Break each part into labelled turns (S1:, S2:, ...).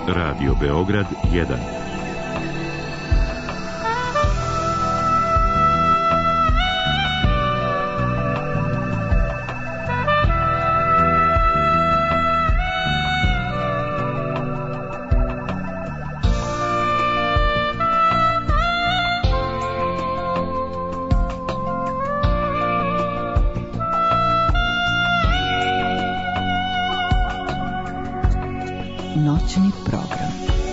S1: Radio Beograd 1.
S2: Noćni program.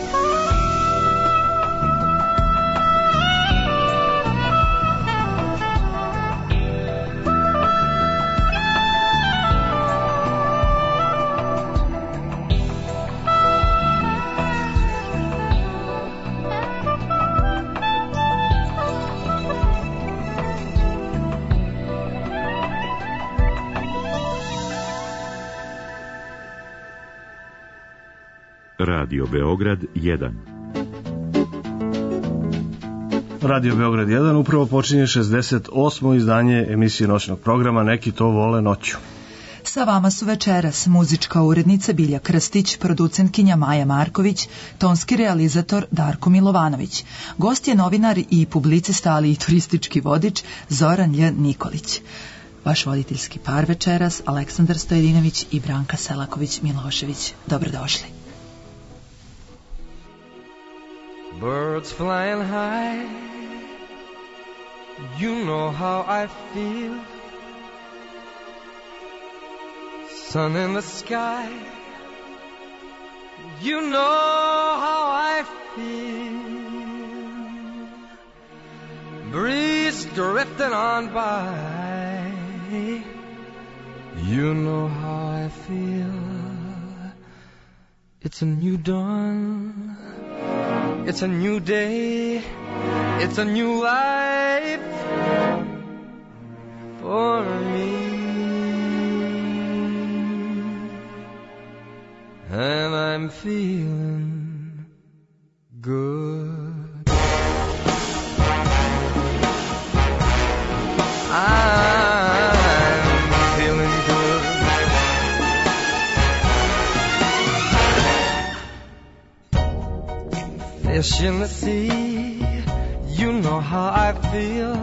S1: Radio Beograd 1.
S3: Radio Beograd 1 upravo počinje 68. izdanje emisije noćnog programa Neki to vole noću.
S2: Sa vama su večeras muzička urednica Bilja Krstić, producentkinja Maja Marković, tonski realizator Darko Milovanović. Gost je novinar i publicista, ali i turistički vodič Zoran Lj. Nikolić. Vaš voditeljski par večeras Aleksandar Stojedinović i Branka Selaković-Milošević. Dobrodošli.
S4: Birds flying high, you know how I feel. Sun in the sky, you know how I feel. Breeze drifting on by, you know how I feel. It's a new dawn, it's a new day, it's a new life for me. And I'm feeling good. I'm feeling good. Fish in the sea, you know how I feel.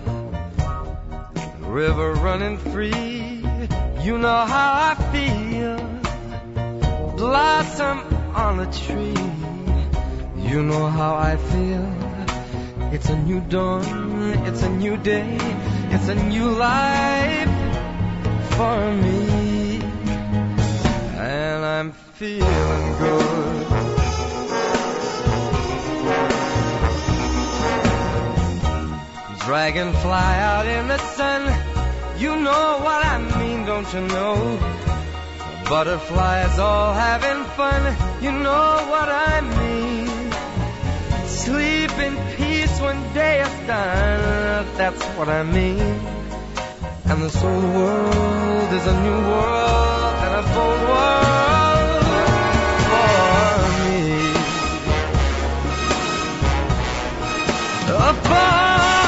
S4: River running free, you know how I feel. Blossom on the tree, you know how I feel. It's a new dawn, it's a new day, it's a new life for me. And I'm feeling good. Dragonfly out in the sun, you know what I mean, don't you know? Butterflies all having fun, you know what I mean. Sleep in peace when day is done, that's what I mean. And this old world is a new world and a bold world for me. Above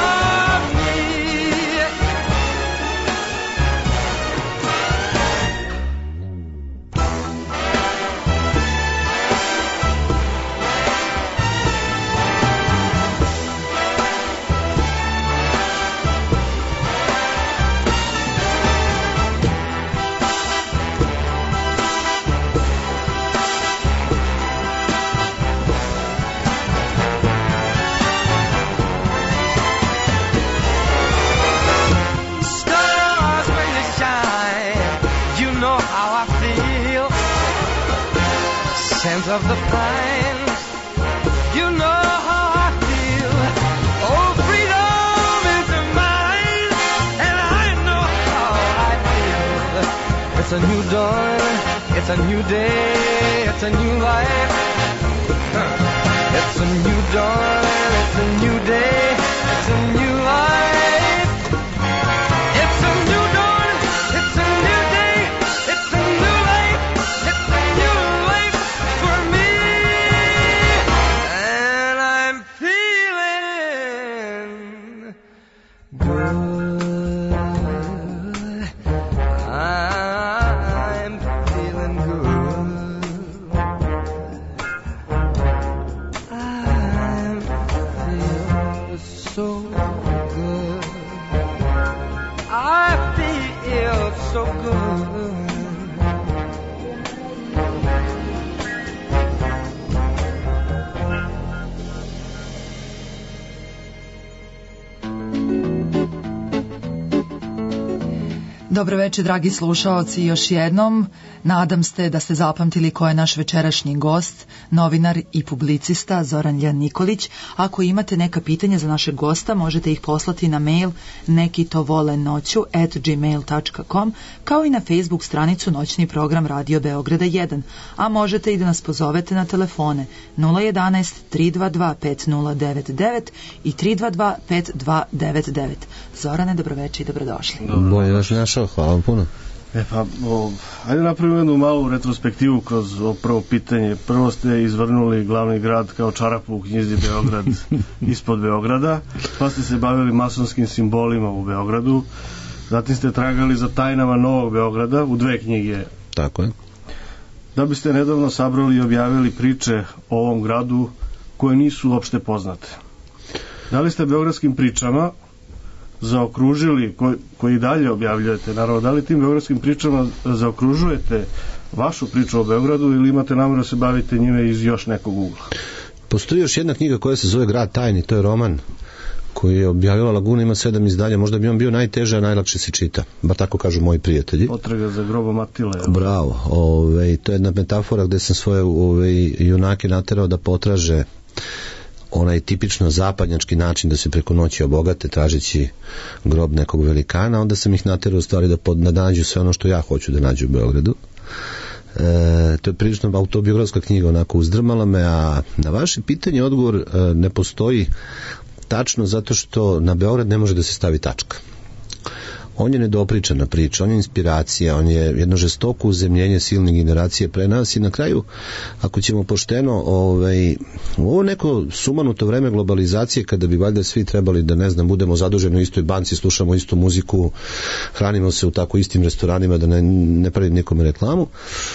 S4: of the pine, you know how I feel. Oh, freedom is mine, and I know how I feel. It's a new dawn, it's a new day, it's a new life. It's a new dawn, it's a new day, it's a new life. It's a new dawn, it's a new day, it's a new life. It's a new life for me. And I'm feeling good. I'm feeling good. no good.
S2: Dobro večer, dragi slušaoci, još jednom. Nadam se da ste zapamtili ko je naš večerašnji gost, novinar i publicista Zoran Ljan Nikolić. Ako imate neka pitanja za našeg gosta, možete ih poslati na mail nekitovolenoću@gmail.com, kao i na Facebook stranicu Noćni program Radio Beograda 1. A možete i da nas pozovete na telefone 011 322 5099 i 322 5299. Zorane, dobroveče i dobrodošli.
S5: Bolje vas našao, hvala vam puno.
S3: Ajde napravimo jednu malu retrospektivu kroz ovo prvo pitanje. Prvo ste izvrnuli glavni grad kao čarapu u knjizi Beograd ispod Beograda, pa ste se bavili masonskim simbolima u Beogradu, zatim ste tragali za tajnama Novog Beograda u 2 knjige.
S5: Tako je.
S3: Da biste nedavno sabrali i objavili priče o ovom gradu koje nisu uopšte poznate. Da li ste beogradskim pričama zaokružili, koji dalje objavljujete, naravno, da li tim beogradskim pričama zaokružujete vašu priču o Beogradu ili imate nameru da se bavite njime iz još nekog ugla?
S5: Postoji još jedna knjiga koja se zove Grad tajni, to je roman koji je objavila Laguna, ima 7 izdanja, možda bi on bio najteže, a najlakše se čita, bar tako kažu moji prijatelji.
S3: Potraga za grobom Atile.
S5: Bravo, to je jedna metafora gde sam svoje junake naterao da potraže onaj tipično zapadnjački način da se preko noći obogate tražeći grob nekog velikana, onda sam ih naterao u stvari da nađu sve ono što ja hoću da nađu u Beogradu. To je prilično autobiografska knjiga, onako uzdrmala me, a na vaše pitanje odgovor ne postoji tačno zato što na Beograd ne može da se stavi tačka. On je nedopričana priča, on je inspiracija, on je jedno žestoko uzemljenje silne generacije pre nas i na kraju, ako ćemo pošteno, u ovo neko sumanuto vreme globalizacije, kada bi valjda svi trebali da, ne znam, budemo zaduženi u istoj banci, slušamo istu muziku, hranimo se u tako istim restoranima, da ne pravim nikome reklamu,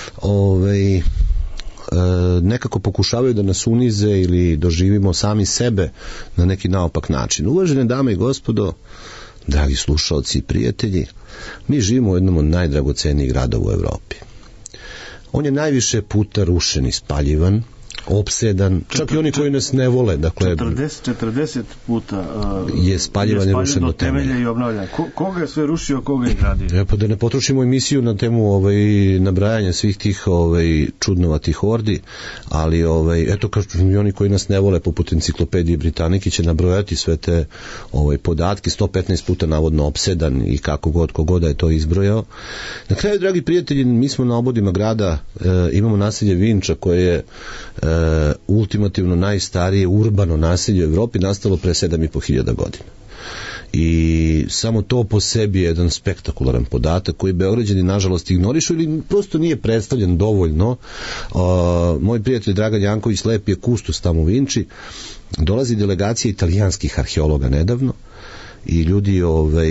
S5: nekako pokušavaju da nas unize ili doživimo sami sebe na neki naopak način. Uvažene dame i gospodo, dragi slušalci i prijatelji, mi živimo u jednom od najdragocenijih gradova u Evropi. On je najviše puta rušen i spaljivan, opsedan, čak i oni koji nas ne vole, dakle
S3: 40 puta
S5: je spaljivan i rušen do temelja
S3: i obnavljan. Koga je sve rušio, koga je gradio?
S5: Pa da ne potrošimo emisiju na temu nabrajanja svih tih čudnovatih ordi, ali eto, kažu i oni koji nas ne vole, poput enciklopedije Britanike, će nabrojati sve te podatke, 115 puta navodno opsedan i kako god, kogoda je to izbrojao. Na kraju, dragi prijatelji, mi smo na obodima grada, imamo naselje Vinča koje je ultimativno najstarije urbano naselje u Evropi, nastalo pre 7.500 godina. I samo to po sebi je jedan spektakularan podatak koji Beograđani nažalost ignorišu ili prosto nije predstavljen dovoljno. Moj prijatelj Dragan Janković Lep je kustos tamo u Vinči, dolazi delegacija italijanskih arheologa nedavno i ljudi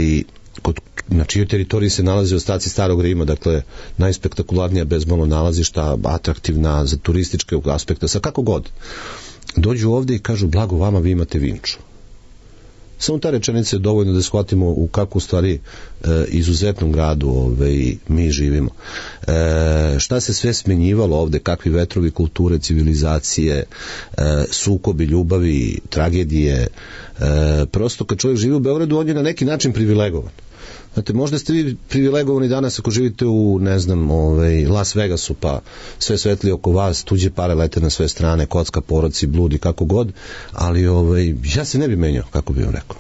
S5: na čijoj teritoriji se nalaze ostaci starog Rima, dakle najspektakularnija bezmalo nalazišta, atraktivna za turističkog aspekta, sa kako god. Dođu ovde i kažu, blago vama, vi imate Vinču. Samo ta rečenica je dovoljno da shvatimo u kakvu stvari izuzetnom gradu mi živimo. Šta se sve smenjivalo ovde, kakvi vetrovi kulture, civilizacije, sukobi, ljubavi, tragedije. Prosto kad čovjek živi u Beogradu, on je na neki način privilegovan. Znate, možda ste vi privilegovani danas ako živite u, ne znam, Las Vegasu, pa sve svetli oko vas, tuđe pare lete na sve strane, kocka, poroci, bludi, kako god, ali ja se ne bi menjao, kako bi vam rekao.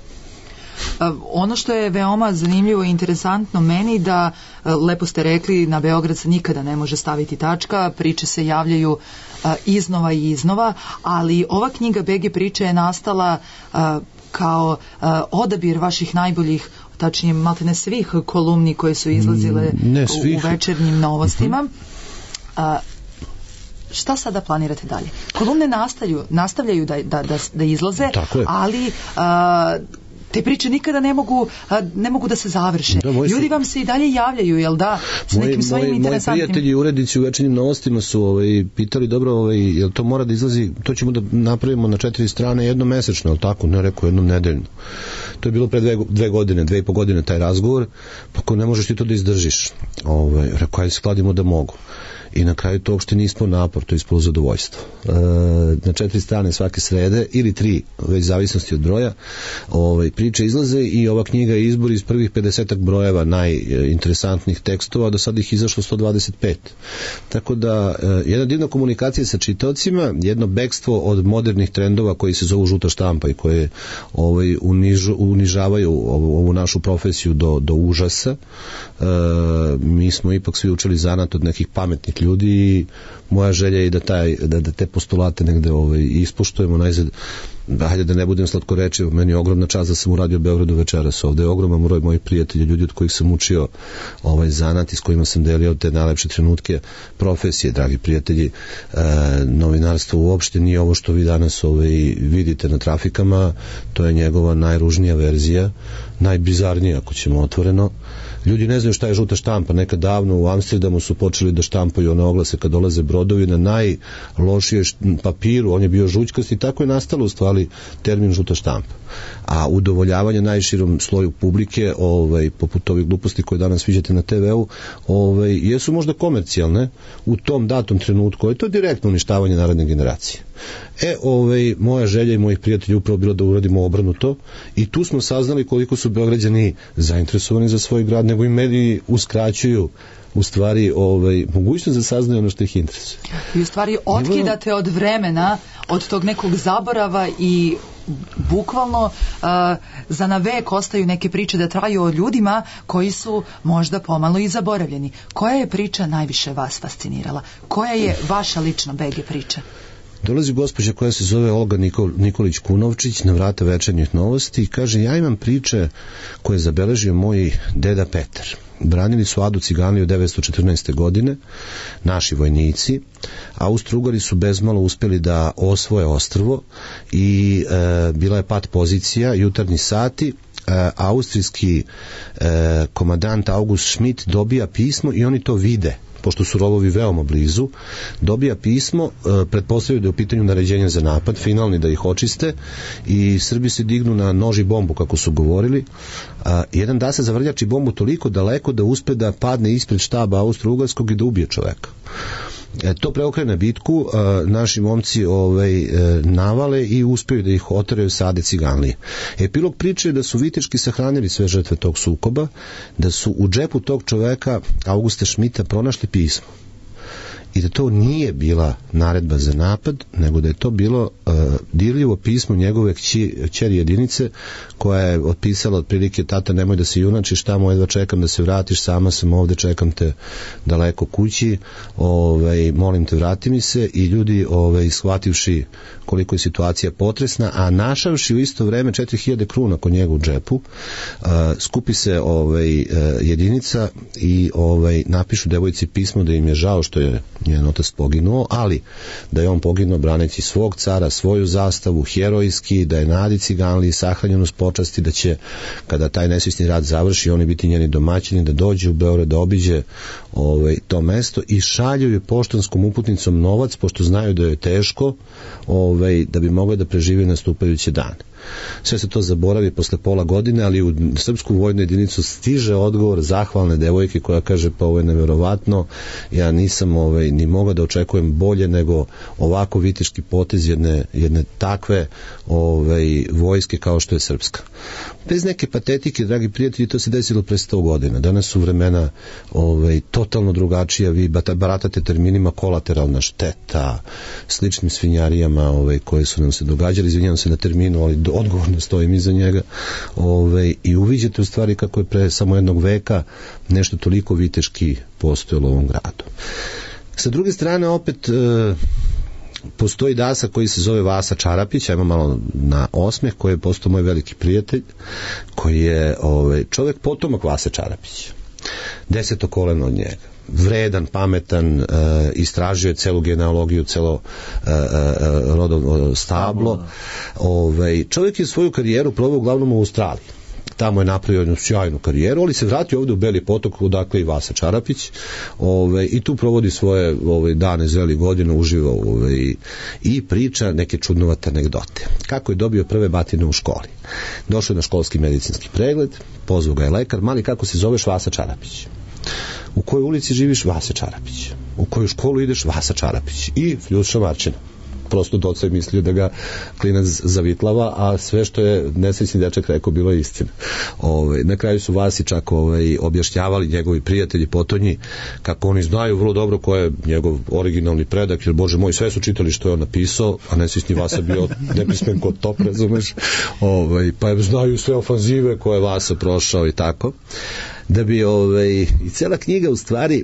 S2: Ono što je veoma zanimljivo i interesantno meni, da lepo ste rekli, na Beograd se nikada ne može staviti tačka, priče se javljaju iznova i iznova, ali ova knjiga BG priče je nastala kao odabir vaših najboljih, tačnije maltene svih kolumni koje su izlazile u večernjim novostima. Šta sada planirate dalje? Kolumne nastavljaju da izlaze, ali te priče nikada ne mogu da se završe. Ljudi vam se i dalje javljaju, jel da? nekim svojim interesantnim...
S5: Moji prijatelji i urednici u Večernjim novostima su pitali, dobro, jel to mora da izlazi, to ćemo da napravimo na 4 strane jednomesečno, ali tako, ne rekao, jednom nedeljno. To je bilo pre 2,5 godine taj razgovor, pa ko ne možeš ti to da izdržiš. Rekao, ajde se kladimo da mogu. I na kraju to uopšte nije ispao napor, to je ispalo zadovoljstvo. Na 4 strane svake srede, ili 3, već zavisnosti od broja, priče izlaze i ova knjiga je izbor iz prvih 50 brojeva najinteresantnijih tekstova, do sada ih izašlo 125. Tako da, jedna divna komunikacija sa čitaocima, jedno bekstvo od modernih trendova koji se zovu žuta štampa i koje unižavaju ovu našu profesiju do užasa. Mi smo ipak svi učili zanat od nekih pametnih ljudi i moja želja je da te postulate negde ispoštujemo. Najzad, hajde da ne budem slatkorečiv, meni je ogromna čast da sam uradio Beogradu večeras. Ovde je ogroman broj mojih prijatelja, ljudi od kojih sam učio zanat i s kojima sam delio te najlepše trenutke profesije. Dragi prijatelji, novinarstvo uopšte nije ovo što vi danas vidite na trafikama, to je njegova najružnija verzija, najbizarnija, ako ćemo otvoreno. Ljudi ne znaju šta je žuta štampa. Nekad davno u Amsterdamu su počeli da štampaju one oglase kad dolaze brodovi na najlošijoj papiru, on je bio žućkast i tako je nastalo u stvari termin žuta štampa. A udovoljavanje najširom sloju publike, poput ovih gluposti koje danas viđate na TV-u, jesu možda komercijalne u tom datom trenutku, ali to je direktno uništavanje naredne generacije. Moja želja i mojih prijatelja upravo bilo da uradimo obrnuto i tu smo saznali koliko su Beograđani zainteresovani za svoj grad, nego i mediji uskraćuju u stvari mogućnost da saznaju ono što ih interesuje.
S2: I u stvari otkidate od vremena, od tog nekog zaborava i bukvalno za na vek ostaju neke priče da traju o ljudima koji su možda pomalo i zaboravljeni. Koja je priča najviše vas fascinirala? Koja je vaša lična BG priča?
S5: Dolazi gospođa koja se zove Olga Nikolić-Kunovčić na vrata Večernjih novosti i kaže, ja imam priče koje je zabeležio moj deda Petar. Branili su Adu Ciganliju 1914. godine, naši vojnici. Austro-Ugari su bezmalo uspeli da osvoje ostrvo i bila je pat pozicija, jutarnji sati. Austrijski komandant August Schmidt dobija pismo i oni to vide, pošto su rovovi veoma blizu, dobija pismo, pretpostavljaju da je u pitanju naređenja za napad, finalni da ih očiste i Srbi se dignu na nož i bombu, kako su govorili. Jedan da se zavrljači bombu toliko daleko da uspe da padne ispred štaba Austro-Ugarskog i da ubije čoveka. To preokrene bitku, naši momci navale i uspeju da ih oteraju sa Ade Ciganlije. Epilog priče je da su viteški sahranili sve žrtve tog sukoba, da su u džepu tog čoveka Augusta Schmidta pronašli pismo i da to nije bila naredba za napad, nego da je to bilo dirljivo pismo njegove kćeri jedinice, koja je otpisala otprilike, tata nemoj da se junačiš, tamo jedva čekam da se vratiš, sama sam ovde, čekam te daleko kući, molim te vrati mi se. I ljudi shvativši koliko je situacija potresna, a našavši u isto vreme 4000 kruna kod njega u džepu, skupi se jedinica i napišu devojci pismo da im je žao što je njen otac poginuo, ali da je on poginuo braneći svog cara, svoju zastavu, herojski, da je na Adi Ciganliji sahranjen uz počasti, da će kada taj nesvjesni rat završi oni biti njeni domaćini, da dođe u Beograd, da obiđe to mesto i šalju je poštanskom uputnicom novac, pošto znaju da je teško, da bi mogli da prežive nastupajuće dane. Sve se to zaboravi posle pola godine, ali u srpsku vojnu jedinicu stiže odgovor zahvalne devojke koja kaže, pa ovo je neverovatno, ja nisam ni mogao da očekujem bolje nego ovako viteški potez jedne takve vojske kao što je srpska. Bez neke patetike, dragi prijatelji, to se desilo pre 100 godina. Danas su vremena totalno drugačija, vi baratate terminima kolateralna šteta, sličnim svinjarijama koje su nam se događali, izvinjam se na terminu, ali odgovorno stojim iza njega, i uviđate u stvari kako je pre samo jednog veka nešto toliko viteški postojalo u ovom gradu. Sa druge strane, opet postoji dasa koji se zove Vasa Čarapić, ajmo malo na osmeh, koji je postao moj veliki prijatelj, koji je čovek potomak Vase Čarapića, 10. koleno od njega, vredan, pametan, istražio je celu genealogiju, celo rodovno stablo. Čovjek je svoju karijeru proveo uglavnom u Australiji. tamo je napravio jednu sjajnu karijeru, ali se vratio ovde u Beli Potok, odakle i Vasa Čarapić, i tu provodi svoje dane zeli godine, uživa i priča neke čudnovate anegdote. Kako je dobio prve batine u školi? Došao je na školski medicinski pregled, pozvao ga je lekar, mali, kako se zoveš? Vasa Čarapić. U kojoj ulici živiš? Vasa Čarapić. U koju školu ideš? Vasa Čarapić. I fljuša Marčina. Prosto doca je mislio da ga klinac zavitlava, a sve što je nesrećni dečak rekao bilo je istina. Na kraju su Vasi čak objašnjavali njegovi prijatelji potonji kako oni znaju vrlo dobro ko je njegov originalni predak, jer bože moj, sve su čitali što je on napisao, a nesrećni Vasa bio nepismen kod top, razumeš, pa znaju sve ofanzive koje je Vasa prošao i tako. Da bi i cela knjiga u stvari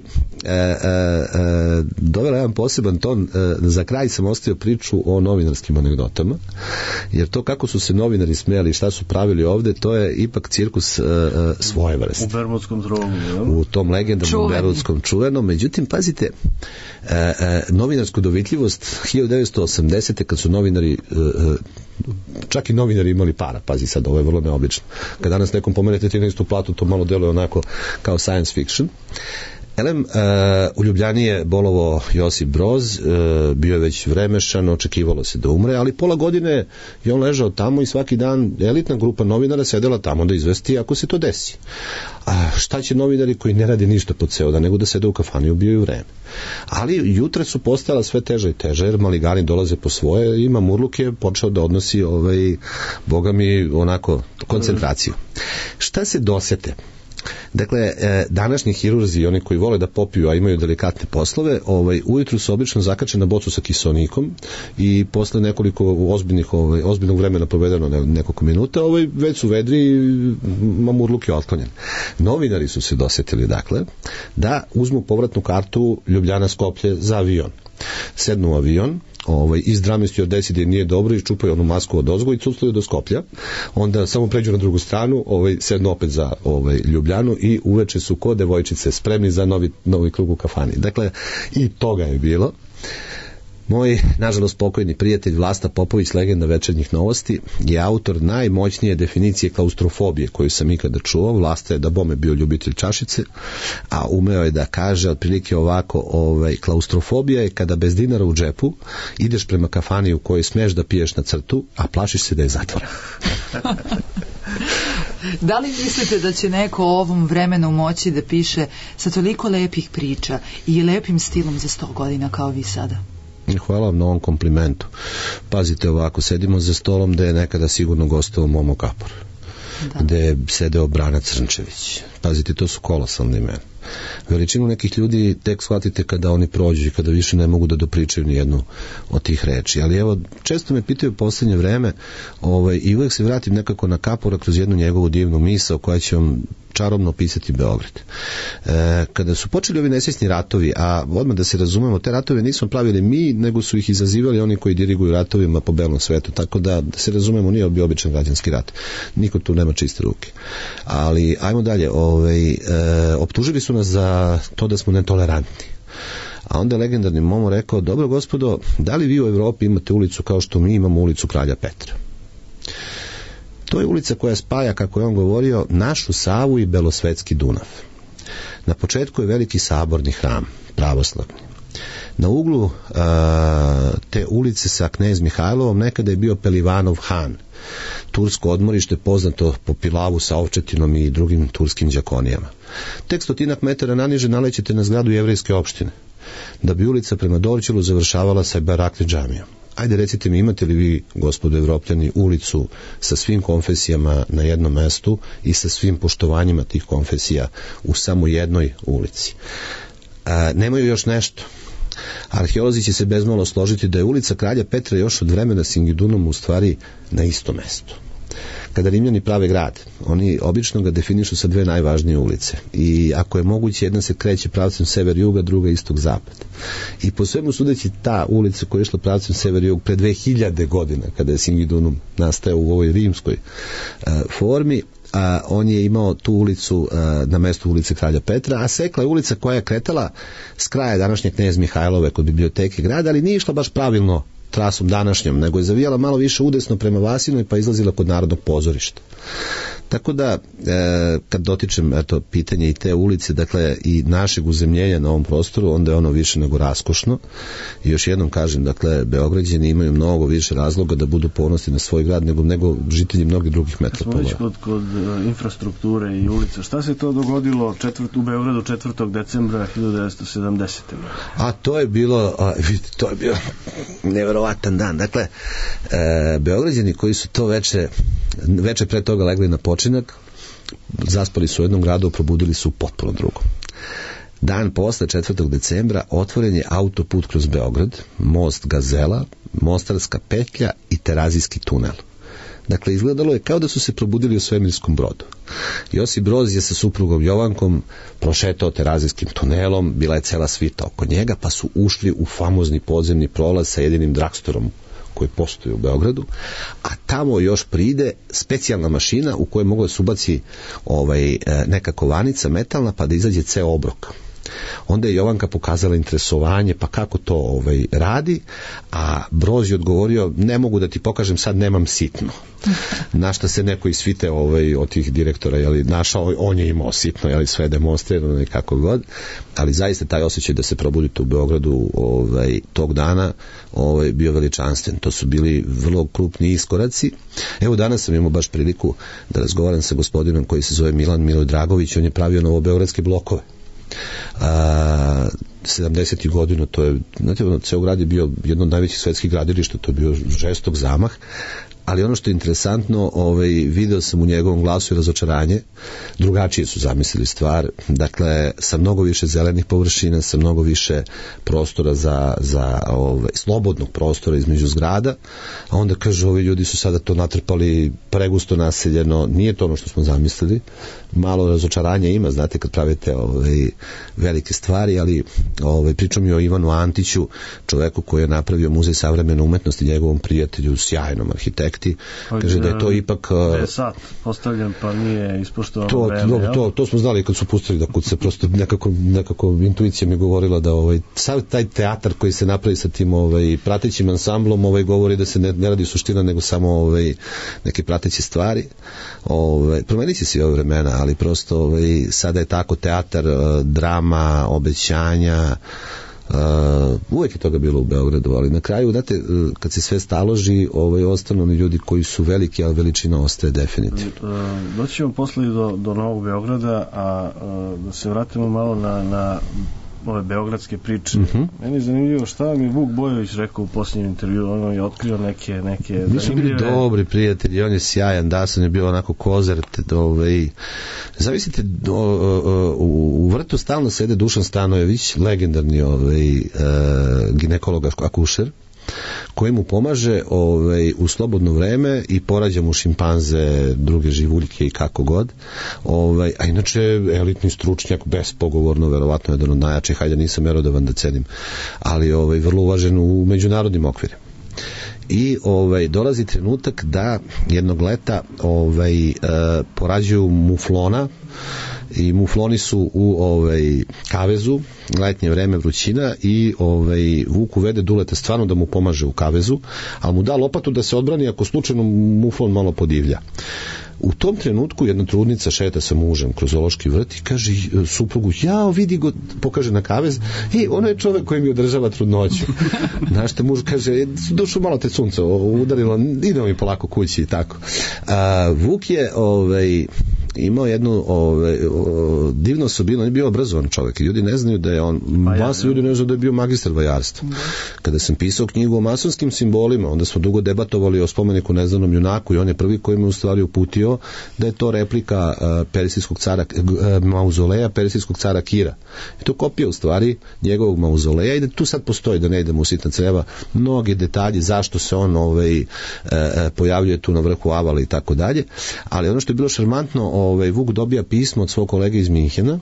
S5: dovela jedan poseban ton. Za kraj sam ostavio priču o novinarskim anegdotama, jer to kako su se novinari smijali i šta su pravili ovde, to je ipak cirkus svoje vrste.
S3: U Bermudskom trogu,
S5: u tom legendarnom Bermudskom čuvenom. Međutim, pazite, novinarsku dovitljivost 1980. kad su novinari čak i novinari imali para, pazi sad, ovo je vrlo neobično. Kad danas nekom pomenete 13. platu, to malo deluje onako kao science fiction. U Ljubljani je bolovo Josip Broz, bio je već vremešan, očekivalo se da umre, ali pola godine je on ležao tamo i svaki dan elitna grupa novinara sedela tamo da izvesti ako se to desi. A šta će novinari koji ne rade ništa po ceo dan, nego da sede u kafani i ubijaju vreme? Ali jutra su postala sve teže i teže, jer maligani dolaze po svoje, ima Murluk je počeo da odnosi boga mi onako koncentraciju. Šta se dosete? Dakle, današnji hirurzi, oni koji vole da popiju, a imaju delikatne poslove, ujutru se obično zakače na bocu sa kiseonikom i posle nekoliko ozbiljnog vremena provedeno nekoliko minuta, već su vedri i mamurluk je otklonjen. Novinari su se dosetili, dakle, da uzmu povratnu kartu Ljubljana Skoplje za avion. Sednu u avion, iz drame stjuardesi da im nije dobro i čupaju onu masku od ozgo i cucluju do Skoplja, onda samo pređu na drugu stranu, sednu opet za Ljubljanu i uveče su ko devojčice spremni za novi krug u kafani. Dakle, i toga je bilo. Moj, nažalost, pokojni prijatelj Vlasta Popović, legenda Večernjih novosti, je autor najmoćnije definicije klaustrofobije koju sam ikada čuo. Vlasta je da bome bio ljubitelj čašice, a umeo je da kaže otprilike ovako, klaustrofobija je kada bez dinara u džepu ideš prema kafani u kojoj smeš da piješ na crtu, a plašiš se da je zatvora.
S2: Da li mislite da će neko o ovom vremenu moći da piše sa toliko lepih priča i lepim stilom za 100 godina kao vi sada?
S5: Hvala vam na ovom komplimentu. Pazite ovako, sedimo za stolom gde je nekada sigurno gostovao Momo Kapor, gde je sedeo Brana Crnčević. Pazite, to su kolosalne imena. Veličinu nekih ljudi tek shvatite kada oni prođu i kada više ne mogu da dopričaju ni jednu od tih reči. Ali evo, često me pitaju u poslednje vreme i uvek se vratim nekako na Kapora kroz jednu njegovu divnu misao koja će vam čarobno opisati Beograd. Kada su počeli ovi nesvjesni ratovi, a odmah da se razumemo, te ratove nismo pravili mi, nego su ih izazivali oni koji diriguju ratovima po belom svetu, tako da se razumemo, nije bio običan građanski rat. Niko tu nema čiste ruke. Ali, ajmo dalje, optužili su nas za to da smo netolerantni. A onda je legendarni Momo rekao, dobro gospodo, da li vi u Evropi imate ulicu kao što mi imamo ulicu Kralja Petra? To je ulica koja spaja, kako je on govorio, našu Savu i belosvetski Dunav. Na početku je veliki saborni hram, pravoslavni. Na uglu te ulice sa knez Mihajlovom nekada je bio Pelivanov Han, tursko odmorište poznato po pilavu sa ovčetinom i drugim turskim đakonijama. Tek 100 metara naniže nalećete na zgradu jevrejske opštine, da bi ulica prema Dorćolu završavala sa Barakli džamijom. Ajde recite mi, imate li vi, gospodo Evropljani, ulicu sa svim konfesijama na jednom mestu i sa svim poštovanjima tih konfesija u samo jednoj ulici? Nemaju još nešto. Arheolozi će se bezmalo složiti da je ulica Kralja Petra još od vremena Singidunom u stvari na istom mestu. Kada Rimljani prave grad, oni obično ga definišu sa dve najvažnije ulice i ako je moguće, jedna se kreće pravcem sever-juga, druga istok-zapad. I po svemu sudeći, ta ulica koja je išla pravcem sever-jug pre 2000 godina, kada je Singidunum nastao u ovoj rimskoj formi, on je imao tu ulicu na mestu ulice Kralja Petra, a Sekla je ulica koja je kretala s kraja današnje knez Mihajlove kod biblioteke grada, ali nije išla baš pravilno trasom današnjom, nego je zavijala malo više udesno prema Vasinoj pa izlazila kod Narodnog pozorišta. Tako da, kad dotičem pitanje i te ulice, dakle i našeg uzemljenja na ovom prostoru, onda je ono više nego raskošno. I još jednom kažem, dakle, Beograđani imaju mnogo više razloga da budu ponosni na svoj grad nego žitelji mnogih drugih metropola.
S3: Smo već kod infrastrukture i ulica. Šta se to dogodilo u Beogradu 4. decembra 1970.
S5: A to je bio neverovatan dan. Dakle, Beograđani koji su to veče pre toga legli na počinak, zaspali su u jednom gradu, probudili su u potpuno drugom. Dan posle 4. decembra otvoren je autoput kroz Beograd, most Gazela, Mostarska petlja i Terazijski tunel. Dakle, izgledalo je kao da su se probudili u svemirskom brodu. Josip Broz je sa suprugom Jovankom prošetao Terazijskim tunelom, bila je cela svita oko njega, pa su ušli u famozni podzemni prolaz sa jedinim dragstorom koji postoji u Beogradu, a tamo još pride specijalna mašina u kojoj mogla se ubaci neka kovanica metalna pa da izađe ceo obrok. Onda je Jovanka pokazala interesovanje, pa kako to radi, a Broz je odgovorio, ne mogu da ti pokažem, sad nemam sitno. Na šta se neko iz svite od tih direktora našao, on je imao sitno, sve demonstrirano i kako god, ali zaista taj osjećaj da se probudite u Beogradu tog dana bio veličanstven. To su bili vrlo krupni iskoraci. Evo danas sam imao baš priliku da razgovaram sa gospodinom koji se zove Miloj Dragović, on je pravio novobeogradske blokove. 70. godina, to je, znate, ceo grad je bio jedno od najvećih svetskih gradilišta, to je bio žestok zamah, ali ono što je interesantno, video sam u njegovom glasu i razočaranje, drugačije su zamislili stvar, dakle, sa mnogo više zelenih površina, sa mnogo više prostora za slobodnog prostora između zgrada, a onda kaže, ovi ljudi su sada to natrpali pregusto naseljeno, nije to ono što smo zamislili, malo razočaranja ima, znate, kad pravite velike stvari, ali pričam i o Ivanu Antiću, čoveku koji je napravio Muzej savremene umetnosti, njegovom prijatelju, sjajnom arhitekti, kaže da je to ipak
S3: je sat postavljen pa nije ispoštovano vreme.
S5: To smo znali kad su pustili da kuca, prosto nekako intuicija mi govorila da sav taj teatar koji se napravi sa tim pratećim ansamblom govori da se ne radi suština nego samo neke prateće stvari. Promenit će se i ove vremena, ali prosto sada je tako teatar, drama, obećanja, uvijek je toga bilo u Beogradu, ali na kraju, znate, kad se sve staloži, ostanu ljudi koji su veliki, ali veličina ostaje definitivno.
S3: Doći ćemo posle do Novog Beograda, a da se vratimo malo na ove beogradske priče. Meni je zanimljivo šta vam je Vuk Bojović rekao u posljednjem intervju, on je otkrio neke
S5: mi su bili dobri prijatelji, on je sjajan, Dasan je bio onako kozer, zavisite, u vrtu stalno sede Dušan Stanojević, legendarni ginekolog akušer, koji mu pomaže u slobodno vreme i porađa mu šimpanze, druge živuljke i kako god, a inače elitni stručnjak, bespogovorno, verovatno jedan od najjačih, hajde nisam merodavan da cenim, ali vrlo uvažen u međunarodnim okvirima. I dolazi trenutak da jednog leta porađuju muflona, i mufloni su u kavezu, letnje vreme, vrućina, i Vuk uvede Duleta stvarno da mu pomaže u kavezu, ali mu da lopatu da se odbrani ako slučajno muflon malo podivlja. U tom trenutku jedna trudnica šeta sa mužem kroz zoološki vrt i kaže suprugu, jao, vidi go, pokaže na kavez, ono je čovek koji mi održava trudnoću. Znaš te, muž kaže, dušu malo te sunce udarilo, idemo mi polako kući i tako. Vuk je imao jednu divnu osobinu, on je bio obrazovan čovjek i ljudi ne znaju da je on, masa ljudi ne znaju da je bio magistar vajarstva. Kada sam pisao knjigu o masonskim simbolima, onda smo dugo debatovali o spomeniku Neznanom junaku i on je prvi koji me u stvari uputio da je to replika persijskog cara, mauzoleja persijskog cara Kira. I to kopija u stvari njegovog mauzoleja i da tu sad postoji, da ne idemo u sitna creva, mnogi detalji zašto se on pojavljuje tu na vrhu Avala i tako dalje, ali ono što je bilo šarmantno, Vuk dobija pismo od svog kolege iz Minhena,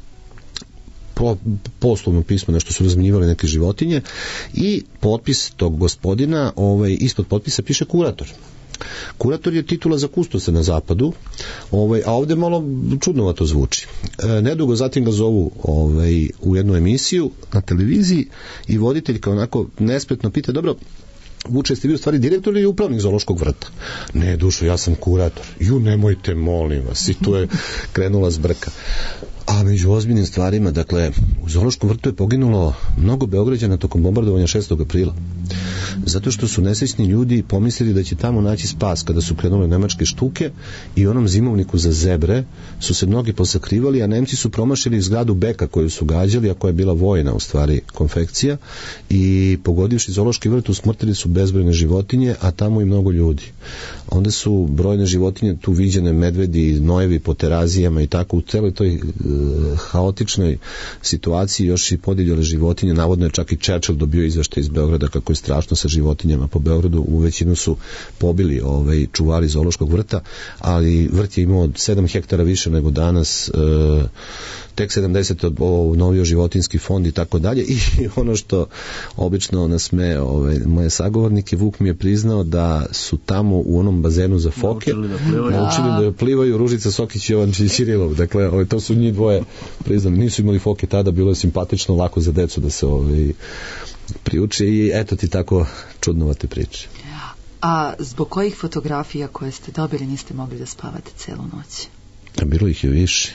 S5: poslovno pismo, nešto su razmenjivali neke životinje, i potpis tog gospodina, ispod potpisa piše kurator. Kurator je titula za kustosa na zapadu, a ovde malo čudnovato zvuči. Nedugo zatim ga zovu u jednu emisiju na televiziji i voditeljka onako nespretno pita, dobro, Vuče, jeste vi u stvari direktor ili upravnik zoološkog vrta? Ne, Dušo, ja sam kurator. Ju, nemojte, molim vas. I tu je krenula zbrka. A među ozbiljnim stvarima, dakle, u zoološkom vrtu je poginulo mnogo Beograđana tokom bombardovanja 6. aprila. Zato što su nesrećni ljudi pomislili da će tamo naći spas kada su krenule nemačke štuke i u onom zimovniku za zebre su se mnogi posakrivali, a Nemci su promašili zgradu Beka koju su gađali, a koja je bila vojna u stvari konfekcija, i pogodivši zoološki vrt usmrtili su bezbrojne životinje, a tamo i mnogo ljudi. Onda su brojne životinje tu viđene, medvedi, nojevi po terazijama i tako u celoj toj haotičnoj situaciji još i podivljale životinje. Navodno je čak i Churchill dobio izveštaj iz Beograda kako je strašno sa životinjama po Beogradu. U većinu su pobili čuvari zoološkog vrta, ali vrt je imao 7 hektara više nego danas, tek 70 obnovio životinski fond i tako dalje. I ono što obično nasmeje moje sagovornike, Vuk mi je priznao da su tamo u onom bazenu za foke naučili da plivaju Ružica Sokić i Jovan Čirilov. Dakle, to su njih dvoje priznali. Nisu imali foke tada, bilo je simpatično, lako za decu da se priuče i eto ti tako čudnovate priče.
S2: A zbog kojih fotografija koje ste dobili niste mogli da spavate celu noć?
S5: Bilo ih je više.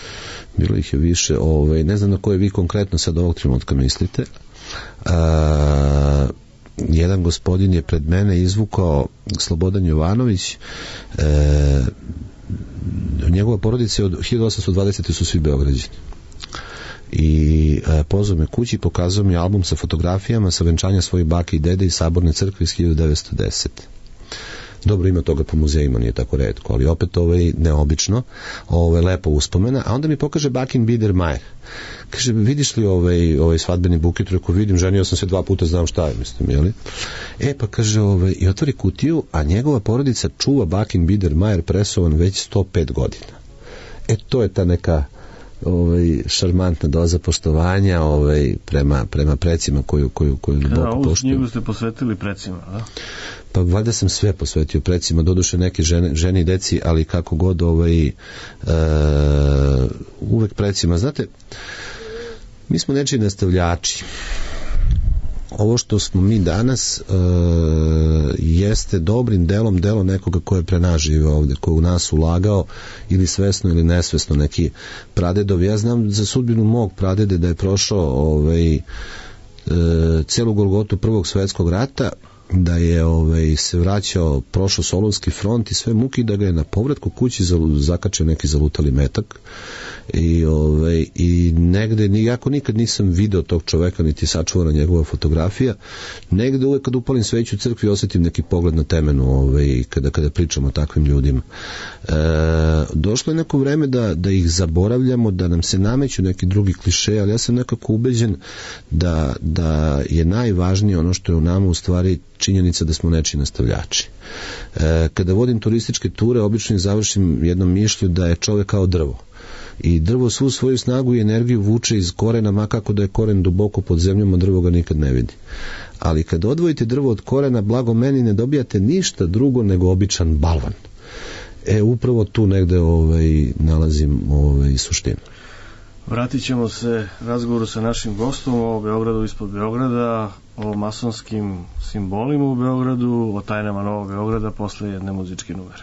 S5: Ne znam na koje vi konkretno sad ovog trenutka mislite. Jedan gospodin je pred mene izvukao, Slobodan Jovanović, njegova porodica od 1820. su svi Beograđani. I pozvao me kući i pokazao mi album sa fotografijama sa venčanja svojih bake i dede i Saborne crkve iz 1910. Dobro, ima toga po muzejima, nije tako retko, ali opet neobično, lepo uspomena. A onda mi pokaže bakin Biedermeier. Kaže, vidiš li ovaj svadbeni buket? Rekao, vidim, ženio sam se 2 puta, znam šta je, mislim, jeli? Pa kaže, i otvori kutiju, a njegova porodica čuva bakin Biedermeier presovan već 105 godina. To je ta neka šarmantna doza poštovanja prema precima koju duboko
S3: ovu
S5: poštujem.
S3: knjigu ste posvetili precima, da?
S5: Pa valjda sam sve posvetio precima, doduše neke žene i deci, ali kako god uvek precima. Znate, mi smo nečiji nastavljači. Ovo što smo mi danas jeste dobrim delom delo nekoga ko je pre nas živio ovde, ko je u nas ulagao ili svesno ili nesvesno, neki pradedov. Ja znam za sudbinu mog pradede da je prošao celu golgotu Prvog svetskog rata, da je se vraćao, prošao Solunski front i sve muki, da ga je na povratku kući zakačio neki zalutali metak i negde, jako nikad nisam video tog čoveka niti sačuvana njegova fotografija, negde uvek kad upalim sveću u crkvi osjetim neki pogled na temenu kada pričamo o takvim ljudima. Došlo je neko vreme da ih zaboravljamo, da nam se nameću neki drugi kliše, ali ja sam nekako ubeđen da je najvažnije ono što je u nama u stvari činjenica da smo nečiji nastavljači. Kada vodim turističke ture, obično završim jednom mišlju da je čovek kao drvo. I drvo svu svoju snagu i energiju vuče iz korena, ma kako da je koren duboko pod zemljom, a drvo ga nikad ne vidi. Ali kad odvojite drvo od korena, blago meni, ne dobijate ništa drugo nego običan balvan. Upravo tu negde nalazim suštinu.
S3: Vratit ćemo se razgovoru sa našim gostom o Beogradu ispod Beograda, o masonskim simbolima u Beogradu, o tajnama Novog Beograda posle jedne muzičke numere.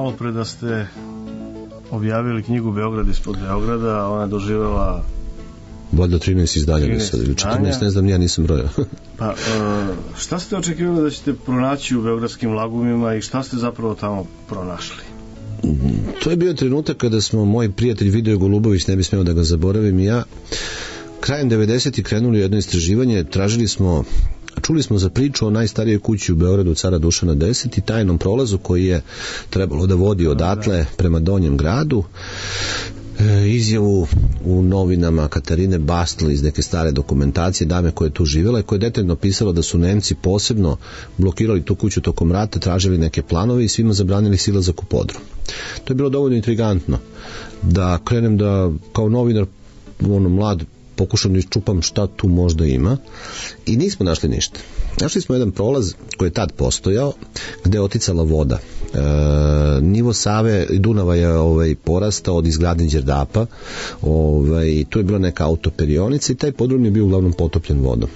S3: malo pre da ste objavili knjigu Beograd ispod Beograda, ona je doživjela
S5: valjda 13 izdanja ili 14, ne znam, ja nisam brojao.
S3: Pa, šta ste očekivali da ćete pronaći u beogradskim lagumima i šta ste zapravo tamo pronašli?
S5: To je bio trenutak kada smo, moj prijatelj Video Golubović, ne bi smeo da ga zaboravim, i ja, krajem 90. krenuli jedno istraživanje, čuli smo za priču o najstarijoj kući u Beogradu Cara Dušana 10 i tajnom prolazu koji je trebalo da vodi odatle prema Donjem gradu. Izjavu u novinama Katarine Bastl iz neke stare dokumentacije, dame koja je tu živjela i koja je detaljno pisala da su Nemci posebno blokirali tu kuću tokom rata, tražili neke planove i svima zabranili silazak u podrum. To je bilo dovoljno intrigantno da krenem da kao novinar, mlad, pokušam da iščupam šta tu možda ima i nismo našli ništa. Našli smo jedan prolaz koji je tad postojao, gde je oticala voda. Nivo Save i Dunava je porastao od izgradnje Đerdapa, tu je bila neka autoperionica i taj podrum je bio uglavnom potopljen vodom.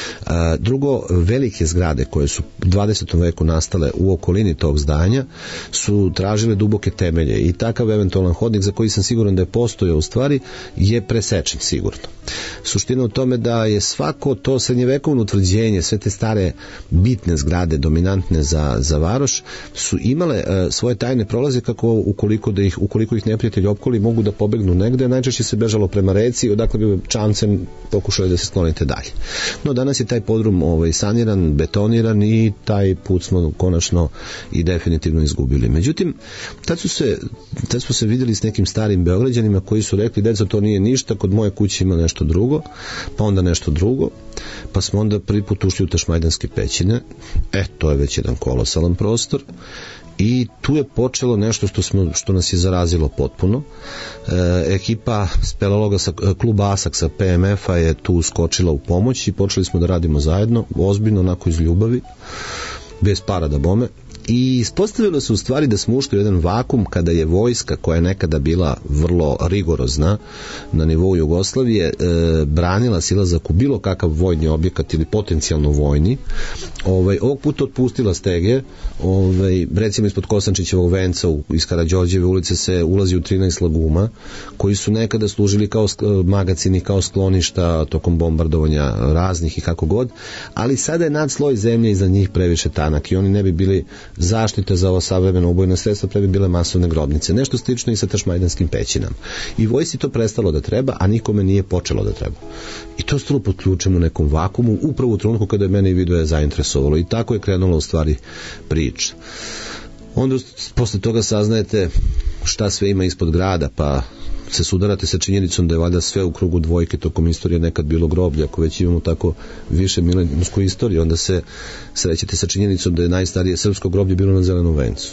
S5: Drugo, velike zgrade koje su u 20. veku nastale u okolini tog zdanja su tražile duboke temelje i takav eventualan hodnik, za koji sam siguran da je postojao u stvari, je presečen sigurno. Suština u tome da je svako to srednjevekovno utvrđenje, sve te stare bitne zgrade dominantne za varoš su imale svoje tajne prolaze kako ukoliko ih neprijatelj opkoli mogu da pobegnu negde, najčešće se bežalo prema reci, odakle bi čamcem pokušali da se sklonite dalje. No danas je taj podrum saniran, betoniran i taj put smo konačno i definitivno izgubili. Međutim, tad smo se vidjeli s nekim starim Beograđanima koji su rekli, deco, to nije ništa, kod moje kuće ima nešto drugo, pa onda nešto drugo, pa smo onda prvi put ušli u Tašmajdanske pećine. To je već jedan kolosalan prostor i tu je počelo nešto što nas je zarazilo potpuno. Ekipa speleologa sa kluba Asak sa PMF-a je tu uskočila u pomoć i počeli smo da radimo zajedno, ozbiljno, onako iz ljubavi, bez para da bome. I ispostavilo se u stvari da smo ušli u jedan vakum kada je vojska, koja je nekada bila vrlo rigorozna na nivou Jugoslavije, branila silazak u bilo kakav vojni objekat ili potencijalno vojni, ovog puta otpustila stege. Recimo ispod Kosančićevog venca iz Karađorđeve ulice se ulazi u 13 laguma koji su nekada služili kao magacini, kao skloništa tokom bombardovanja raznih i kako god, ali sada je nadsloj zemlje iza njih previše tanak i oni ne bi bili zaštita za ovo savremeno ubojno sredstvo, pre bi bile masovne grobnice. Nešto slično i sa Tašmajdanskim pećinama. I vojsci to prestalo da treba, a nikome nije počelo da treba. I to strup otključeno u nekom vakumu, upravo u trenutku kada je mene i video zainteresovalo. I tako je krenula u stvari priča. Onda posle toga saznajete šta sve ima ispod grada, pa se sudarate sa činjenicom da je valjda sve u krugu dvojke tokom istorije nekad bilo groblje. Ako već imamo tako više milenijsku istoriju, onda se srećete sa činjenicom da je najstarije srpsko groblje bilo na Zelenom vencu.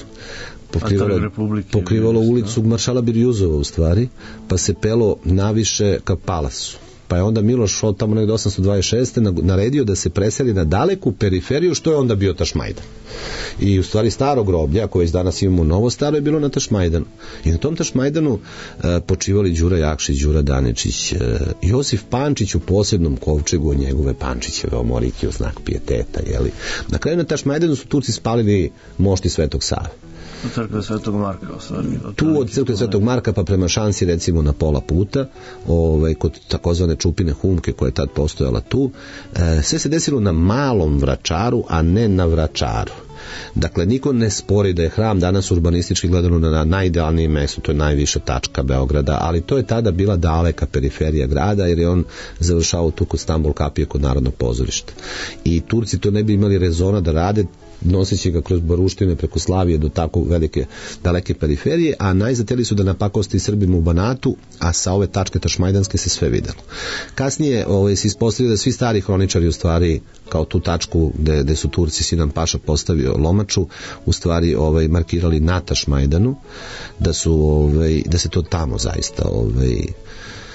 S5: Pokrivalo ulicu Maršala Birjuzova u stvari, pa se pelo naviše ka Palasu. Pa je onda Miloš od tamo negde 826. naredio da se preseli na daleku periferiju, što je onda bio Tašmajdan. I u stvari staro groblje, ako već danas imamo novo, staro je bilo na Tašmajdanu. I na tom Tašmajdanu počivali Đura Jakšić, Đura Daničić, Josif Pančić u posebnom kovčegu od njegove Pančićeve omorike u znak pijeteta. Jeli? Na kraju na Tašmajdanu su Turci spalili mošti Svetog Save.
S3: Od crkve Svetog Marka.
S5: Tu od crkve Svetog Marka pa prema Šansi recimo na pola puta, kod takozvane Čupine Humke koja je tad postojala tu, sve se desilo na malom Vračaru, a ne na Vračaru. Dakle, niko ne spori da je hram danas urbanistički gledano na najidealnijem mestu, to je najviša tačka Beograda, ali to je tada bila daleka periferija grada, jer je on završao tu kod Stambol kapije kod Narodnog pozorišta. I Turci to ne bi imali rezona da rade, noseći ga kroz Baruštine preko Slavije do tako daleke periferije, a najzateli su da napakosti Srbima u Banatu, a sa ove tačke Tašmajdanske se sve videlo. Kasnije se ispostavilo da svi stari hroničari u stvari kao tu tačku gde su Turci Sinan Paša postavio lomaču, u stvari markirali na Tašmajdanu, da se to tamo zaista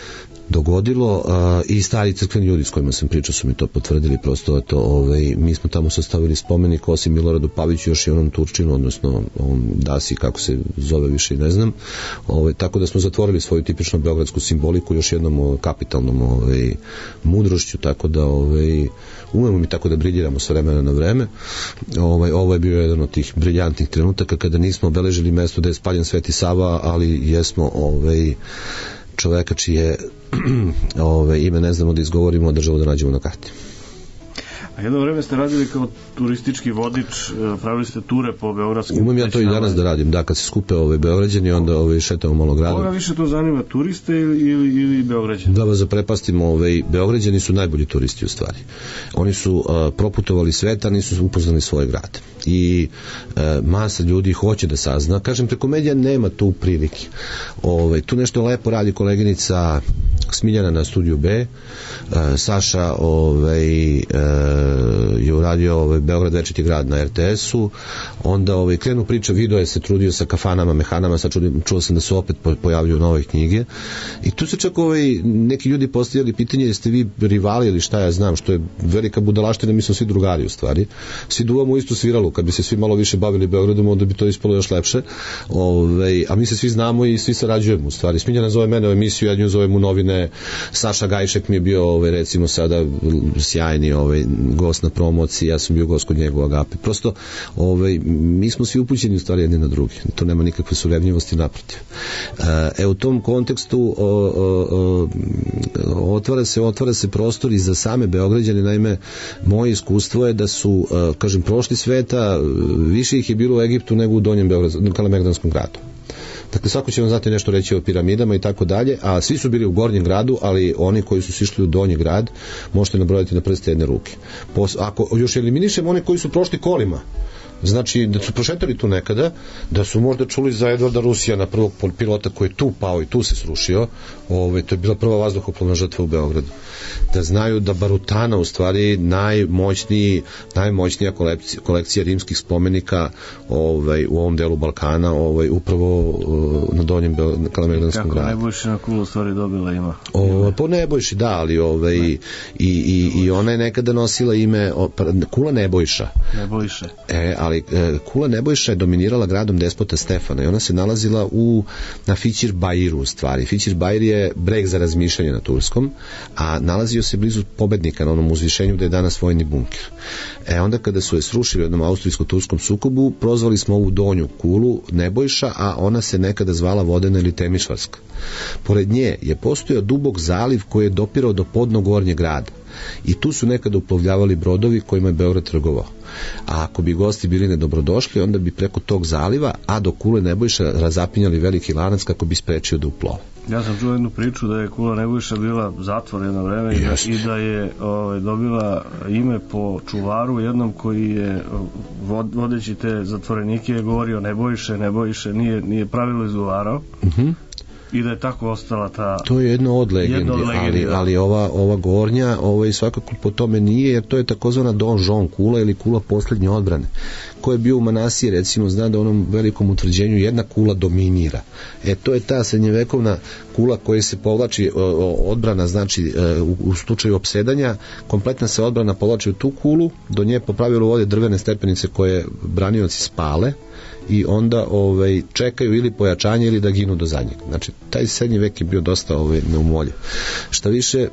S5: dogodilo i stari crkveni ljudi s kojima sam pričao su mi to potvrdili, prosto to, mi smo tamo sastavili spomenik osim Miloradu Paviću još i onom Turčinu, odnosno ovom Dasi, kako se zove više i ne znam, tako da smo zatvorili svoju tipičnu beogradsku simboliku još jednom kapitalnom mudrošću, tako da umemo mi tako da briljiramo s vremena na vreme. Ovo je bio jedan od tih briljantnih trenutaka kada nismo obeležili mesto da je spaljen Sveti Sava, ali jesmo čoveka čije ime ne znamo da izgovorimo, državu da nađemo na karti.
S3: A jedno vreme ste radili kao turistički vodič, pravili ste ture po beogradskim...
S5: Umem ja to i danas da radim, da, kad se skupe Beograđani, onda šetamo malo gradom.
S3: Koga više to zanima, turiste ili Beograđani?
S5: Da vas zaprepastimo, Beograđani su najbolji turisti u stvari. Oni su proputovali sveta, nisu upoznali svoj grad. I masa ljudi hoće da sazna. Kažem, preko medija nema tu prilike. Tu nešto lepo radi koleginica Smiljana na Studiju B. Saša je uradio Beograd večiti grad na RTS-u. Onda krenu priča, video je se trudio sa kafanama, mehanama, sad čuo sam da se opet pojavljuju nove knjige. I tu se čak neki ljudi postavljali pitanje, jeste vi rivali ili šta ja znam, što je velika budalaština, mi smo svi drugari u stvari. Svi duvamo u istu sviralu, kad bi se svi malo više bavili Beogradom, onda bi to ispalo još lepše. A mi se svi znamo i svi sarađujemo u stvari. Smiljana zove mene u emisiju, ja nju zovem u novine. Saša Gajšek mi je bio recimo sada sjajni gost na promociji, ja sam bio gost kod njega u Agape. Prosto mi smo svi upućeni u stvari jedni na drugi. To nema nikakve surevnjivosti, naprotiv. U tom kontekstu otvara se prostor i za same Beograđane. Naime, moje iskustvo je da su, kažem, prošli sveta, više ih je bilo u Egiptu nego u Donjem Kalemegdanskom gradu. Dakle, svako će vam znati nešto reći o piramidama i tako dalje, a svi su bili u Gornjem gradu, ali oni koji su išli u Donji grad možete nabrojati na prste jedne ruke. Ako još eliminišemo one koji su prošli kolima, znači da su prošetali tu nekada, da su možda čuli za Edvarda Rusijana, prvog pilota koji je tu pao i tu se srušio, to je bila prva vazduhoplovna žrtva u Beogradu. Da znaju da Barutana u stvari najmoćnija kolekcija rimskih spomenika u ovom delu Balkana, upravo na Donjem Kalemegdanskom gradu.
S3: Kako Nebojšina kula u stvari dobila ima?
S5: Po Nebojši, da, ali i ona je nekada nosila ime Kula Nebojša.
S3: Nebojše.
S5: Ali Kula Nebojša je dominirala gradom despota Stefana i ona se nalazila na Fićir Bairu u stvari. Fićir Bair je breg za razmišljanje na turskom, a nalazio se blizu Pobednika na onom uzvišenju da je danas vojni bunker. Onda kada su je srušili u jednom austrijsko-turskom sukobu, prozvali smo ovu donju Kulu Nebojša, a ona se nekada zvala Vodena ili Temišvarska. Pored nje je postojao dubok zaliv koji je dopirao do podnog Gornjeg grada. I tu su nekada uplovljavali brodovi kojima je Beograd trgovao. A ako bi gosti bili nedobrodošli, onda bi preko tog zaliva, a do Kule Nebojša razapinjali veliki lanac kako bi sprečio da uplove.
S3: Ja sam čuo jednu priču da je Kula Nebojša bila zatvor jedno vreme i da je dobila ime po čuvaru jednom koji je vodeći te zatvorenike govorio Nebojše, nije pravilno izgovarao. I da je tako ostala ta...
S5: To je jedno od legendi, ali ova gornja svakako po tome nije, jer to je takozvana donžon kula ili kula posljednje odbrane. Ko je bio u Manasiji, recimo, zna da u onom velikom utvrđenju jedna kula dominira. To je ta srednjevekovna kula koja se povlači odbrana, znači u slučaju opsedanja, kompletna se odbrana povlači u tu kulu, do nje po pravilu vode drvene stepenice koje branioci spale, i onda čekaju ili pojačanje ili da ginu do zadnjeg. Znači, taj srednji vek je bio dosta neumoljiv. Šta više,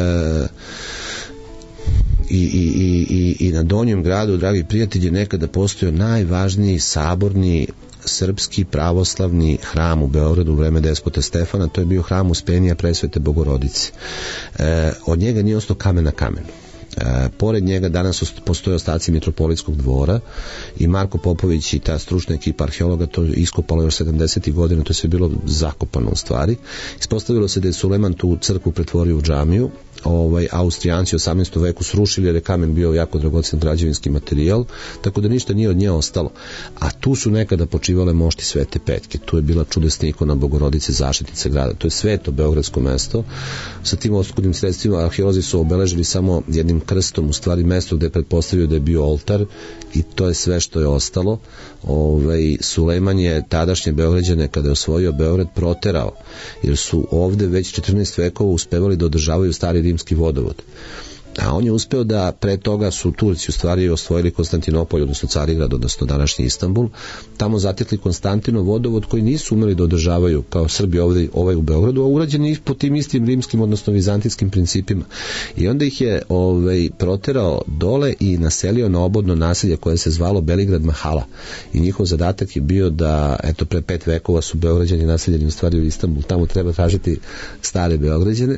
S5: i na Donjem gradu, dragi prijatelji, nekada postojao najvažniji saborni srpski pravoslavni hram u Beogradu u vreme despota Stefana. To je bio hram Uspenija Presvete Bogorodice. Od njega nije ostao kamen na kamenu. Pored njega danas postoje ostaci Mitropolitskog dvora i Marko Popović i ta stručna ekipa arheologa to iskopalo još 70. godina, to je sve bilo zakopano u stvari. Ispostavilo se da je Sulejman tu crkvu pretvorio u džamiju, Austrijanci u 18. veku srušili jer je kamen bio jako dragocen građevinski materijal, tako da ništa nije od nje ostalo. A tu su nekada počivale mošti Svete Petke, tu je bila čudesna ikona Bogorodice zaštitnice grada, to je sveto beogradsko mesto. Sa tim oskudnim sredstvima arheolozi su obeležili samo jednim krstom, u stvari mesto gde je pretpostavio da je bio oltar, i to je sve što je ostalo. Sulejman je tadašnje Beograđane, kada je osvojio Beograd, proterao, jer su ovde već 14 vekova uspevali da održavaju stari rimski vodovod. A on je uspeo da, pre toga su Turci u stvari osvojili Konstantinopolj, odnosno Carigrad, odnosno današnji Istanbul, tamo zatekli Konstantinov vodovod koji nisu umeli da održavaju kao Srbi ovde, u Beogradu, a urađeni po tim istim rimskim, odnosno vizantijskim principima. I onda ih je proterao dole i naselio na obodno naselje koje se zvalo Beligrad Mahala. I njihov zadatak je bio da, eto, pre 5 vekova su Beograđani naseljeni u stvari u Istanbul, tamo treba tražiti stare Beograđane,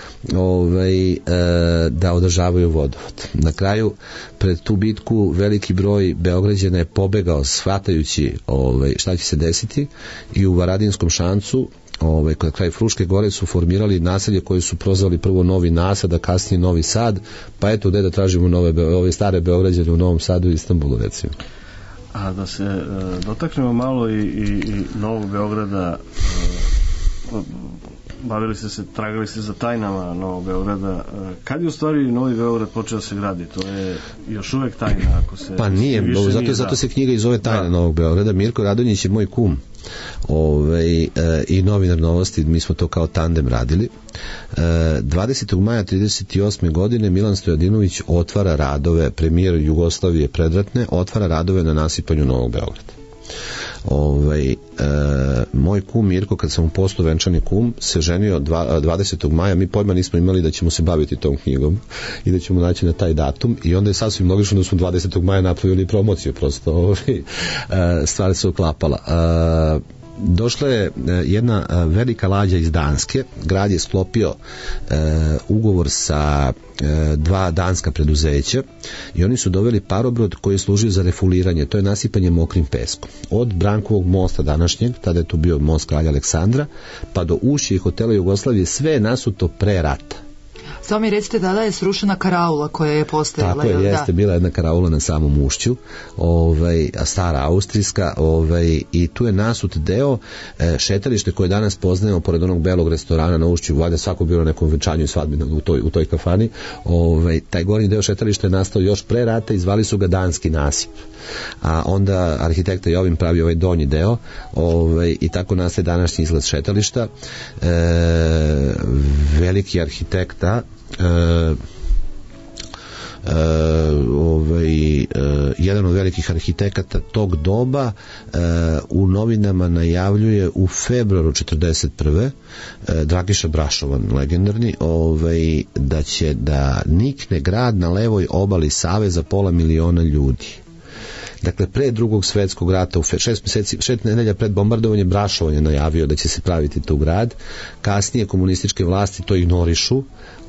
S5: da održavaju vodovod. Na kraju, pred tu bitku, veliki broj Beograđana je pobegao shvatajući šta će se desiti, i u Varadinskom šancu, kod kraj Fruške gore, su formirali naselje koje su prozvali prvo Novi Nasad, a kasnije Novi Sad, pa eto gde da tražimo ove stare Beograđane u Novom Sadu i Istanbulu, recimo.
S3: A da se dotaknemo malo i Novog Beograda, tragali ste za tajnama Novog Beograda. Kad je u stvari Novi Beograd počeo da se gradi? To je još uvek tajna, ako se...
S5: Pa nije, zato se knjiga i zove Tajna Novog Beograda. Mirko Radonjić je moj kum i novinar Novosti, mi smo to kao tandem radili. 20. maja 38. godine Milan Stojadinović otvara radove, premijer Jugoslavije predratne, otvara radove na nasipanju Novog Beograda. Moj kum Mirko, kad sam mu postao venčani kum, se ženio 20. maja, mi pojma nismo imali da ćemo se baviti tom knjigom i da ćemo naći na taj datum, i onda je sasvim logično da smo 20. maja napravili promociju, prosto stvar se uklapala. Došla je jedna velika lađa iz Danske, grad je sklopio ugovor sa 2 danska preduzeća i oni su doveli parobrod koji je služio za refuliranje, to je nasipanje mokrim peskom. Od Brankovog mosta današnjeg, tada je tu bio most kralja Aleksandra, pa do ušća i hotela Jugoslavije, sve je nasuto pre rata.
S2: Samo mi recite, da je srušena karaula koja je postojala.
S5: Tako je, jeste, bila jedna karaula na samom ušću, stara austrijska, i tu je nasut deo šetalište koje danas poznajemo pored onog belog restorana na ušću, valjda svako bilo na nekom venčanju i svadbi u toj kafani. Taj gornji deo šetališta je nastao još pre rata i zvali su ga Danski nasip. A onda arhitekta Jovin pravi ovaj donji deo, i tako nastaje današnji izgled šetališta. Veliki arhitekta, jedan od velikih arhitekata tog doba u novinama najavljuje u februaru 41. Dragiša Brašovan, legendarni, da će da nikne grad na levoj obali Save za 500.000 ljudi. Dakle, pre Drugog svetskog rata, u 6 nedelja pred bombardovanje, Brašovan je najavio da će se praviti tu grad. Kasnije komunističke vlasti to ignorišu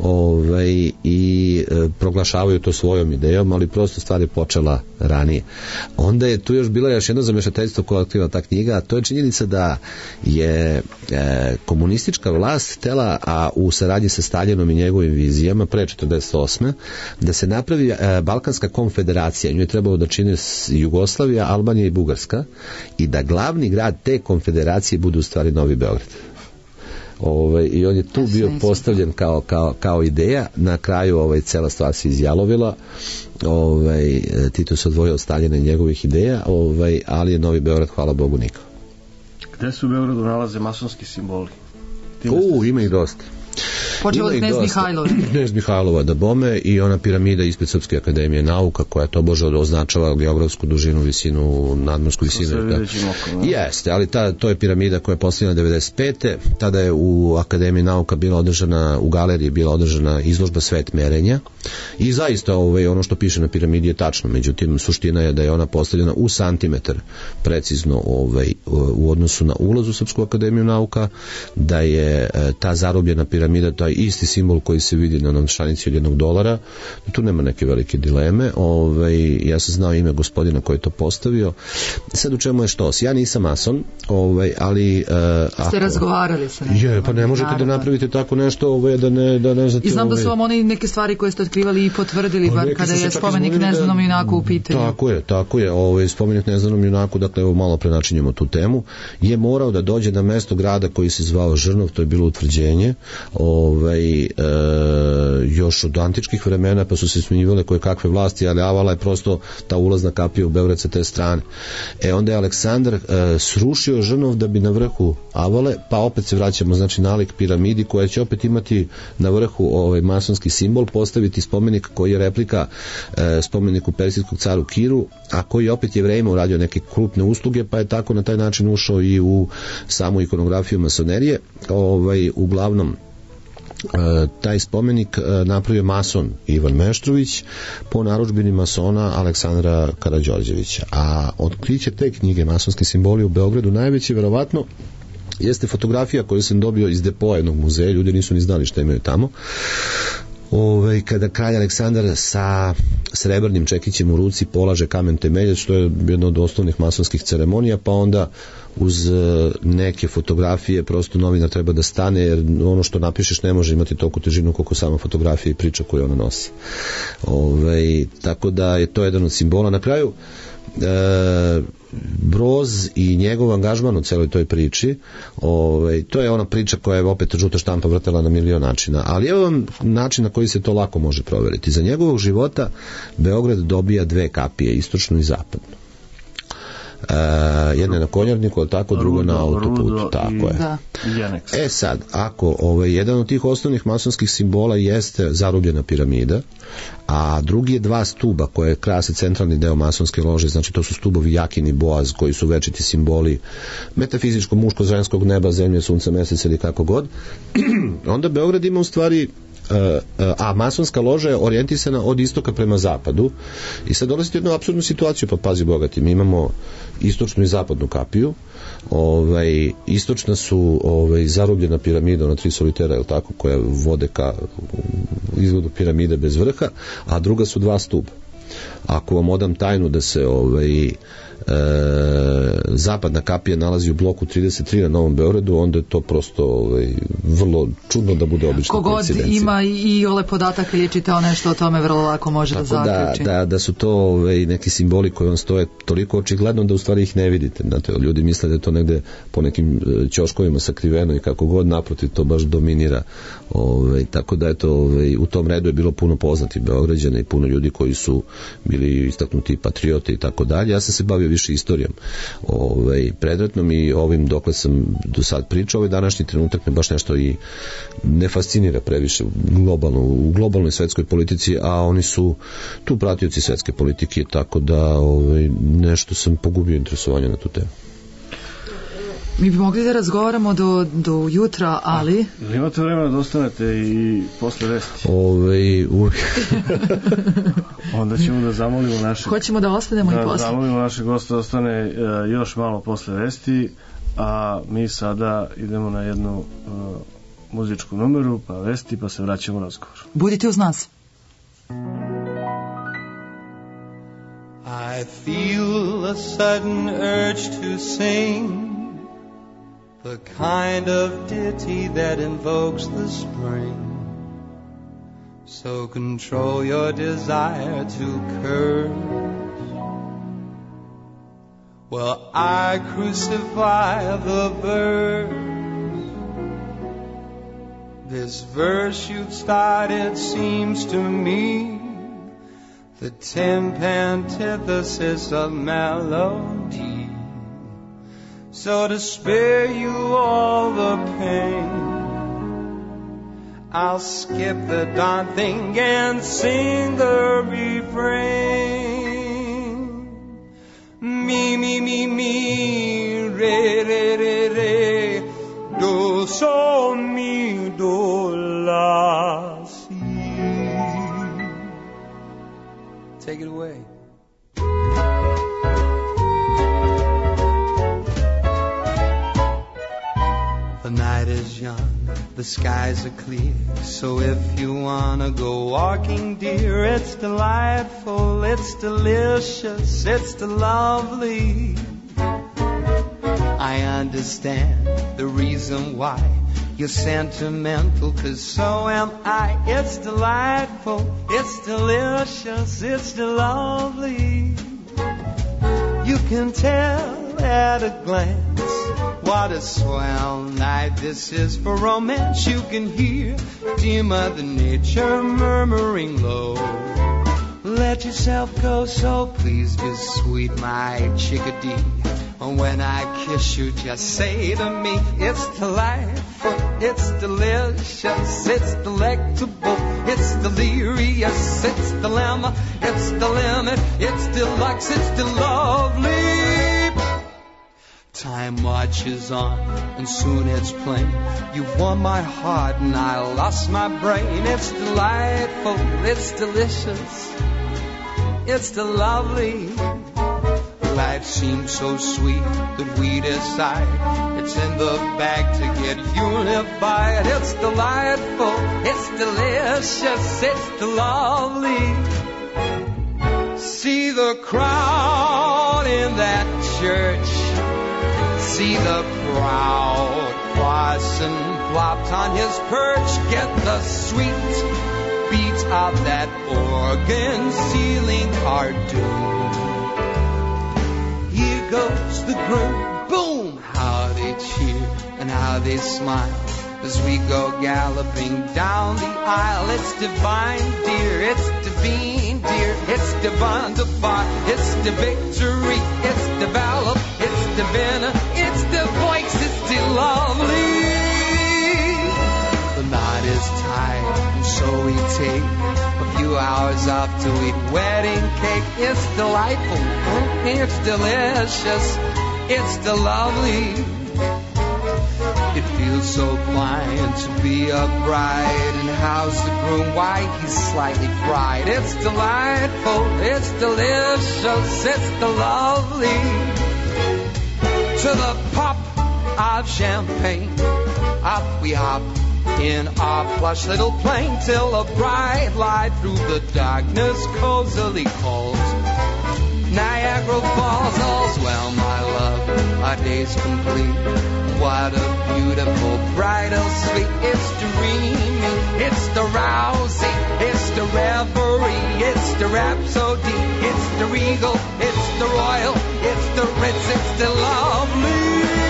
S5: i proglašavaju to svojom idejom, ali prosto stvar je počela ranije. Onda je tu još bila još jedno zamešateljstvo koje otkriva ta knjiga, a to je činjenica da je komunistička vlast htela, a u saradnji sa Staljinom i njegovim vizijama, pre 48. da se napravi Balkanska konfederacija, nju je trebalo da čine Jugoslavija, Albanija i Bugarska, i da glavni grad te konfederacije bude u stvari Novi Beograd. I on je tu bio postavljen kao ideja. Na kraju cela stvar se izjalovila, Tito se odvojio od Staljina i njegovih ideja, ali je Novi Beograd, hvala Bogu, nikao.
S3: Gde se u Beogradu nalaze masonski simboli?
S5: Ima ih dosta.
S2: Počeo od Knez Mihajlova.
S5: Knez Mihajlova da bome, i ona piramida ispred Srpske akademije nauka koja to bože označava geografsku dužinu, visinu, nadmorsku visinu. Jeste, ali to je piramida koja je postavljena 95. Tada je u Akademiji nauka bila održana, u galeriji bila održana izložba Svet merenja, i zaista ono što piše na piramidi je tačno, međutim suština je da je ona postavljena u santimetar precizno u odnosu na ulaz u Srpsku akademiju nauka, da je ta zarobljena piramida, ta isti simbol koji se vidi na novčanici od $1, tu nema neke velike dileme. Ja sam znao ime gospodina koji je to postavio. Sad u čemu je štos? Ja nisam mason, ali
S2: ste razgovarali sa nekim?
S5: Pa ne možete da napravite tako nešto da ne znate.
S2: I znam da su vam oni neke stvari koje ste otkrivali i potvrdili, bar kada je spomenik Neznanom junaku u pitanju.
S5: Tako je. Spomenik Neznanom junaku, dakle evo malo prenačinjemo tu temu, je morao da dođe na mesto grada koji se zvao Žrnov, to je bilo utvrđenje još od antičkih vremena, pa su se smjenjivale koje kakve vlasti, ali Avala je prosto ta ulazna kapija u Beograd sa te strane. Onda je Aleksandar srušio Žrnov da bi na vrhu Avale, pa opet se vraćamo znači nalik piramidi koja će opet imati na vrhu masonski simbol, postaviti spomenik koji je replika spomeniku persijskog caru Kiru, a koji opet Jevrejima uradio neke krupne usluge, pa je tako na taj način ušao i u samu ikonografiju masonerije. Uglavnom taj spomenik napravio mason Ivan Meštrović po narudžbini masona Aleksandra Karađorđevića, a otkriće te knjige masonski simboli u Beogradu najveće verovatno jeste fotografija koju sam dobio iz depoa jednog muzeja, ljudi nisu ni znali šta imaju tamo, kada kralj Aleksandar sa srebrnim čekićem u ruci polaže kamen temeljac, što je jedna od osnovnih masonskih ceremonija, pa onda uz neke fotografije prosto novinar treba da stane, jer ono što napišeš ne može imati toliko težinu koliko sama fotografija i priča koju ona nosi. Tako da je to jedan od simbola. Na kraju Broz i njegov angažman u celoj toj priči, to je ona priča koja je opet žuta štampa vrtela na milion načina, ali evo vam način na koji se to lako može proveriti. Za njegovog života Beograd dobija 2 kapije, istočnu i zapadnu. Jedna je na Konjarniku, tako, druga na autoputu, tako je. Sad, ako jedan od tih osnovnih masonskih simbola jeste zarubljena piramida, a drugi je 2 stuba koje krase centralni deo masonske lože, znači to su stubovi Jakin i Boaz, koji su večiti simboli metafizičkog muško-ženskog neba, zemlje, sunca, meseca ili kako god, onda Beograd ima u stvari a masonska loža je orijentisana od istoka prema zapadu i sad dolazite jednu apsurdnu situaciju, pa pazi bogati, mi imamo istočnu i zapadnu kapiju, istočna su zarubljena piramida, ona 3 solitera, je tako, koja vode ka izgledu piramide bez vrha, a druga su 2 stuba. Ako vam odam tajnu da se zapadna kapija nalazi u bloku 33 na Novom Beogradu, onda je to prosto vrlo čudno da bude obična koincidencija.
S2: Kogod ima i ole podataka ili je čitao nešto o tome, vrlo lako može da zaključi.
S5: Da su to neki simboli koji vam stoje toliko očigledno da u stvari ih ne vidite. Znate, ljudi misle da je to negde po nekim ćoškovima sakriveno i kako god, naprotiv to baš dominira. Tako da u tom redu je bilo puno poznatih Beograđana i puno ljudi koji su bili istaknuti patriote i tako dalje. Ja sam se bavio više istorijom predmetnom i ovim dokle sam do sad pričao. Današnji trenutak me baš nešto i ne fascinira previše u globalnoj svetskoj politici, a oni su tu pratioci svetske politike, tako da nešto sam pogubio interesovanje na tu temu.
S2: Mi bi mogli da razgovaramo do jutra, ali...
S3: Imate vremena da ostanete i posle vesti? Onda ćemo da zamolimo naše...
S2: Hoćemo da ostanemo i posle.
S3: Da zamolimo naše goste da ostane još malo posle vesti, a mi sada idemo na jednu muzičku numeru, pa vesti, pa se vraćamo u razgovor.
S2: Budite uz nas.
S6: I feel a sudden urge to sing the kind of ditty that invokes the spring. So control your desire to curse. Well, I crucify the verse. This verse you've started seems to me the 10th antithesis of melody. So to spare you all the pain, I'll skip the darn thing and sing the refrain. Mi, mi, mi, mi, re, re, re, re, do, so, mi, do, la, si. Take it away. The night is young, the skies are clear. So if you wanna go walking, dear, it's delightful, it's delicious, it's lovely. I understand the reason why you're sentimental, 'cause so am I. It's delightful, it's delicious, it's lovely. You can tell at a glance what a swell night this is for romance. You can hear dear Mother Nature murmuring low. Let yourself go, so please, just sweet my chickadee. When I kiss you, just say to me, it's delightful, it's delicious, it's delectable, it's delirious, it's dilemma, it's the limit, it's deluxe, it's lovely. Time marches on, and soon it's plain. You've won my heart, and I lost my brain. It's delightful, it's delicious, it's lovely. Life seems so sweet that we decide it's in the bag to get unified. It's delightful, it's delicious, it's lovely. See the crowd in that church. See the proud parson plopped on his perch. Get the sweet beat of that organ sealing our doom. Here goes the groom, boom! How they cheer and how they smile as we go galloping down the aisle. It's divine, dear, it's divine, dear, it's divine to far, it's the victory, it's develop, it's divina, it's the voice, it's the lovely. The night is tired, and so we take a few hours off to eat wedding cake. It's delightful, it's delicious, it's the lovely. It feels so fine to be a bride, and how's the groom? Why, he's slightly fried. It's delightful, it's delicious, it's the lovely. To the pop of champagne, up we hop in our plush little plane till a bright light through the darkness cozily calls. Niagara Falls, all's well, my love, our day's complete. What a beautiful bridal suite. It's dreamy, it's the rousing, it's the reverie, it's the rhapsody, it's the regal, it's the royal, it's the ritz, it's the lovely.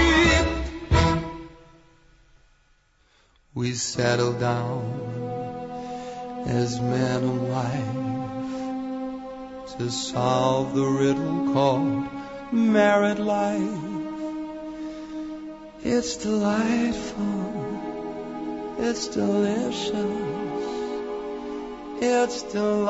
S6: We settle down as man and wife to solve the riddle called married life. It's delightful, it's delicious, it's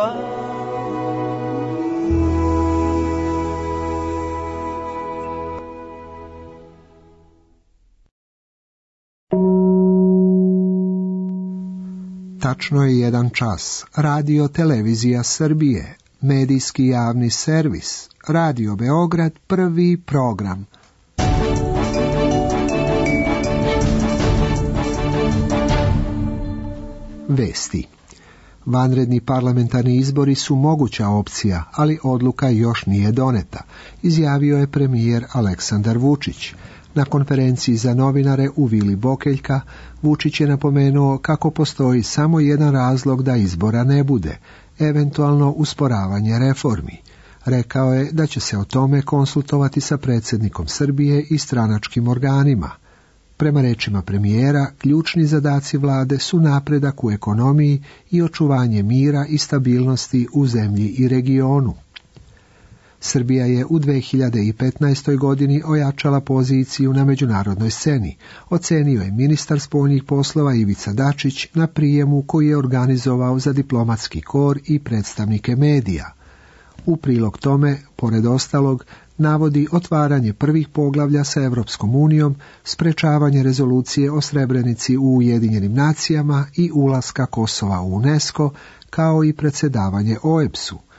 S7: Tačno je 1 čas. Radio Televizija Srbije. Medijski javni servis. Radio Beograd, prvi program. Vesti. Vanredni parlamentarni izbori su moguća opcija, ali odluka još nije doneta, izjavio je premijer Aleksandar Vučić. Na konferenciji za novinare u Vili Bokeljka, Vučić je napomenuo kako postoji samo jedan razlog da izbora ne bude, eventualno usporavanje reformi. Rekao je da će se o tome konsultovati sa predsjednikom Srbije i stranačkim organima. Prema rečima premijera, ključni zadaci vlade su napredak u ekonomiji i očuvanje mira i stabilnosti u zemlji i regionu. Srbija je u 2015. godini ojačala poziciju na međunarodnoj sceni, ocenio je ministar spoljnih poslova Ivica Dačić na prijemu koji je organizovao za diplomatski kor i predstavnike medija. U prilog tome, pored ostalog, navodi otvaranje prvih poglavlja sa Evropskom unijom, sprečavanje rezolucije o Srebrenici u Ujedinjenim nacijama i ulaska Kosova u UNESCO, kao i predsjedavanje OEBS-u.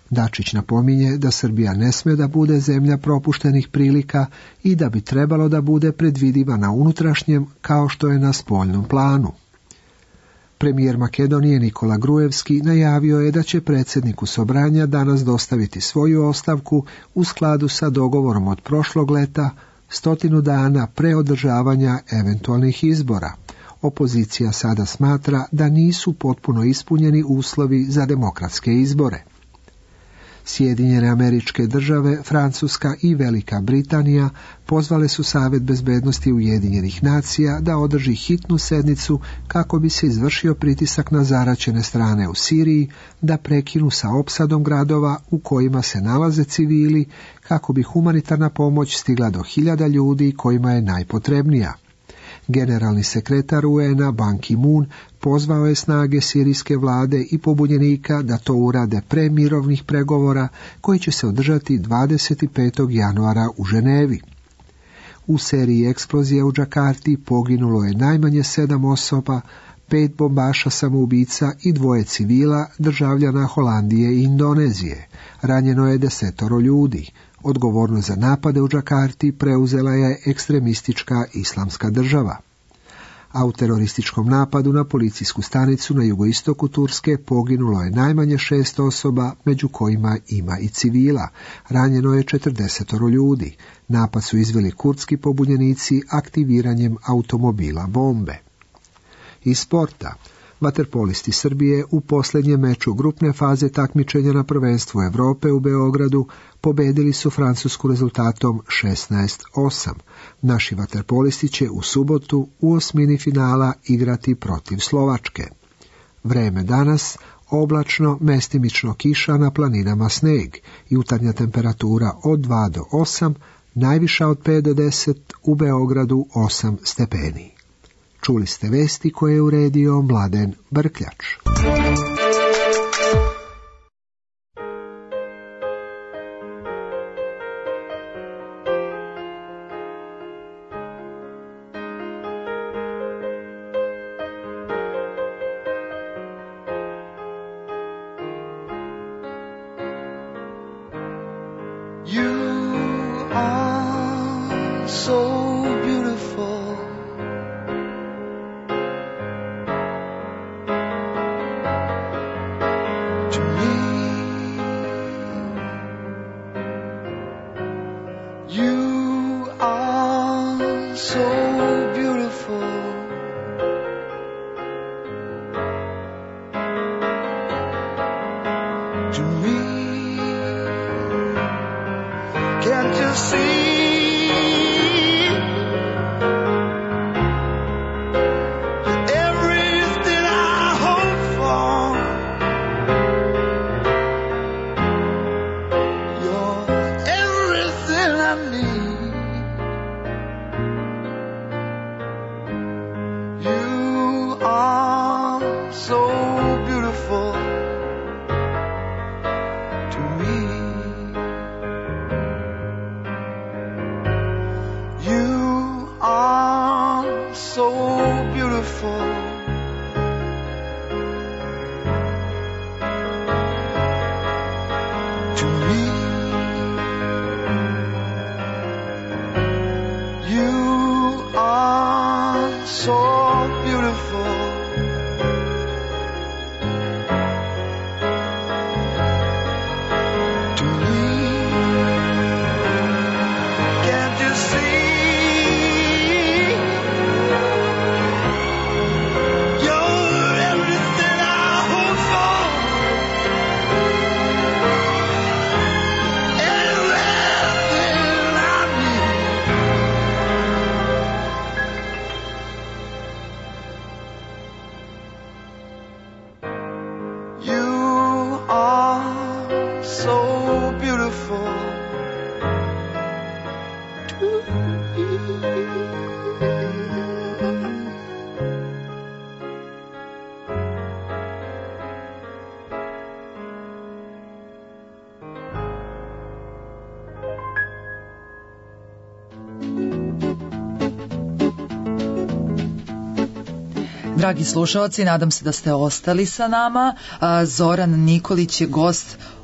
S7: Dačić napominje da Srbija ne sme da bude zemlja propuštenih prilika i da bi trebalo da bude predvidiva na unutrašnjem kao što je na spoljnom planu. Premijer Makedonije Nikola Gruevski najavio je da će predsjedniku Sobranja danas dostaviti svoju ostavku u skladu sa dogovorom od prošlog leta, 100 dana pre održavanja eventualnih izbora. Opozicija sada smatra da nisu potpuno ispunjeni uslovi za demokratske izbore. Sjedinjene Američke Države, Francuska i Velika Britanija pozvale su Savet bezbednosti Ujedinjenih nacija da održi hitnu sednicu kako bi se izvršio pritisak na zaraćene strane u Siriji da prekinu sa opsadom gradova u kojima se nalaze civili kako bi humanitarna pomoć stigla do 1000 ljudi kojima je najpotrebnija. Generalni sekretar UN-a Ban Ki-moon pozvao je snage sirijske vlade i pobunjenika da to urade pre mirovnih pregovora koji će se održati 25. januara u Ženevi. U seriji eksplozija u Džakarti poginulo je najmanje 7 osoba, 5 bombaša samoubica i 2 civila, državljana Holandije i Indonezije. Ranjeno je 10 ljudi. Odgovornost za napade u Džakarti preuzela je ekstremistička Islamska država. A u terorističkom napadu na policijsku stanicu na jugoistoku Turske poginulo je najmanje 6 osoba, među kojima ima i civila. Ranjeno je 40 ljudi. Napad su izveli kurdski pobunjenici aktiviranjem automobila bombe. Iz sporta. Vaterpolisti Srbije u posljednjem meču grupne faze takmičenja na prvenstvu Evrope u Beogradu pobedili su Francusku rezultatom 16-8. Naši vaterpolisti će u subotu u osmini finala igrati protiv Slovačke. Vreme danas oblačno, mestimično kiša, na planinama sneg, jutarnja temperatura od 2 do 8, najviša od 5 do 10, u Beogradu 8 stepeni. Čuli ste vesti koje je uredio Mladen Brkljač.
S2: Dragi slušalci, nadam se da ste ostali sa nama. Zoran Nikolić je gost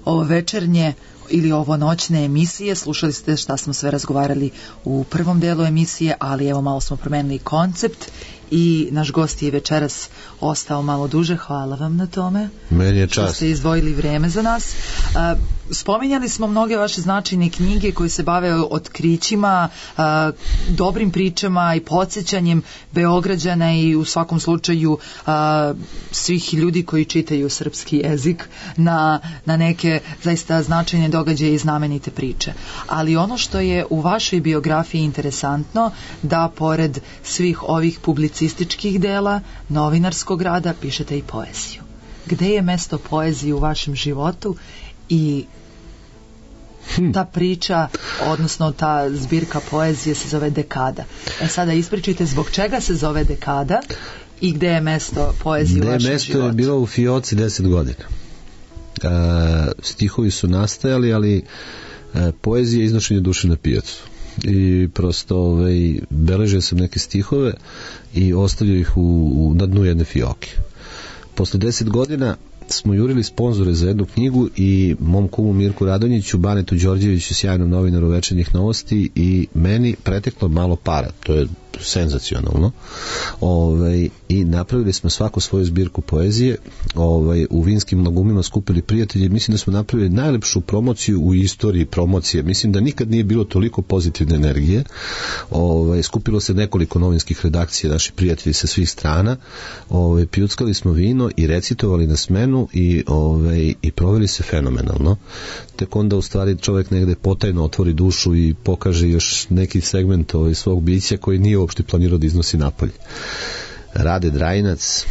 S2: ovo večernje ili ovo noćne emisije. Slušali ste šta smo sve razgovarali u prvom delu emisije, ali evo malo smo promenili koncept i naš gost je večeras ostao malo duže. Hvala vam na tome.
S5: Meni je čast.
S2: Što ste izdvojili vreme za nas. Spominjali smo mnoge vaše značajne knjige koje se bave otkrićima, dobrim pričama i podsjećanjem Beograđana i u svakom slučaju svih ljudi koji čitaju srpski jezik na neke zaista značajne događaje i znamenite priče. Ali ono što je u vašoj biografiji interesantno, da pored svih ovih publicističkih dela, novinarskog rada, pišete i poeziju. Gde je mesto poezije u vašem životu i ta priča, odnosno ta zbirka poezije se zove Dekada. Sada ispričajte zbog čega se zove Dekada i gde je mesto poezije u vašem životu.
S5: Mesto je bilo u fioci 10 godina. Stihovi su nastajali, ali poezija je iznošenje duše na pijacu. I prosto beležio sam neke stihove i ostavio ih na dnu jedne fioke. Posle 10 godina smo jurili sponzore za jednu knjigu i mom kumu Mirku Radonjiću, Banetu Đorđeviću, sjajnom novinaru Večernjih novosti, i meni preteklo malo para, to je senzacionalno, i napravili smo svako svoju zbirku poezije, u vinskim lagumima skupili prijatelji. Mislim da smo napravili najlepšu promociju u istoriji promocije. Mislim da nikad nije bilo toliko pozitivne energije. Skupilo se nekoliko novinskih redakcija, naši prijatelji sa svih strana, pijuckali smo vino i recitovali na smenu i proveli se fenomenalno. Tek onda u stvari čovjek negde potajno otvori dušu i pokaže još neki segment svog bića koji nije uopšte planirao da iznosi napolje. Rade Drajinac,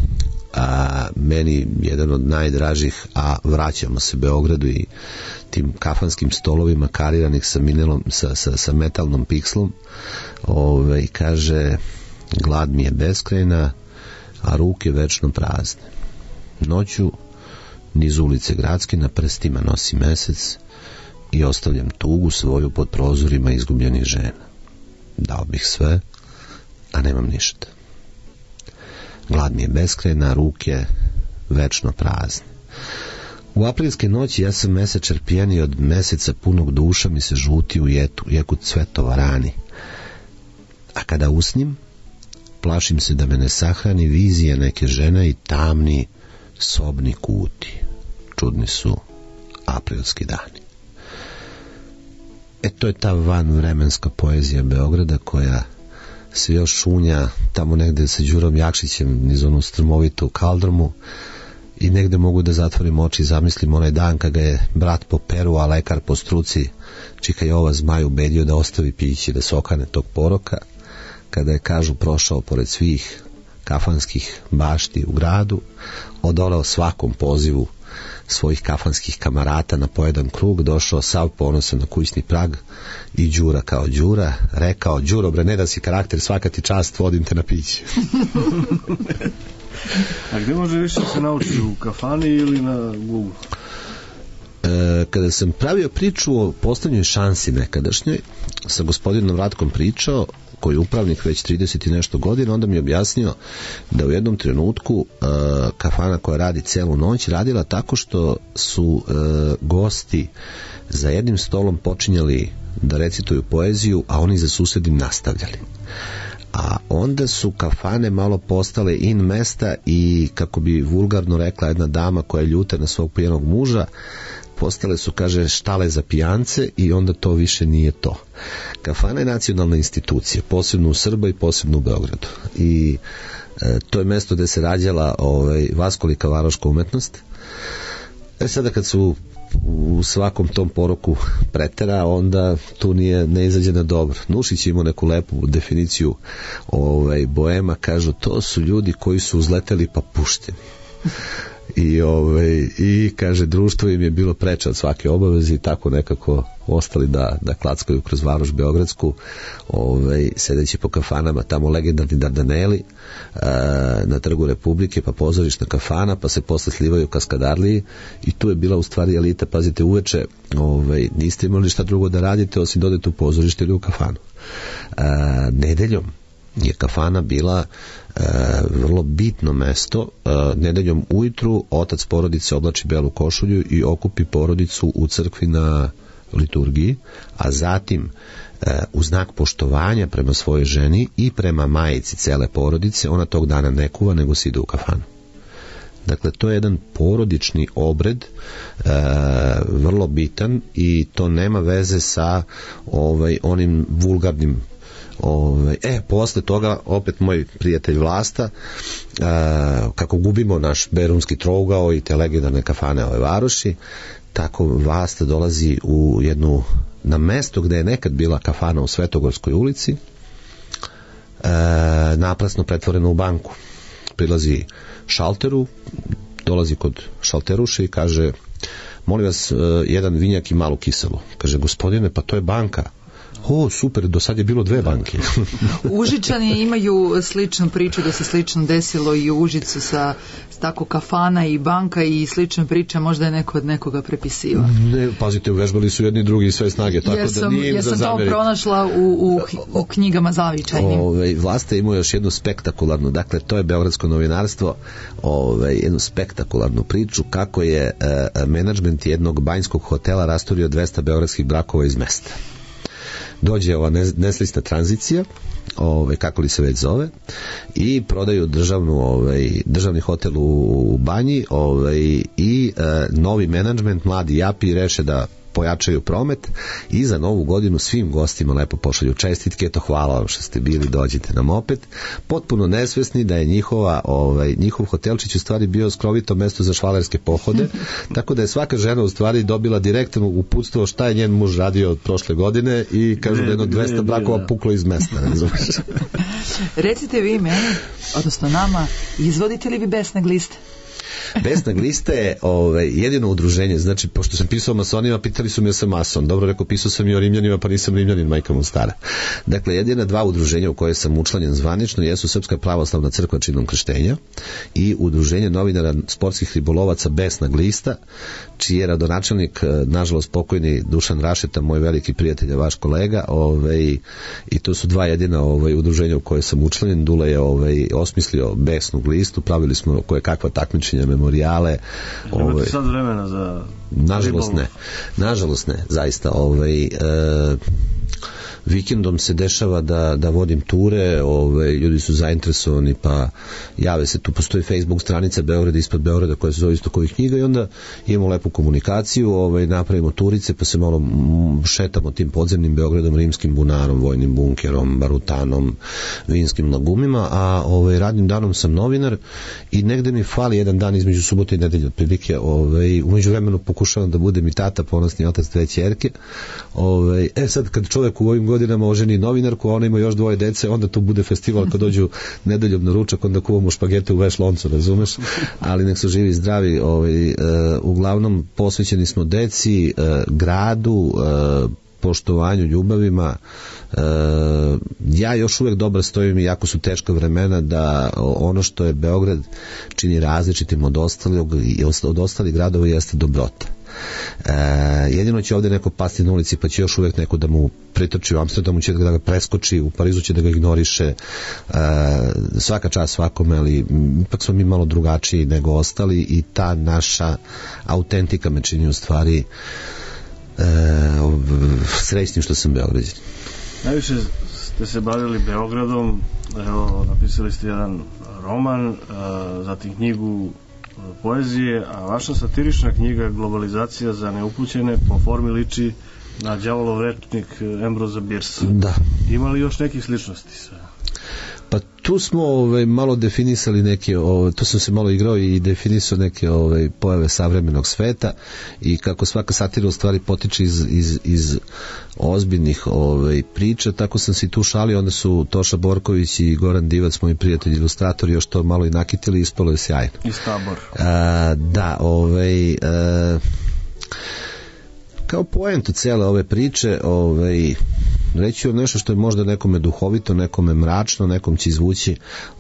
S5: meni jedan od najdražih, a vraćamo se Beogradu i tim kafanskim stolovima kariranih sa metalnom pikslom, kaže: glad mi je beskrajna, a ruke večno prazne. Noću niz ulice gradske na prstima nosi mesec i ostavljam tugu svoju pod prozorima izgubljenih žena. Dao bih sve, a nemam ništa. Glad mi je beskrajna, ruke večno prazne. U aprilske noći ja sam mesečar pijani od meseca punog duša mi se žuti u jeku cvetova rani. A kada usnim, plašim se da me ne sahrani vizija neke žene i tamni sobni kuti. Čudni su aprilski dani. To je ta vanvremenska poezija Beograda koja se još šunja tamo negde sa Đurom Jakšićem niz onu strmovitu kaldrmu i negde mogu da zatvorim oči i zamislim onaj dan kada je brat po peru, a lekar po struci Čika Jova Zmaj ubedio da ostavi piće, da se okane tog poroka, kada je, kažu, prošao pored svih kafanskih bašti u gradu, odoleo svakom pozivu svojih kafanskih kamarata na po jedan krug, došao sav ponosan na kućni prag i Đura kao Đura rekao: Đuro bre, ne da si karakter, svaka ti čast, vodim te na piće.
S3: A gde može više se nauči, u kafani ili na Google?
S5: Kada sam pravio priču o posljednjoj šansi nekadašnjoj, sa gospodinom Ratkom pričao, koji je upravnik već 30 i nešto godina, onda mi je objasnio da u jednom trenutku kafana koja radi celu noć radila tako što su gosti za jednim stolom počinjali da recituju poeziju, a oni za susednim nastavljali. A onda su kafane malo postale in mesta i, kako bi vulgarno rekla jedna dama koja je ljuta na svog pijenog muža, postale su, kaže, štale za pijance i onda to više nije to. Kafana je nacionalna institucija, posebno u Srbiji i posebno u Beogradu. I to je mesto gde se rađala vaskolika varoška umetnost. Sada kad su u svakom tom poroku pretera, onda tu ne izađe na dobro. Nušić ima neku lepu definiciju boema, kažu: to su ljudi koji su uzleteli pa pušteni. I kaže, društvo im je bilo preče od svake obaveze i tako nekako ostali da klackaju kroz varoš beogradsku, sedeći po kafanama, tamo legendarni Dardaneli na Trgu Republike, pa pozorišna kafana, pa se posle slivaju Kaskadarliji i tu je bila u stvari elita. Pazite, uveče niste imali šta drugo da radite osim da odete u pozorište ili u kafanu. Nedeljom je kafana bila vrlo bitno mesto. Nedeljom ujutru otac porodice oblači belu košulju i okupi porodicu u crkvi na liturgiji, a zatim u znak poštovanja prema svojoj ženi i prema majici cele porodice, ona tog dana ne kuva, nego se ide u kafanu. Dakle, to je jedan porodični obred, vrlo bitan, i to nema veze sa onim vulgarnim posle toga opet moj prijatelj Vlasta, kako gubimo naš berunski trougao i te legendarne kafane ove varoši, tako Vlasta dolazi u na mesto gde je nekad bila kafana u Svetogorskoj ulici, naplasno pretvoreno u banku. Prilazi šalteru, dolazi kod šalteruše i kaže: molim vas, jedan vinjak i malu kiselu. Kaže: gospodine, pa to je banka. O, super, do sad je bilo 2 banke.
S2: Užičani imaju sličnu priču da se slično desilo i u Užicu sa tako kafana i banka i slična priča, možda je neko od nekoga prepisivao.
S5: Ne, pazite, uvežbali su jedni drugi sve snage, tako da nije im za zameriti. Ja sam to pronašla
S2: u knjigama zavičajnim.
S5: Vlasta ima još jednu spektakularnu, dakle to je beogradsko novinarstvo, jednu spektakularnu priču kako je menadžment jednog banjskog hotela rasturio 200 beogradskih brakova iz mesta. Dođe ova neslisna tranzicija, kako li se već zove, i prodaju državni hotel u Banji, i novi menadžment, mladi japi, reše da pojačaju promet i za Novu godinu svim gostima lepo pošalju čestitke, eto hvala vam što ste bili, dođite nam opet, potpuno nesvesni da je njihov hotelčić u stvari bio skrovito mesto za švalerske pohode, tako da je svaka žena u stvari dobila direktno uputstvo šta je njen muž radio od prošle godine i kažu da jedno 200 brakova puklo iz mesta, ne znaš.
S2: Recite vi meni, odnosno nama, izvodite li vi besne gliste?
S5: Besna glista je jedino udruženje, znači pošto sam pisao o masonima, pitali su mi ja sam mason, dobro, rekao, pisao sam i o Rimljanima, pa nisam Rimljanin, majka mu stara. Dakle, jedina 2 udruženja u koje sam učlanjen zvanično jesu Srpska pravoslavna crkva činom krštenja i udruženje novinara sportskih ribolovaca Besna glista, čiji je radonačelnik, nažalost pokojni Dušan Rašeta, moj veliki prijatelj, vaš kolega, i to su 2 jedina udruženja u koje sam učlanjen. Dula je osmislio Besnu glistu, pravili smo koje kakva takmičenja, memorijale.
S3: Imate sad vremena za...
S5: Nažalost ne, zaista. Vikendom se dešava da vodim ture, ljudi su zainteresovani, pa jave se, tu postoji Facebook stranica Beograda ispod Beograda koja se zove isto koji knjiga, i onda imamo lepu komunikaciju, napravimo turice, pa se malo šetamo tim podzemnim Beogradom, rimskim bunarom, vojnim bunkerom, barutanom, vinskim lagumima, a radnim danom sam novinar i negde mi fali jedan dan između subote i nedelje otprilike. Umeđu vremenu pokušavam da budem i tata, ponosni otac 2 ćerke. Sad kad čovjek u ovim godinama oženi novinarku, a ona ima još 2 dece, onda tu bude festival kad dođu nedeljom na ručak, onda kuvamo špagete u veš loncu, razumeš? Ali nek su živi i zdravi. Uglavnom posvećeni smo deci, gradu, poštovanju, ljubavima. Ja još uvek dobro stojim, iako su teška vremena, da ono što je Beograd čini različitim od ostalih gradova jeste dobrota. Jedino će ovdje neko pasti na ulici, pa će još uvek neko da mu pritrči, u Amsterdamu će da ga preskoči, u Parizu će da ga ignoriše, svaka čast svakome, ali ipak smo mi malo drugačiji nego ostali i ta naša autentika me čini u stvari srećnim što sam Beograđan.
S3: Najviše ste se bavili Beogradom, evo, napisali ste jedan roman, zatim knjigu poezije, a vaša satirična knjiga Globalizacija za neupućene po formi liči na đavolov rečnik Ambrosa Biersa.
S5: Da.
S3: Ima li još nekih sličnosti sa...
S5: Pa tu smo malo definisali neke, tu sam se malo igrao i definisao neke pojave savremenog sveta i kako svaka satira u stvari potiče iz ozbiljnih priča, tako sam se i tu šalio, onda su Toša Borković i Goran Divac, moji prijatelji ilustratori, još to malo i nakitili i ispalo je sjajno.
S3: Iz Tabor.
S5: Da, kao poentu cele ove priče, reći ću nešto što je možda nekome duhovito, nekome mračno, nekom će izvući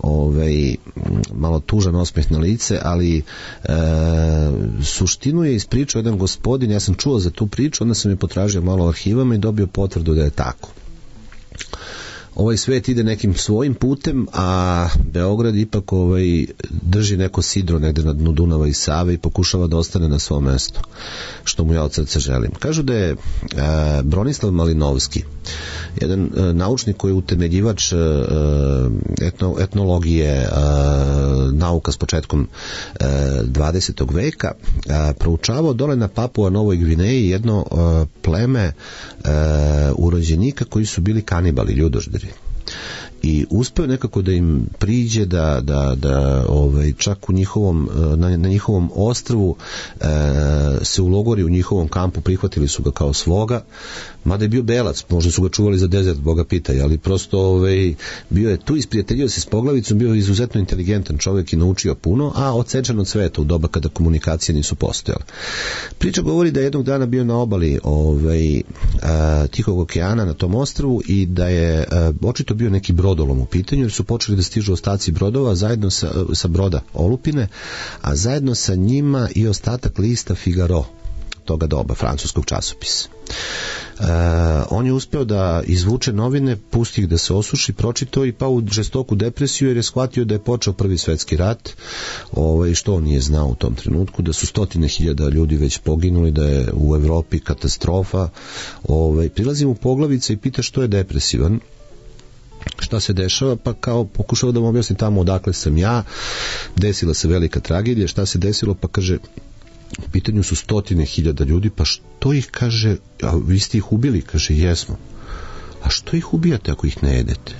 S5: malo tužan osmeh na lice, ali suštinu je ispričao jedan gospodin, ja sam čuo za tu priču, onda sam je potražio malo u arhivama i dobio potvrdu da je tako. ovaj svet ide nekim svojim putem, a Beograd ipak drži neko sidro negde na dnu Dunava i Save i pokušava da ostane na svom mestu, što mu ja od srca želim. Kažu da je Bronislav Malinovski, jedan naučnik koji je utemeljivač etnologije, nauka s početkom 20. veka, proučavao dole na Papua Novoj Gvineji jedno pleme urođenika koji su bili kanibali, ljudožderi. I uspeo nekako da im priđe da čak u na njihovom ostrvu se ulogori u njihovom kampu, prihvatili su ga kao svoga, mada je bio belac, možda su ga čuvali za dezert, Boga pitaj, ali prosto bio je tu, isprijateljio se s poglavicom, bio je izuzetno inteligentan čovjek i naučio puno, a odsečen od sveta u doba kada komunikacije nisu postojale. Priča govori da je jednog dana bio na obali Tihog okeana na tom ostrvu i da je očito bio neki brodolom u pitanju, jer su počeli da stižu ostaci brodova zajedno sa broda Olupine, a zajedno sa njima i ostatak lista Figaro toga doba, francuskog časopisa. On je uspeo da izvuče novine, pusti ih da se osuši, pročitao i pao u žestoku depresiju, jer je shvatio da je počeo Prvi svetski rat, što on nije znao u tom trenutku, da su 100.000 ljudi već poginuli, da je u Evropi katastrofa. Prilazi mu poglavica i pita što je depresivan, šta se dešava, pa kao pokušao da mu objasni tamo odakle sam ja, desila se velika tragedija, šta se desilo, pa kaže, u pitanju su 100.000 ljudi, pa što ih, kaže, a vi ste ih ubili, kaže, jesmo, a što ih ubijate ako ih ne jedete?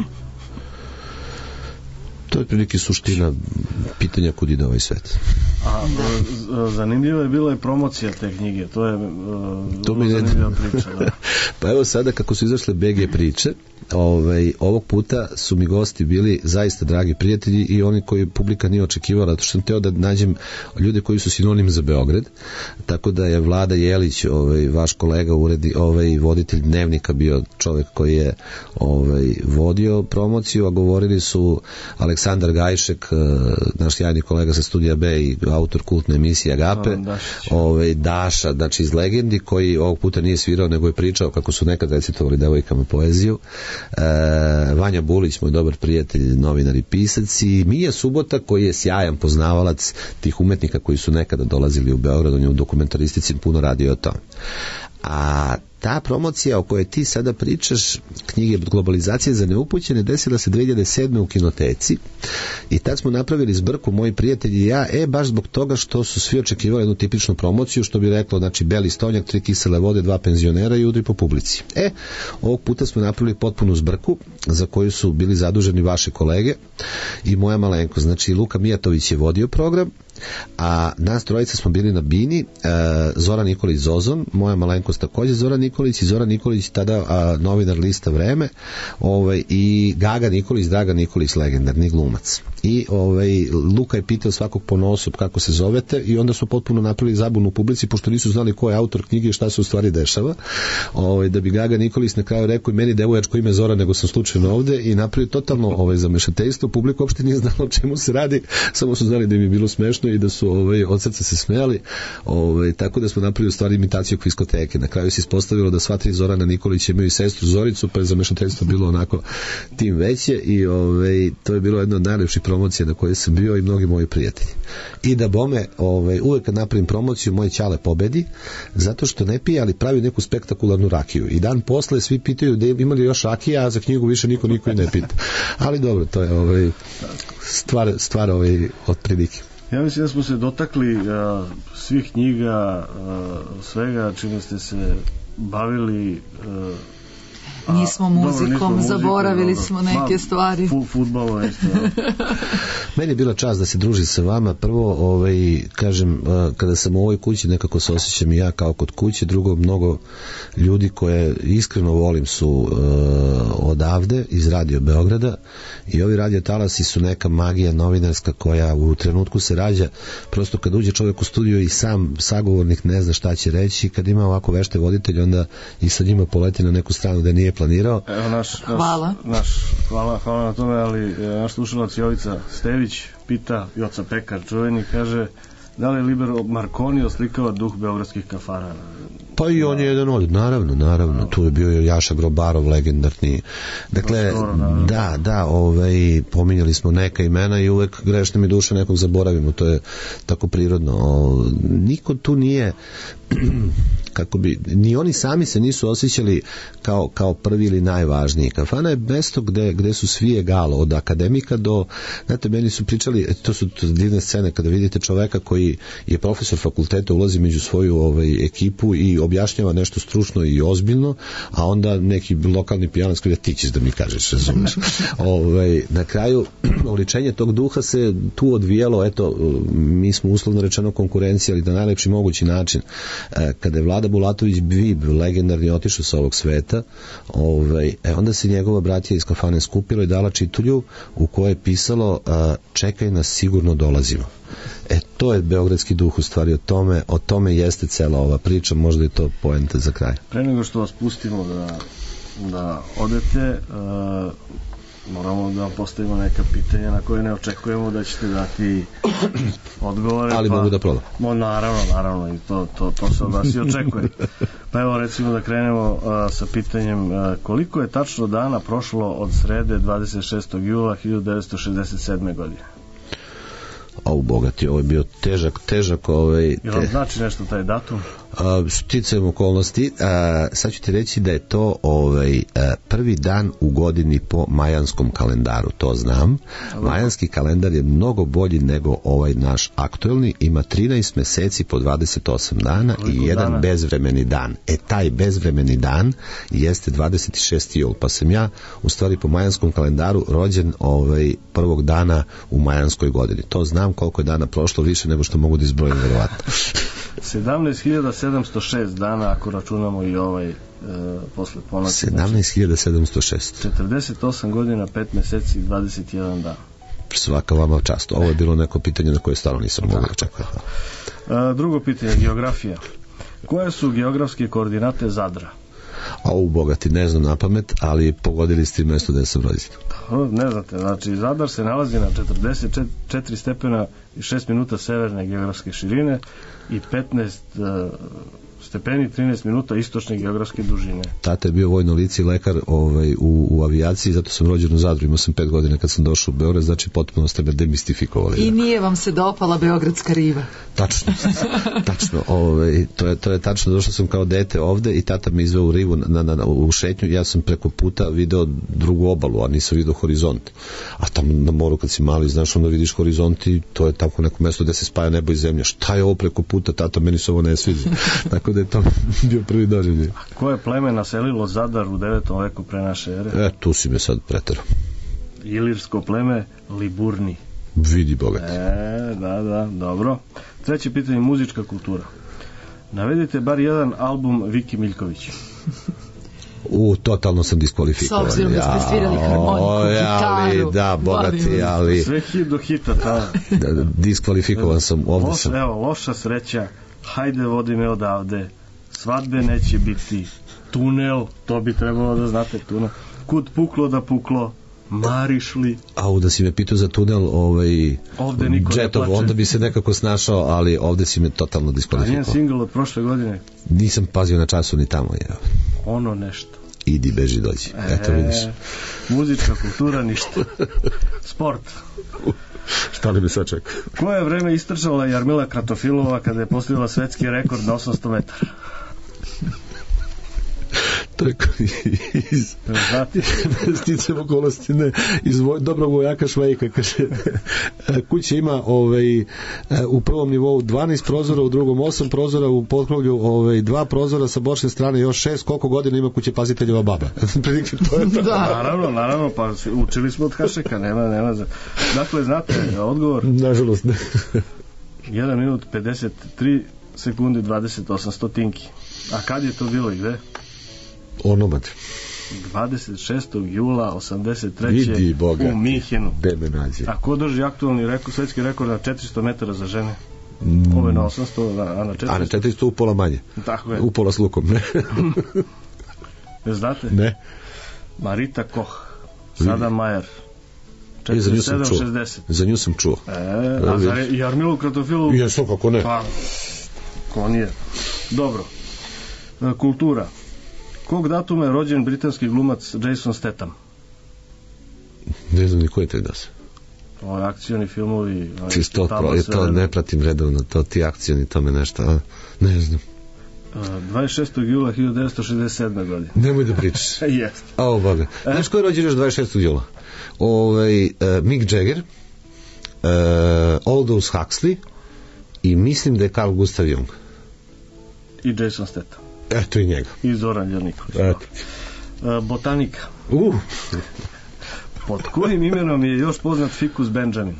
S5: To je prilike suština pitanja kud ide ovaj svet.
S3: Zanimljiva je bila i promocija te knjige, to je zanimljiva priča. Da.
S5: Pa evo sada kako su izašle BG priče, ovog puta su mi gosti bili zaista dragi prijatelji i oni koji publika nije očekivala, zato što sam teo da nađem ljude koji su sinonim za Beograd, tako da je Vlada Jelić, vaš kolega voditelj Dnevnika, bio čovjek koji je vodio promociju, a govorili su Aleksandar Gajšek, naš sjajni kolega sa Studija B i autor kultne emisije Agape, Daša, znači iz Legendi, koji ovog puta nije svirao nego je pričao kako su nekad recitovali devojkama poeziju, Vanja Bulić, moj dobar prijatelj, novinar i pisac, i Mija Subota, koji je sjajan poznavalac tih umetnika koji su nekada dolazili u Beograd, on je u dokumentaristici puno radio o tom. A ta promocija o kojoj ti sada pričaš, knjige Globalizacije za neupućene, desila se 2007. u Kinoteci i tad smo napravili zbrku, moji prijatelji i ja, baš zbog toga što su svi očekivali jednu tipičnu promociju, što bi reklo, znači, beli stonjak, 3 kisele vode, 2 penzionera i udri po publici. Ovog puta smo napravili potpunu zbrku, za koju su bili zaduženi vaše kolege i moja malenkost. Znači, Luka Mijatović je vodio program, a nas trojica smo bili na bini, Zoran Nikolić Zozon, moja malenkost također Zoran Nikolić, i Zoran Nikolić tada novinar lista Vreme, i Gaga Nikolić, Dragan Nikolić, legendarni glumac. I Luka je pitao svakog po nosu kako se zovete i onda su potpuno napravili zabunu u publici, pošto nisu znali ko je autor knjige i šta se u stvari dešava, da bi Gaga Nikolić na kraju rekao i meni devojačko ime Zoran, nego sam slučajno ovde, i napravio totalno zamešateljstvo. Publika uopšte nije znala o čemu se radi, samo su znali da im je bilo smešno i da su od srca se smejali, tako da smo napravili u stvari imitaciju kviskoteke. Na kraju se ispostavilo da sva 3 Zorana Nikolića imaju sestru Zoricu, pa je zamešateljstvo bilo onako tim veće i to je bilo jedna od najlepših promocija na kojoj sam bio i mnogi moji prijatelji. I da bome, uvek kad napravim promociju, moj ćale pobedi, zato što ne pije, ali pravi neku spektakularnu rakiju. I dan posle svi pitaju da ima li još rakija, a za knjigu više niko i ne pita. Ali dobro, to je stvar od prilike.
S3: Ja mislim da smo se dotakli svih knjiga, svega čime ste se bavili.
S2: Nismo muzikom, zaboravili smo neke stvari.
S3: Fudbalo je isto.
S5: Meni je bila čast da se družim sa vama. Prvo, kažem, kada sam u ovoj kući, nekako se osjećam i ja kao kod kuće. Drugo, mnogo ljudi koje iskreno volim su odavde, iz Radio Beograda, i ovi radio talasi su neka magija novinarska koja u trenutku se rađa. Prosto kad uđe čovjek u studio i sam sagovornik ne zna šta će reći, kad ima ovako vešte voditelj, onda i sa njima poleti na neku stranu da nije planirao.
S3: Evo hvala na tome, ali naš slušalac Jovica Stević pita Joca Pekar, čuveni, kaže, da li Libero Marconi oslikava duh beogradskih kafana?
S5: Pa i on je jedan od, naravno, tu je bio Jaša Grobarov, legendarni. Dakle, pominjali smo neka imena i uvek grešne mi duše nekog zaboravimo, to je tako prirodno. Niko tu nije, kako bi, ni oni sami se nisu osjećali kao prvi ili najvažniji. Kafana je mesto gde su svi egalo, od akademika do, znate, meni su pričali, to su divne scene kada vidite čoveka koji je profesor fakulteta, ulazi među svoju ekipu i objašnjava nešto stručno i ozbiljno, a onda neki lokalni pijanac kaže, ti ćeš da mi kažeš, razumeš. Na kraju oličenje tog duha se tu odvijelo, eto, mi smo uslovno rečeno konkurencija, ali na najlepši mogući način. Kada je Vlada Bulatović Bib, legendarni, otišao sa ovog sveta, onda se njegova bratija iz kafane skupila i dala čitulju u kojoj je pisalo čekaj nas, sigurno dolazimo. To je beogradski duh, u stvari o tome jeste cela ova priča, možda je to poenta za kraj.
S3: Pre nego što vas pustimo da odete, moramo da vam postavimo neka pitanja na koje ne očekujemo da ćete dati odgovore.
S5: Ali mogu da probam.
S3: Naravno, i to se od vas i očekuje. Pa evo, recimo da krenemo sa pitanjem koliko je tačno dana prošlo od srede 26. jula 1967. godine?
S5: Bogati, ovo je bio težak
S3: Jel vam znači nešto taj datum?
S5: Sticajem okolnosti, sad ću ti reći da je to prvi dan u godini po majanskom kalendaru, to znam. Majanski kalendar je mnogo bolji nego ovaj naš aktuelni, ima 13 meseci po 28 dana i jedan bezvremeni dan. Taj bezvremeni dan jeste 26. jul, pa sam ja u stvari po majanskom kalendaru rođen prvog dana u majanskoj godini. To znam koliko je dana prošlo, više nego što mogu da izbrojim, verovatno.
S3: 17.706 dana, ako računamo i posle ponoći.
S5: 17.706.
S3: 48 godina, 5 meseci i 21 dan.
S5: Svaka vama čast. Ovo je bilo neko pitanje na koje stvarno nisam mogao očekati.
S3: Drugo pitanje, geografija. Koje su geografske koordinate Zadra?
S5: Bogati, ne znam na pamet, ali pogodili ste mesto gde sam rođen.
S3: Ne znate, znači Zadar se nalazi na 44 stepena i 6 minuta severne geografske širine i 15 stepeni 13 minuta istočne geografske dužine.
S5: Tata je bio vojno lice i lekar u avijaciji, zato sam rođen u Zadru, imao sam 5 godina kad sam došao u Beograd, znači potpuno ste me demistifikovali.
S2: I nije vam se dopala beogradska riva?
S5: Tačno. To je tačno, došao sam kao dete ovde i tata me izveo u rivu u šetnju, ja sam preko puta video drugu obalu, a nisam video horizont. A tamo na moru kad si mali, znaš, onda vidiš horizont i to je tako neko mesto gde se spaja nebo i zemlja. Šta je ovo preko puta, tata, meni se ovo ne sviđa. Tako da je to bio prvi doživljaj.
S3: Koje pleme naselilo Zadar u 9. veku pre naše ere?
S5: Tu si me sad preterao.
S3: Ilirsko pleme Liburni.
S5: Vidi bogat.
S3: Da, dobro. Treće pitanje, muzička kultura. Navedite bar jedan album Viki Miljković.
S5: Totalno sam diskvalifikovan.
S2: S obzirom da ste svirali harmoniku, gitaru.
S5: Da, bogati, ali...
S3: Sve hit do hita,
S5: diskvalifikovan sam, ovdje sam.
S3: Evo, loša sreća, hajde vodi me odavde, svadbe neće biti, tunel, to bi trebalo da znate, tunel, kud puklo da puklo, mariš li?
S5: Da si me pitao za tunel,
S3: ovde niko ne plače.
S5: Onda bi se nekako snašao, ali ovde si me totalno diskvalifikovao.
S3: A njen singl od prošle godine?
S5: Nisam pazio na času ni tamo.
S3: Ono nešto.
S5: Idi, beži, dođi. Eto, vidiš.
S3: Muzička kultura, ništa. Sport.
S5: Šta li bi sad čekao?
S3: Koje vreme istrčala Jarmila Kratofilova kada je postavila svetski rekord na 800 metara?
S5: Tako sticam okolnosti iz dobrog vojaka Švejka, kaže kuća ima u prvom nivou 12 prozora, u drugom 8 prozora, u potkrovlju 2 prozora, sa bočne strane još 6, koliko godina ima kuće paziteljeva baba?
S3: Naravno, pa učili smo od Hašeka, nema. Dakle, znate, odgovor?
S5: Nažalost ne.
S3: 1 minut 53 sekunde 28 stotinki. A kad je to bilo i gde?
S5: Onomad.
S3: 26. jula 83.
S5: Vidi Boga,
S3: u Minhenu.
S5: A
S3: ko drži aktualni svetski rekord na 400 metara za žene? Ove na 800, a na 400?
S5: A na 400 upola manje.
S3: Tako je.
S5: Upola s lukom, ne?
S3: Ne znate?
S5: Ne.
S3: Marita Koch, Sada Majer.
S5: Za nju sam čuo.
S3: A za Jarmilu Kratofilovu?
S5: Jesu, kako ne?
S3: Pa, ko nije. Dobro. Kultura. Kog datuma je rođen britanski glumac Jason Statham?
S5: Ne znam ni ko je taj das.
S3: Ovo je akcioni filmovi.
S5: To ne pratim redovno, to ti akcioni, to me nešto, a? Ne znam.
S3: 26. jula 1967. godine.
S5: Nemoj da pričaš.
S3: Jeste.
S5: O, Boga. Znaš ko je rođen još 26. jula? Mick Jagger, Aldous Huxley i mislim da je Carl Gustav Jung.
S3: I Jason Statham.
S5: Eto i njega.
S3: I Zoran Ljernikov. Botanika. Pod kojim imenom je još poznat fikus Benjamin?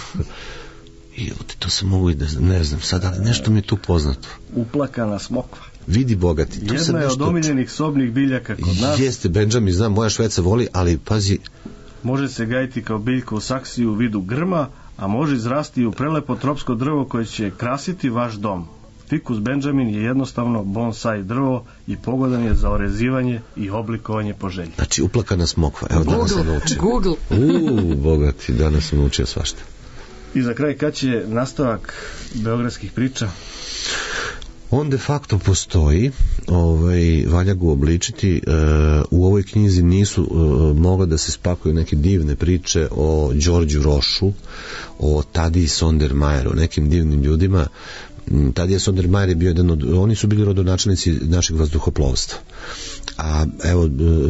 S5: To sam mogu i da ne znam sad, ali nešto mi je tu poznato.
S3: Uplakana smokva.
S5: Vidi bogati.
S3: Jedna je od omiljenih sobnih biljaka kod nas.
S5: Jeste, Benjamin, znam, moja Šveca voli, ali pazi.
S3: Može se gajiti kao biljka u saksiji u vidu grma, a može izrasti u prelepo tropsko drvo koje će krasiti vaš dom. Fikus Benjamin je jednostavno bonsai drvo i pogodan je za orezivanje i oblikovanje po želji.
S5: Znači, uplakana smokva. Evo, danas sam naučio.
S2: Google.
S5: Bogati, danas sam naučio svašta.
S3: I za kraj, kad će nastavak beogradskih priča?
S5: On de facto postoji, valja ga uobličiti. U ovoj knjizi nisu mogle da se spakuju neke divne priče o Đorđu Rošu, o Tadiji Sondermajeru, nekim divnim ljudima. Tadija Sondermajer je bio jedan od, oni su bili rodonačelnici našeg vazduhoplovstva. A evo,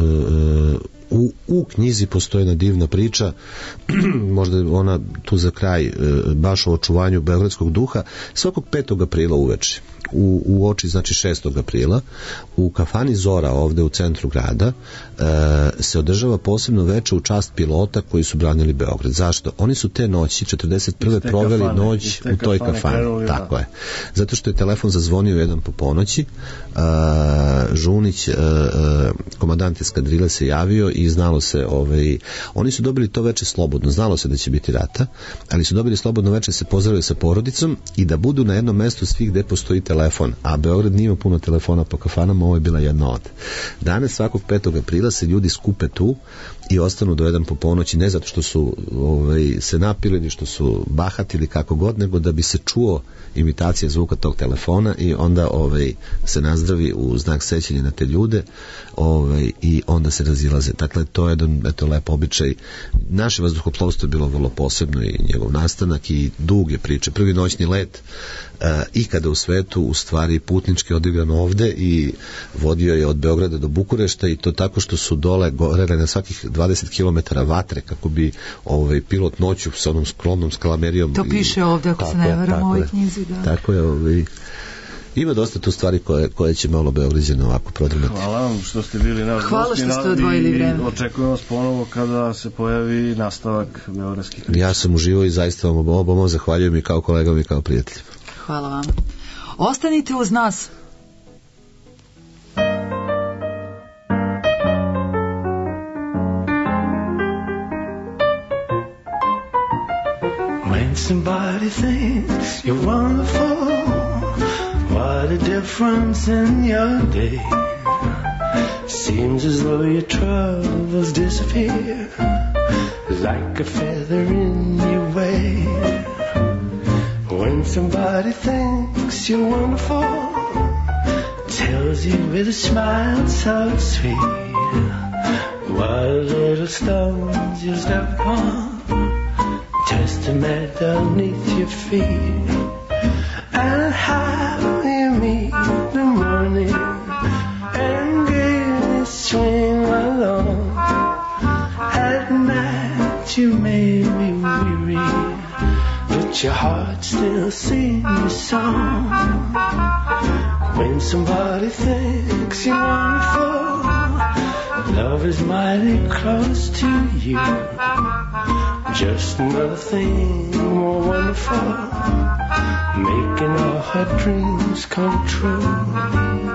S5: u knjizi postoji jedna divna priča, možda ona tu za kraj, baš o očuvanju beogradskog duha. Svakog 5. aprila uveče, u oči, znači 6. aprila, u kafani Zora ovde u centru grada se održava posebno veče u čast pilota koji su branili Beograd. Zašto? Oni su te noći 41. proveli noć u toj kafani. Tako je. Zato što je telefon zazvonio jedan po ponoći, Žunić, komandant eskadrile, se javio i znalo se, oni su dobili to veče slobodno, znalo se da će biti rata, ali su dobili slobodno veče, se pozdravili sa porodicom i da budu na jednom mestu svih gde postoji telefon, a Beograd nije ima puno telefona po kafanama, ovo je bila jedna od. Danas svakog 5. aprila se ljudi skupe tu i ostanu do 1 po ponoći, ne zato što su se napili ni što su bahati ili kako god, nego da bi se čuo imitacija zvuka tog telefona i onda se nazdravi u znak sećanja na te ljude i onda se razilaze. Dakle, to je jedan lep običaj. Naše vazduhoplovstvo je bilo vrlo posebno i njegov nastanak i duge priče. Prvi noćni let ikada u svetu, u stvari putnički odigran ovde i vodio je od Beograda do Bukurešta i to tako što su dole gorele na svakih 20 km vatre kako bi pilot noću sa onom skromnom skalamerijom.
S2: To piše ovde, ako se ne varam u ovoj knjizi. Da.
S5: Tako je, ima dosta tu stvari koje će malo Beograđane ovako prodrmati.
S3: Hvala vam što ste bili naš gosti.
S2: Hvala što ste odvojili vreme.
S3: Očekujem vas ponovo kada se pojavi nastavak beogradskih priča.
S5: Ja sam uživao i zaista vam oboma zahvaljujem i kao kolegama i kao prijateljima.
S2: Hvala vam. Ostanite uz nas.
S6: When somebody thinks you're wonderful, what a difference in your day. Seems as though your troubles disappear like a feather in your way. When somebody thinks you're wonderful, tells you with a smile so sweet, what little stones you step on, test them underneath your feet. And how you meet the morning and gaily swing along. At night you made me weary, but your heart still sings a song. When somebody thinks you're wonderful, love is mighty close to you. Just another thing more wonderful, making all her dreams come true.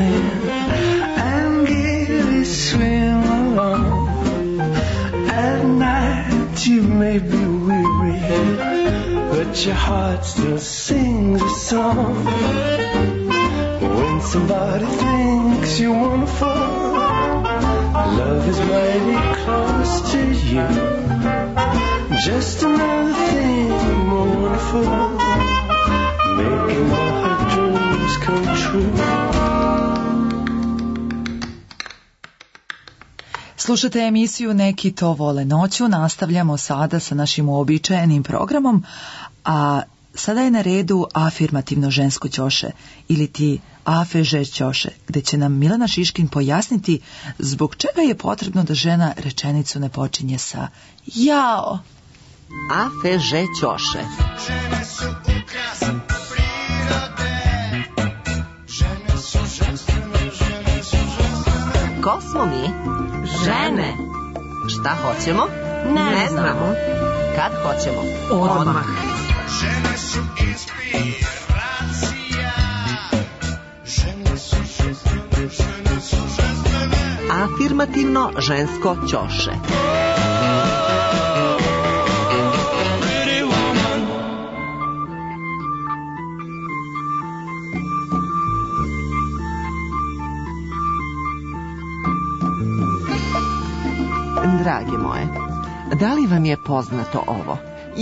S8: in and gaily swim along. At night you may be weary, but your heart still sings a song. When somebody thinks you're wonderful, love is mighty close to you. Just another thing more wonderful, making all her dreams come true.
S2: Slušate emisiju Neki to vole noću, nastavljamo sada sa našim uobičajenim programom, a sada je na redu afirmativno žensko ćoše ili ti afeže ćoše, gde će nam Milena Šiškin pojasniti zbog čega je potrebno da žena rečenicu ne počinje sa jao.
S9: Afeže ćoše.
S10: Žene su ukras prirode, žene su ženstvene, žene su ženstvene.
S9: Ko smo mi? Žene. Šta hoćemo? Ne znamo. Kad hoćemo? Odmah.
S10: Žene su inspiracija, žene su ženstvene, žene su ženstvene.
S9: Afirmativno žensko ćoše. Drage moje, da li vam je poznato ovo?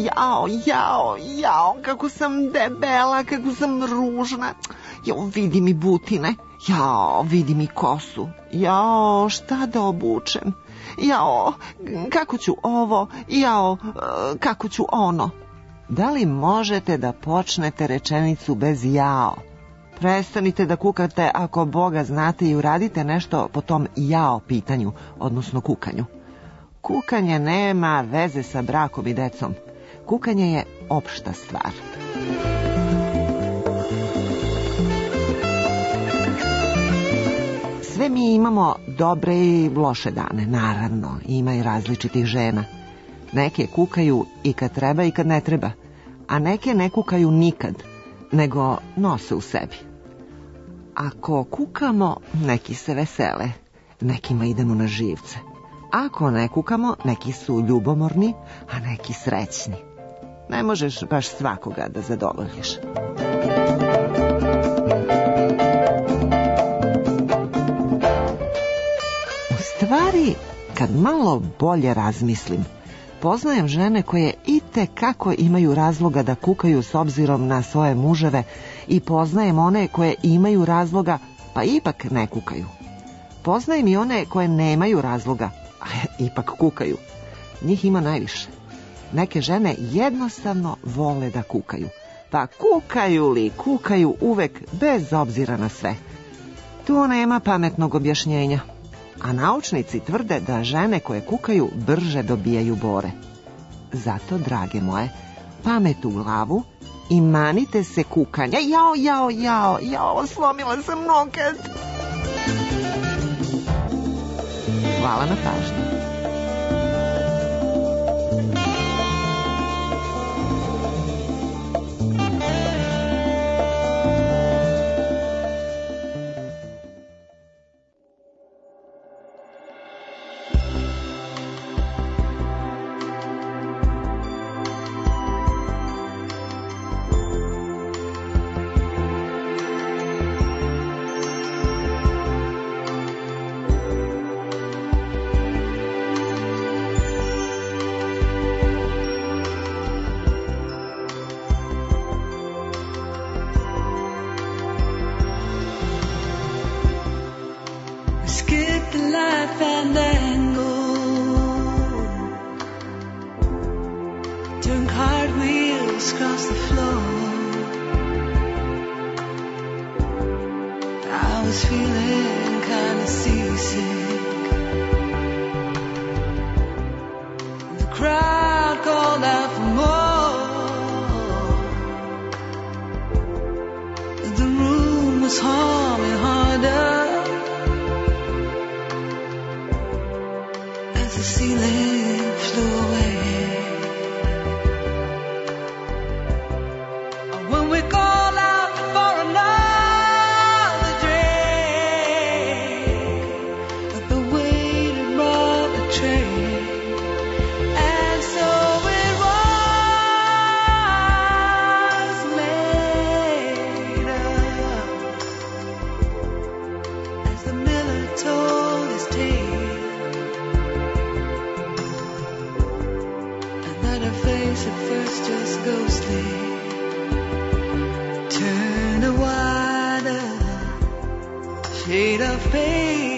S9: Jao, kako sam debela, kako sam ružna. Jao, vidi mi butine. Jao, vidi mi kosu. Jao, šta da obučem? Jao, kako ću ovo? Jao, kako ću ono? Da li možete da počnete rečenicu bez jao? Prestanite da kukate ako Boga znate i uradite nešto po tom jao pitanju, odnosno kukanju. Kukanje nema veze sa brakom i decom. Kukanje je opšta stvar. Sve mi imamo dobre i loše dane, naravno, ima i različitih žena. Neke kukaju i kad treba i kad ne treba, a neke ne kukaju nikad, nego nose u sebi. Ako kukamo, neki se vesele, nekima idemo na živce. Ako ne kukamo, neki su ljubomorni, a neki srećni. Ne možeš baš svakoga da zadovoljiš. U stvari, kad malo bolje razmislim, poznajem žene koje itekako imaju razloga da kukaju s obzirom na svoje muževe i poznajem one koje imaju razloga pa ipak ne kukaju. Poznajem i one koje nemaju razloga, a ipak kukaju. Njih ima najviše. Neke žene jednostavno vole da kukaju. Pa kukaju li, kukaju uvek bez obzira na sve. Tu nema pametnog objašnjenja. A naučnici tvrde da žene koje kukaju brže dobijaju bore. Zato, drage moje, pamet u glavu i manite se kukanja. Jao, slomila sam nokat. Hvala na pažnju.
S8: Skip the life and angle, turn cartwheels across the floor. I was feeling kind of seasick. The crowd called out for more. The room was humming harder. The ceiling flew away. When we call out for another drink, first just ghostly. Turn a wider shade of pale.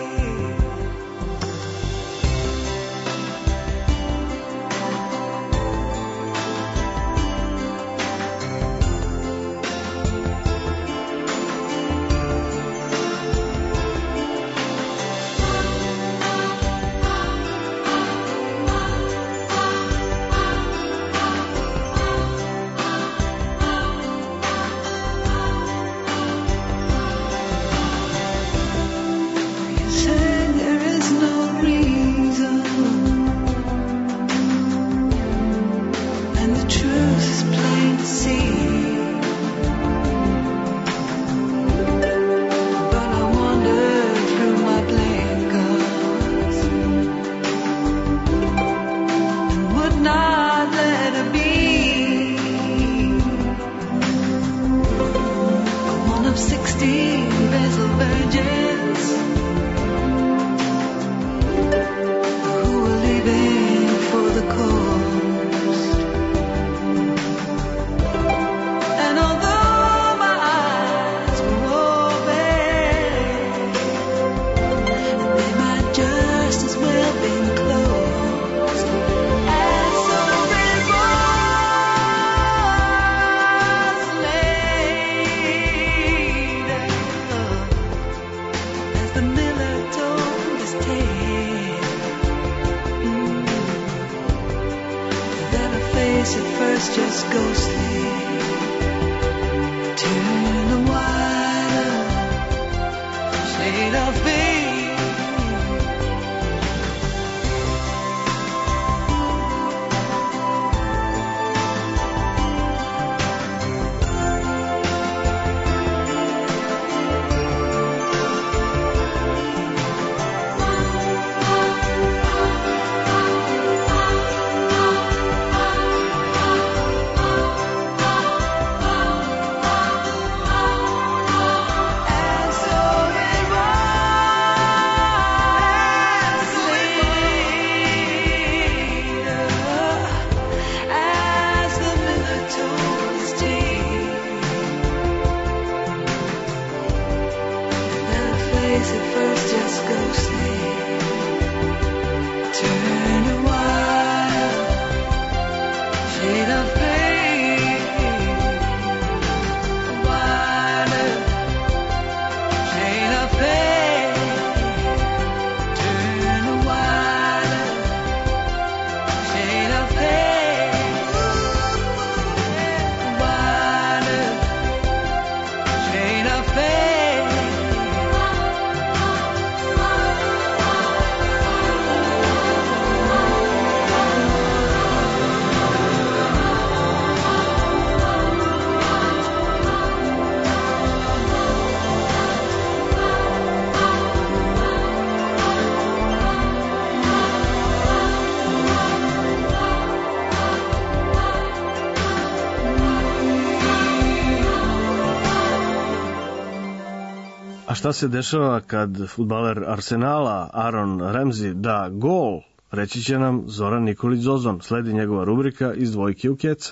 S3: Šta se dešava kad fudbaler Arsenala Aaron Ramsey da gol, reći će nam Zoran Nikolić Zozon. Sledi njegova rubrika Iz dvojke u keca.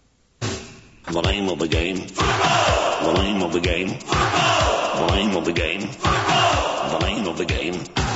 S11: The name of the game. The name of the game. The name of the game. The name of the game.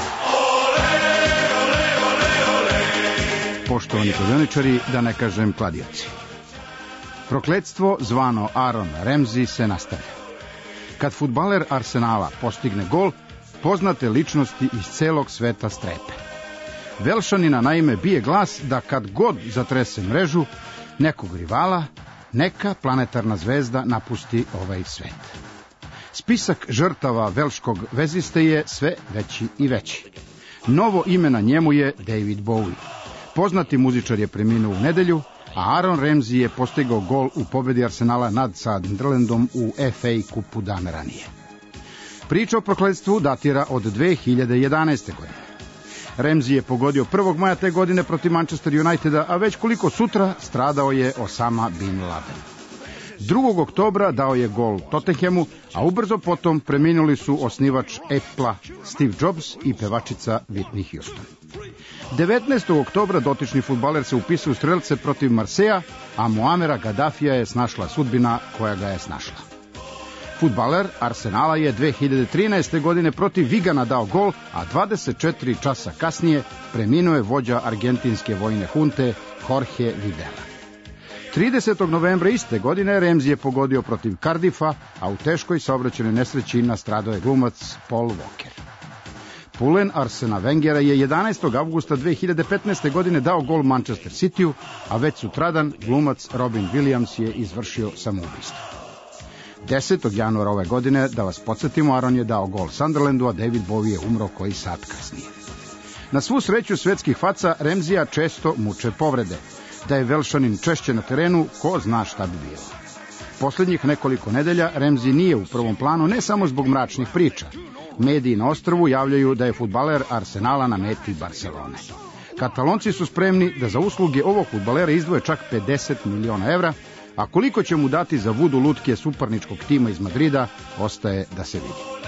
S12: Poštovani kladioničari, da ne kažem kladioci. Prokletstvo zvano Aaron Ramsey se nastavlja. Kad fudbaler Arsenala postigne gol, poznate ličnosti iz celog sveta strepe. Velšanina naime bije glas da kad god zatrese mrežu nekog rivala, neka planetarna zvezda napusti ovaj svet. Spisak žrtava velškog veziste je sve veći i veći. Novo ime na njemu je David Bowie. Poznati muzičar je preminuo u nedelju, a Aaron Ramsey je postigao gol u pobedi Arsenala nad Sunderlandom u FA kupu dane ranije. Priča o prokletstvu datira od 2011. godine. Ramsey je pogodio 1. maja te godine protiv Manchester Uniteda, a već koliko sutra stradao je Osama Bin Laden. 2. oktobra dao je gol Tottenhamu, a ubrzo potom preminuli su osnivač Apple-a Steve Jobs i pevačica Whitney Houston. 19. oktobra dotični fudbaler se upisao u strelce protiv Marseja, a Muamera Gaddafija je snašla sudbina koja ga je snašla. Fudbaler Arsenala je 2013. godine protiv Vigana dao gol, a 24 časa kasnije preminuo je vođa argentinske vojne hunte Jorge Videla. 30. novembra iste godine Ramsey je pogodio protiv Cardiffa, a u teškoj saobraćajnoj nesreći nastradao je glumac Paul Walker. Pulen Arsena Wengera je 11. avgusta 2015. godine dao gol Manchester Cityu, a već sutradan glumac Robin Williams je izvršio samoubistvo. 10. januara ove godine, da vas podsjetimo, Aron je dao gol Sunderlandu, a David Bowie je umro koji sat kasnije. Na svu sreću svetskih faca Ramseya često muče povrede. Da je Velšanin češće na terenu, ko zna šta bi bilo. Posljednjih nekoliko nedelja Ramsey nije u prvom planu ne samo zbog mračnih priča. Mediji na ostrvu javljaju da je fudbaler Arsenala na meti Barcelone. Katalonci su spremni da za usluge ovog fudbalera izdvoje čak 50 miliona evra, a koliko će mu dati za vudu lutke suparničkog tima iz Madrida, ostaje da se vidi.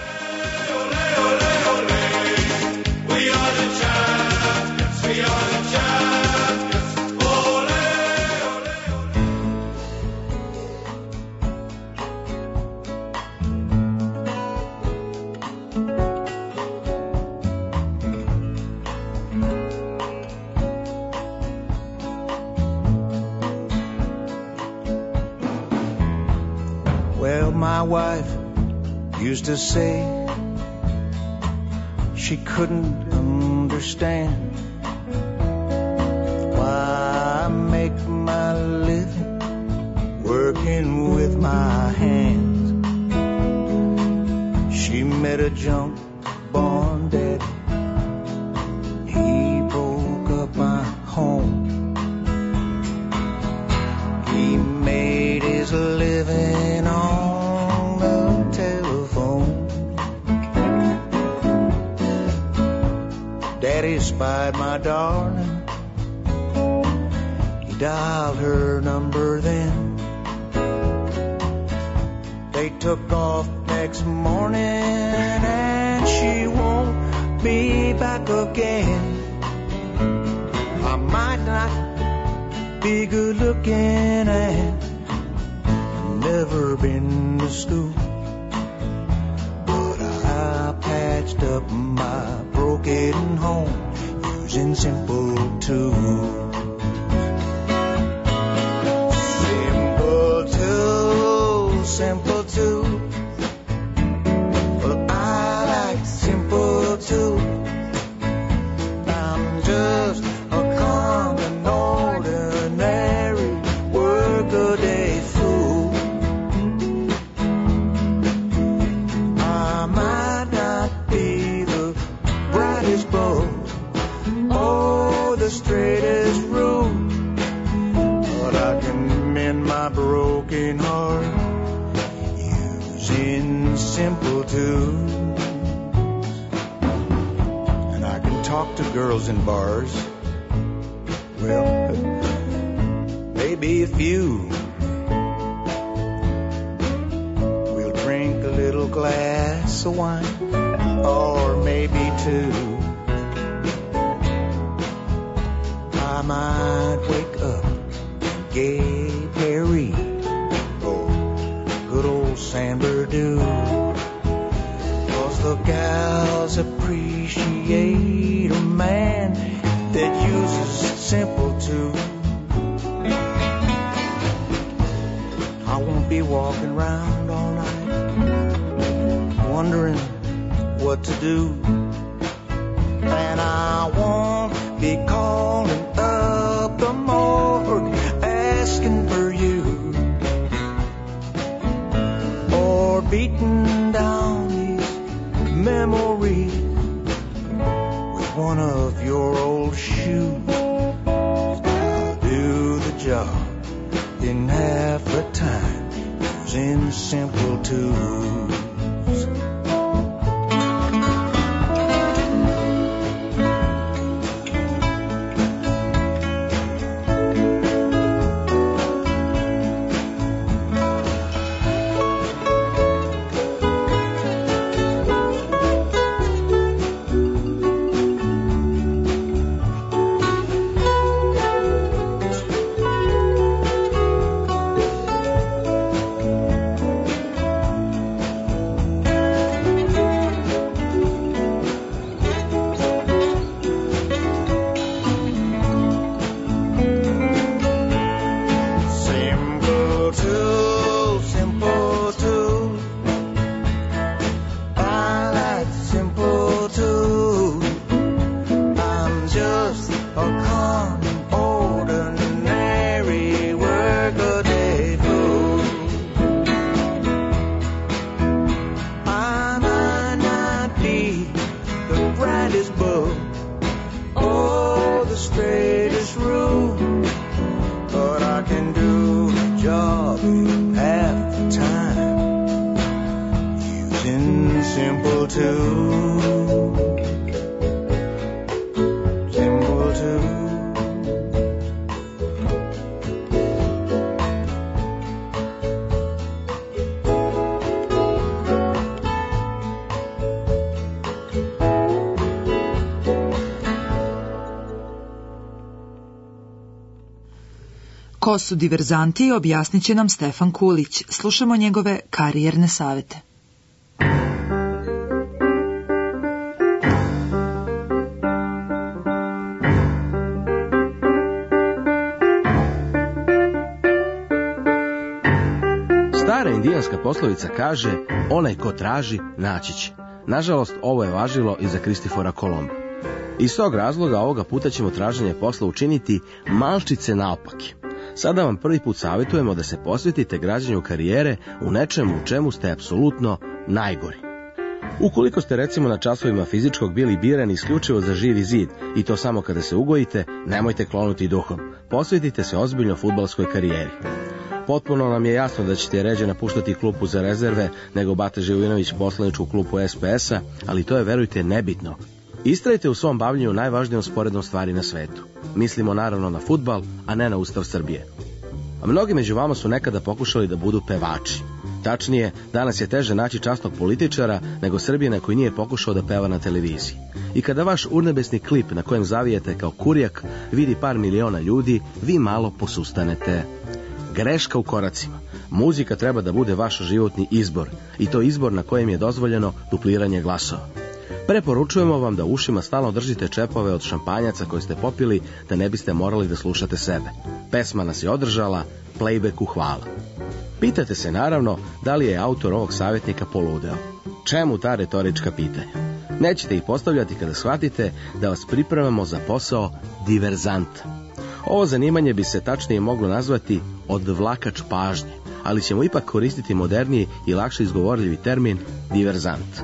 S13: My wife used to say she couldn't understand why I make my living working with my hands. She met a junk born dead. He broke up my home. He made his living on Daddy spied my darling. He dialed her number then. They took off next morning and she won't be back again. I might not be good looking and never been to school, but I patched up my broken home using simple tools. Simple tools. Well, I like simple tools. I'm just a common, ordinary, workaday fool. I might not be the brightest bulb or the straightest rule, but I can mend my broken heart using simple tools. And I can talk to girls in bars. Well, maybe a few. We'll drink a little glass of wine, or maybe two. I might wake up Gay Perry, good old San Berdoo, 'cause the gals appreciate a man that uses simple tools. I won't be walking around all night wondering what to do, and I won't be calling up the morgue asking for you, or beating down these memories with one of your old shoes. I'll do the job in half the time using simple tools. Timbuktu.
S2: Ko su diverzanti, objasnit će nam Stefan Kulić. Slušamo njegove karijerne savete.
S14: Stara indijanska poslovica kaže, onaj ko traži, naći će. Nažalost, ovo je važilo i za Kristifora Kolomba. Iz tog razloga ovoga puta ćemo traženje posla učiniti malčice naopake. Sada vam prvi put savjetujemo da se posvetite građenju karijere u nečemu u čemu ste apsolutno najgori. Ukoliko ste recimo na časovima fizičkog bili birani isključivo za živi zid i to samo kada se ugojite, nemojte klonuti duhom. Posvetite se ozbiljno fudbalskoj karijeri. Potpuno nam je jasno da ćete ređe napuštati klupu za rezerve nego Bata Živinović poslaničku klupu SPS-a, ali to je, verujte, nebitno. Istrajte u svom bavljenju najvažnijom sporednom stvari na svetu. Mislimo naravno na fudbal, a ne na Ustav Srbije. A mnogi među vama su nekada pokušali da budu pevači. Tačnije, danas je teže naći časnog političara nego Srbina koji nije pokušao da peva na televiziji. I kada vaš urnebesni klip na kojem zavijete kao kurjak vidi par miliona ljudi, vi malo posustanete. Greška u koracima. Muzika treba da bude vaš životni izbor, i to izbor na kojem je dozvoljeno dupliranje glasova. Preporučujemo vam da u ušima stalno držite čepove od šampanjaca koje ste popili, da ne biste morali da slušate sebe. Pesma nas je održala, playbacku hvala. Pitate se naravno da li je autor ovog savjetnika poludeo. Čemu ta retorička pitanja? Nećete ih postavljati kada shvatite da vas pripremamo za posao diverzanta. Ovo zanimanje bi se tačnije moglo nazvati odvlakač pažnje, ali ćemo ipak koristiti moderniji i lakše izgovorljivi termin diverzant.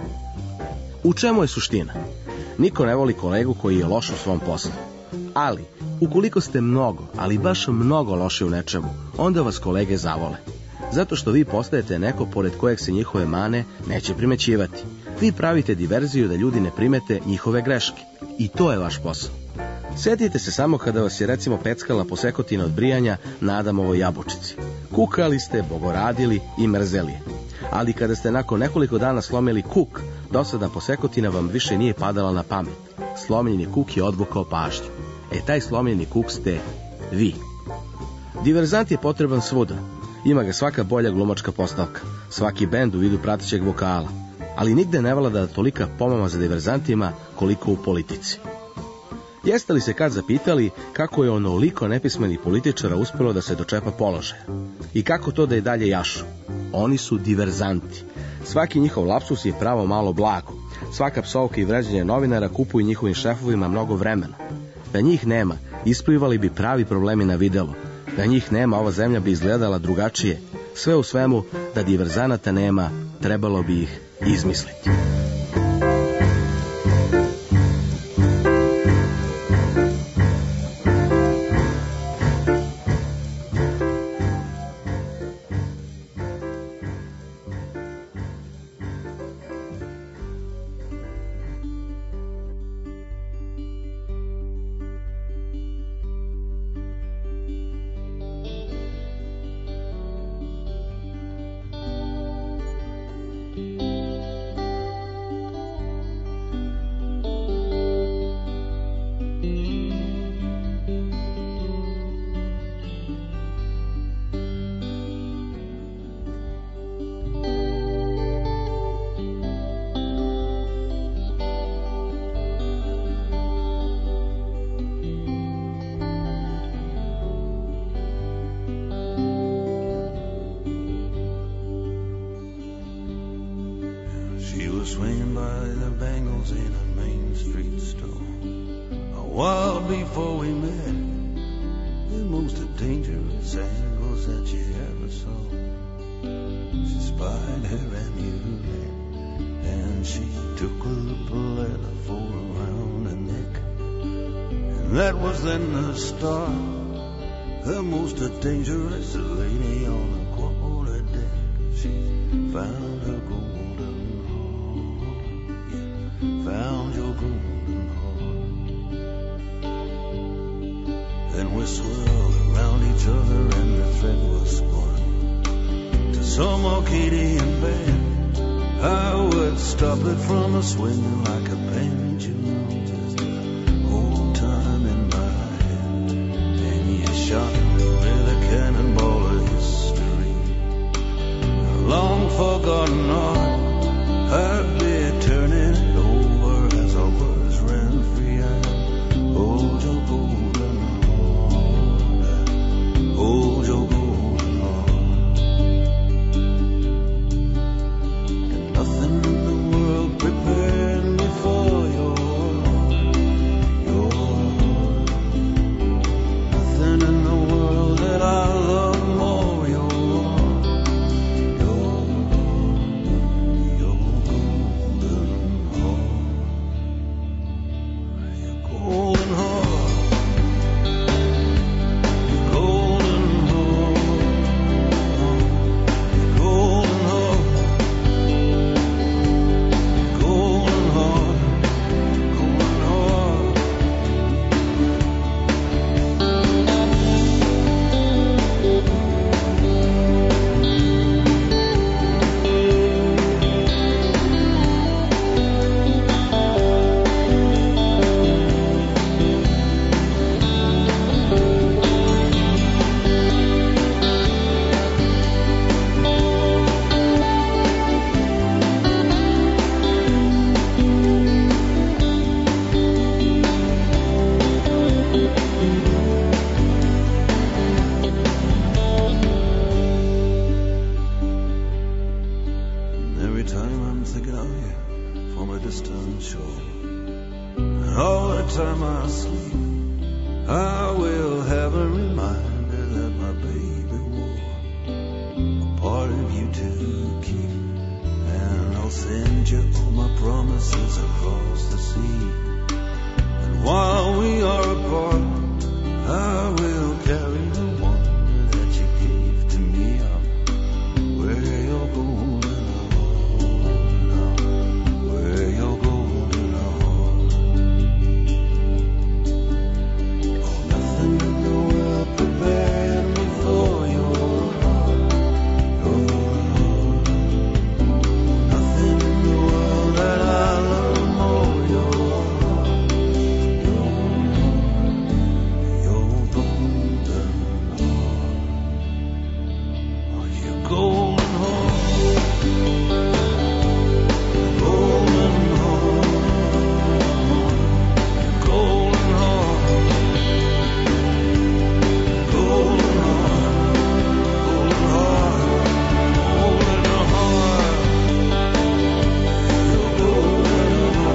S14: U čemu je suština? Niko ne voli kolegu koji je loš u svom poslu. Ali, ukoliko ste mnogo, ali baš mnogo loši u nečemu, onda vas kolege zavole. Zato što vi postajete neko pored kojeg se njihove mane neće primećivati. Vi pravite diverziju da ljudi ne primete njihove greške. I to je vaš posao. Sjetite se samo kada vas je recimo peckala posekotina od brijanja na Adamovoj jabučici. Kukali ste, bogoradili i mrzeli je. Ali kada ste nakon nekoliko dana slomili kuk, dosadna posekotina vam više nije padala na pamet. Slomljeni kuk je odvukao pažnju. Taj slomljeni kuk ste vi. Diverzant je potreban svuda. Ima ga svaka bolja glumačka postavka, svaki bend u vidu pratećeg vokala. Ali nigde ne vlada tolika pomama za diverzantima koliko u politici. Jeste li se kad zapitali kako je onoliko nepismenih političara uspjelo da se dočepa položaja? I kako to da je dalje jašu? Oni su diverzanti. Svaki njihov lapsus je pravo malo blago. Svaka psovka i vređanje novinara kupuju njihovim šefovima mnogo vremena. Da njih nema, isplivali bi pravi problemi na videlu. Da njih nema, ova zemlja bi izgledala drugačije. Sve u svemu, da diverzanata nema, trebalo bi ih izmisliti.
S13: She was swinging by the bangles in a Main Street store. A while before we met, the most dangerous angles that you ever saw. She spied her amulet, and she took a paletta for around her neck. And that was then the start, the most dangerous lady on the quarter deck. She found her golden heart. found your golden heart. Then we swirled around each other and the thread was spun to some Arcadian band. I would stop it from a swinging like a pendulum, just hold time in my hand. And you shot me with a cannonball of history, a long forgotten art. I'd be turning it over as our words ran free. I'd hold your golden heart, I'd hold your golden heart. And nothing in the world prepared me for your heart. Nothing in the world that I love more, your heart. Your golden heart. Your golden heart. Your golden heart. Your golden heart. Golden heart. Golden heart. Every time I'm thinking of you from a distant shore, and all the time I sleep, I will have a reminder that my baby wore a part of you to keep. And I'll send you all my promises across the sea. And while we are apart, I will carry the one that you gave to me. I'll wear your golden heart. I'll wear your golden heart. Oh, nothing in the world prepared me for your heart. Your heart. Nothing in the world that I love more, your heart. Your golden heart. Oh, your golden heart. Golden heart. Golden heart. Golden heart. Golden heart. Your golden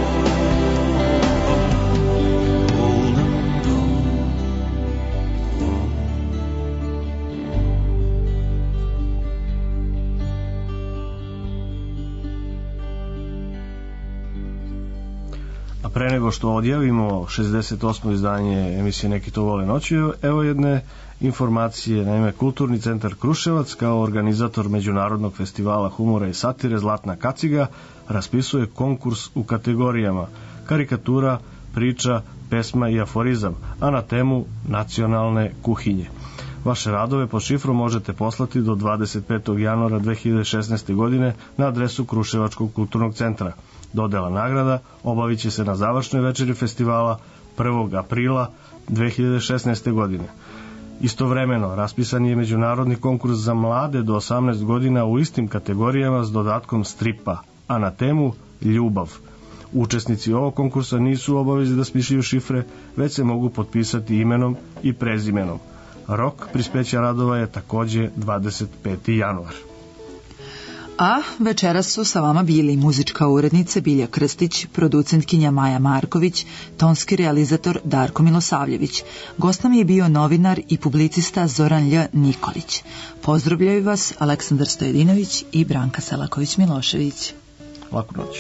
S3: A pre nego što odjavimo 68. izdanje emisije Neki to vole noću, evo jedne informacije. Naime, Kulturni centar Kruševac kao organizator Međunarodnog festivala humora i satire Zlatna kaciga raspisuje konkurs u kategorijama karikatura, priča, pesma i aforizam, a na temu nacionalne kuhinje. Vaše radove pod šifrom možete poslati do 25. januara 2016. godine na adresu Kruševačkog kulturnog centra. Dodela nagrada obavit će se na završnoj večeri festivala 1. aprila 2016. godine. Istovremeno, raspisan je međunarodni konkurs za mlade do 18 godina u istim kategorijama s dodatkom stripa, a na temu ljubav. Učesnici ovog konkursa nisu u obavezi da smišljaju šifre, već se mogu potpisati imenom i prezimenom. Rok prispeća radova je takođe 25. januar.
S2: A večeras su sa vama bili muzička urednica Bilja Krstić, producentkinja Maja Marković, tonski realizator Darko Milosavljević. Gost nam je bio novinar i publicista Zoran Lj. Nikolić. Pozdravljaju vas Aleksandar Stojedinović i Branka Selaković-Milošević.
S3: Laku noć.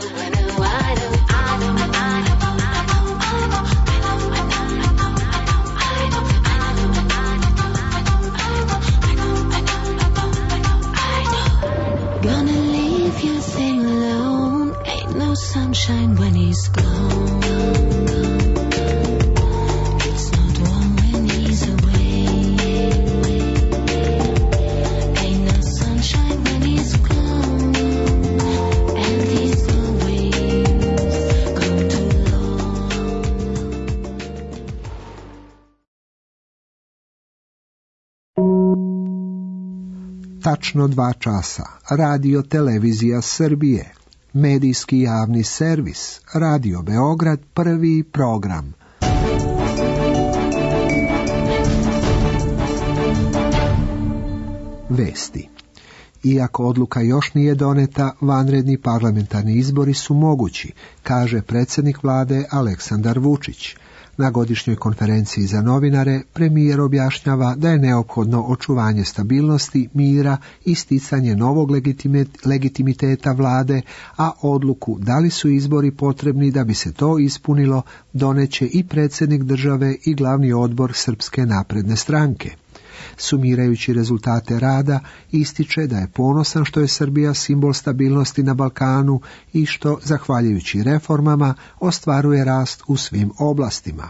S8: Sunshine when he's gone. It's not warm when he's away. Ain't no sunshine when he's gone. And he's always gone too long.
S7: Tačno 2 časa. Radio Televizija Srbije. Medijski javni servis, Radio Beograd, prvi program. Vesti. Iako odluka još nije doneta, vanredni parlamentarni izbori su mogući, kaže predsjednik vlade Aleksandar Vučić. Na godišnjoj konferenciji za novinare premijer objašnjava da je neophodno očuvanje stabilnosti, mira i sticanje novog legitimiteta vlade, a odluku da li su izbori potrebni da bi se to ispunilo doneće i predsjednik države i glavni odbor Srpske napredne stranke. Sumirajući rezultate rada, ističe da je ponosan što je Srbija simbol stabilnosti na Balkanu i što, zahvaljujući reformama, ostvaruje rast u svim oblastima.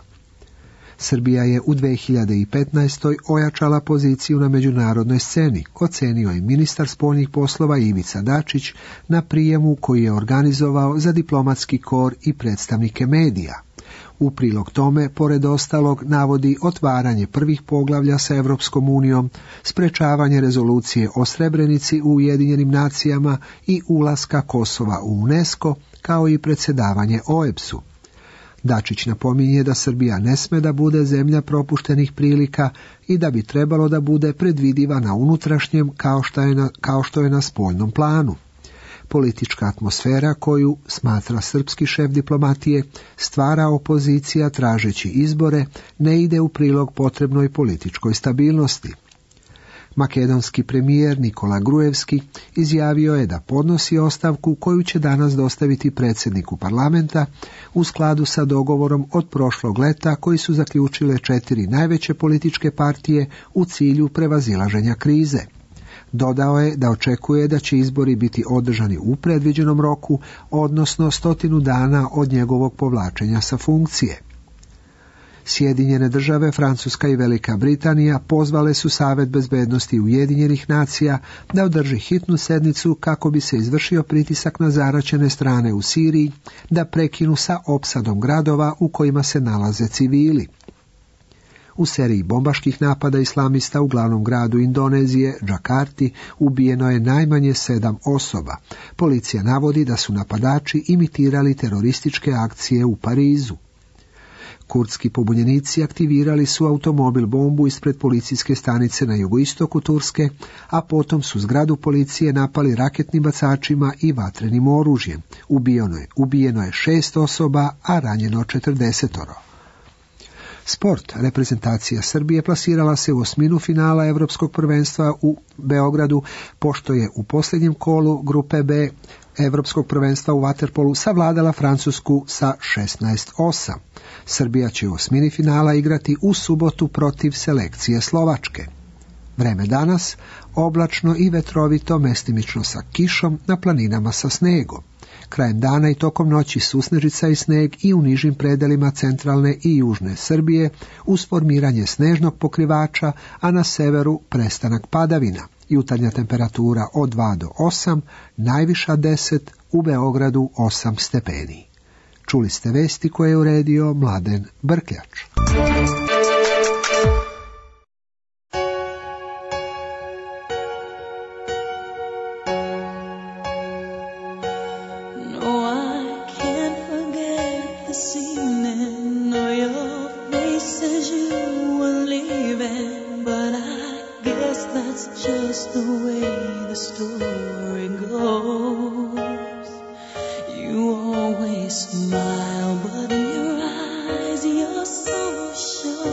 S7: Srbija je u 2015. ojačala poziciju na međunarodnoj sceni, ocenio je ministar spoljnih poslova Ivica Dačić na prijemu koji je organizovao za diplomatski kor i predstavnike medija. U prilog tome, pored ostalog, navodi otvaranje prvih poglavlja sa Evropskom unijom, sprečavanje rezolucije o Srebrenici u Ujedinjenim nacijama i ulaska Kosova u UNESCO, kao i predsjedavanje OEBS-u. Dačić napominje da Srbija ne sme da bude zemlja propuštenih prilika i da bi trebalo da bude predvidiva na unutrašnjem kao što je na spoljnom planu. Politička atmosfera koju, smatra srpski šef diplomatije, stvara opozicija tražeći izbore, ne ide u prilog potrebnoj političkoj stabilnosti. Makedonski premijer Nikola Gruevski izjavio je da podnosi ostavku koju će danas dostaviti predsjedniku parlamenta u skladu sa dogovorom od prošlog leta koji su zaključile 4 najveće političke partije u cilju prevazilaženja krize. Dodao je da očekuje da će izbori biti održani u predviđenom roku, odnosno 100 dana od njegovog povlačenja sa funkcije. Sjedinjene države, Francuska i Velika Britanija pozvale su Savet bezbednosti Ujedinjenih nacija da održi hitnu sednicu kako bi se izvršio pritisak na zaraćene strane u Siriji da prekinu sa opsadom gradova u kojima se nalaze civili. U seriji bombaških napada islamista u glavnom gradu Indonezije, Džakarti, ubijeno je najmanje 7 osoba. Policija navodi da su napadači imitirali terorističke akcije u Parizu. Kurdski pobunjenici aktivirali su automobil bombu ispred policijske stanice na jugoistoku Turske, a potom su zgradu policije napali raketnim bacačima i vatrenim oružjem. Ubijeno je 6 osoba, a ranjeno 40. Sport. Reprezentacija Srbije plasirala se u osminu finala Evropskog prvenstva u Beogradu, pošto je u posljednjem kolu grupe B Evropskog prvenstva u vaterpolu savladala Francusku sa 16:8. Srbija će u osmini finala igrati u subotu protiv selekcije Slovačke. Vreme danas, oblačno i vetrovito, mestimično sa kišom, na planinama sa snegom. Krajem dana i tokom noći susnežica i sneg i u nižim predelima centralne i južne Srbije uz formiranje snežnog pokrivača, a na severu prestanak padavina. Jutarnja temperatura od 2 do 8, najviša 10, u Beogradu 8 stepeni. Čuli ste vesti koje je uredio Mladen Brkljač.
S8: Just the way the story goes. You always smile, but in your eyes you're so sure.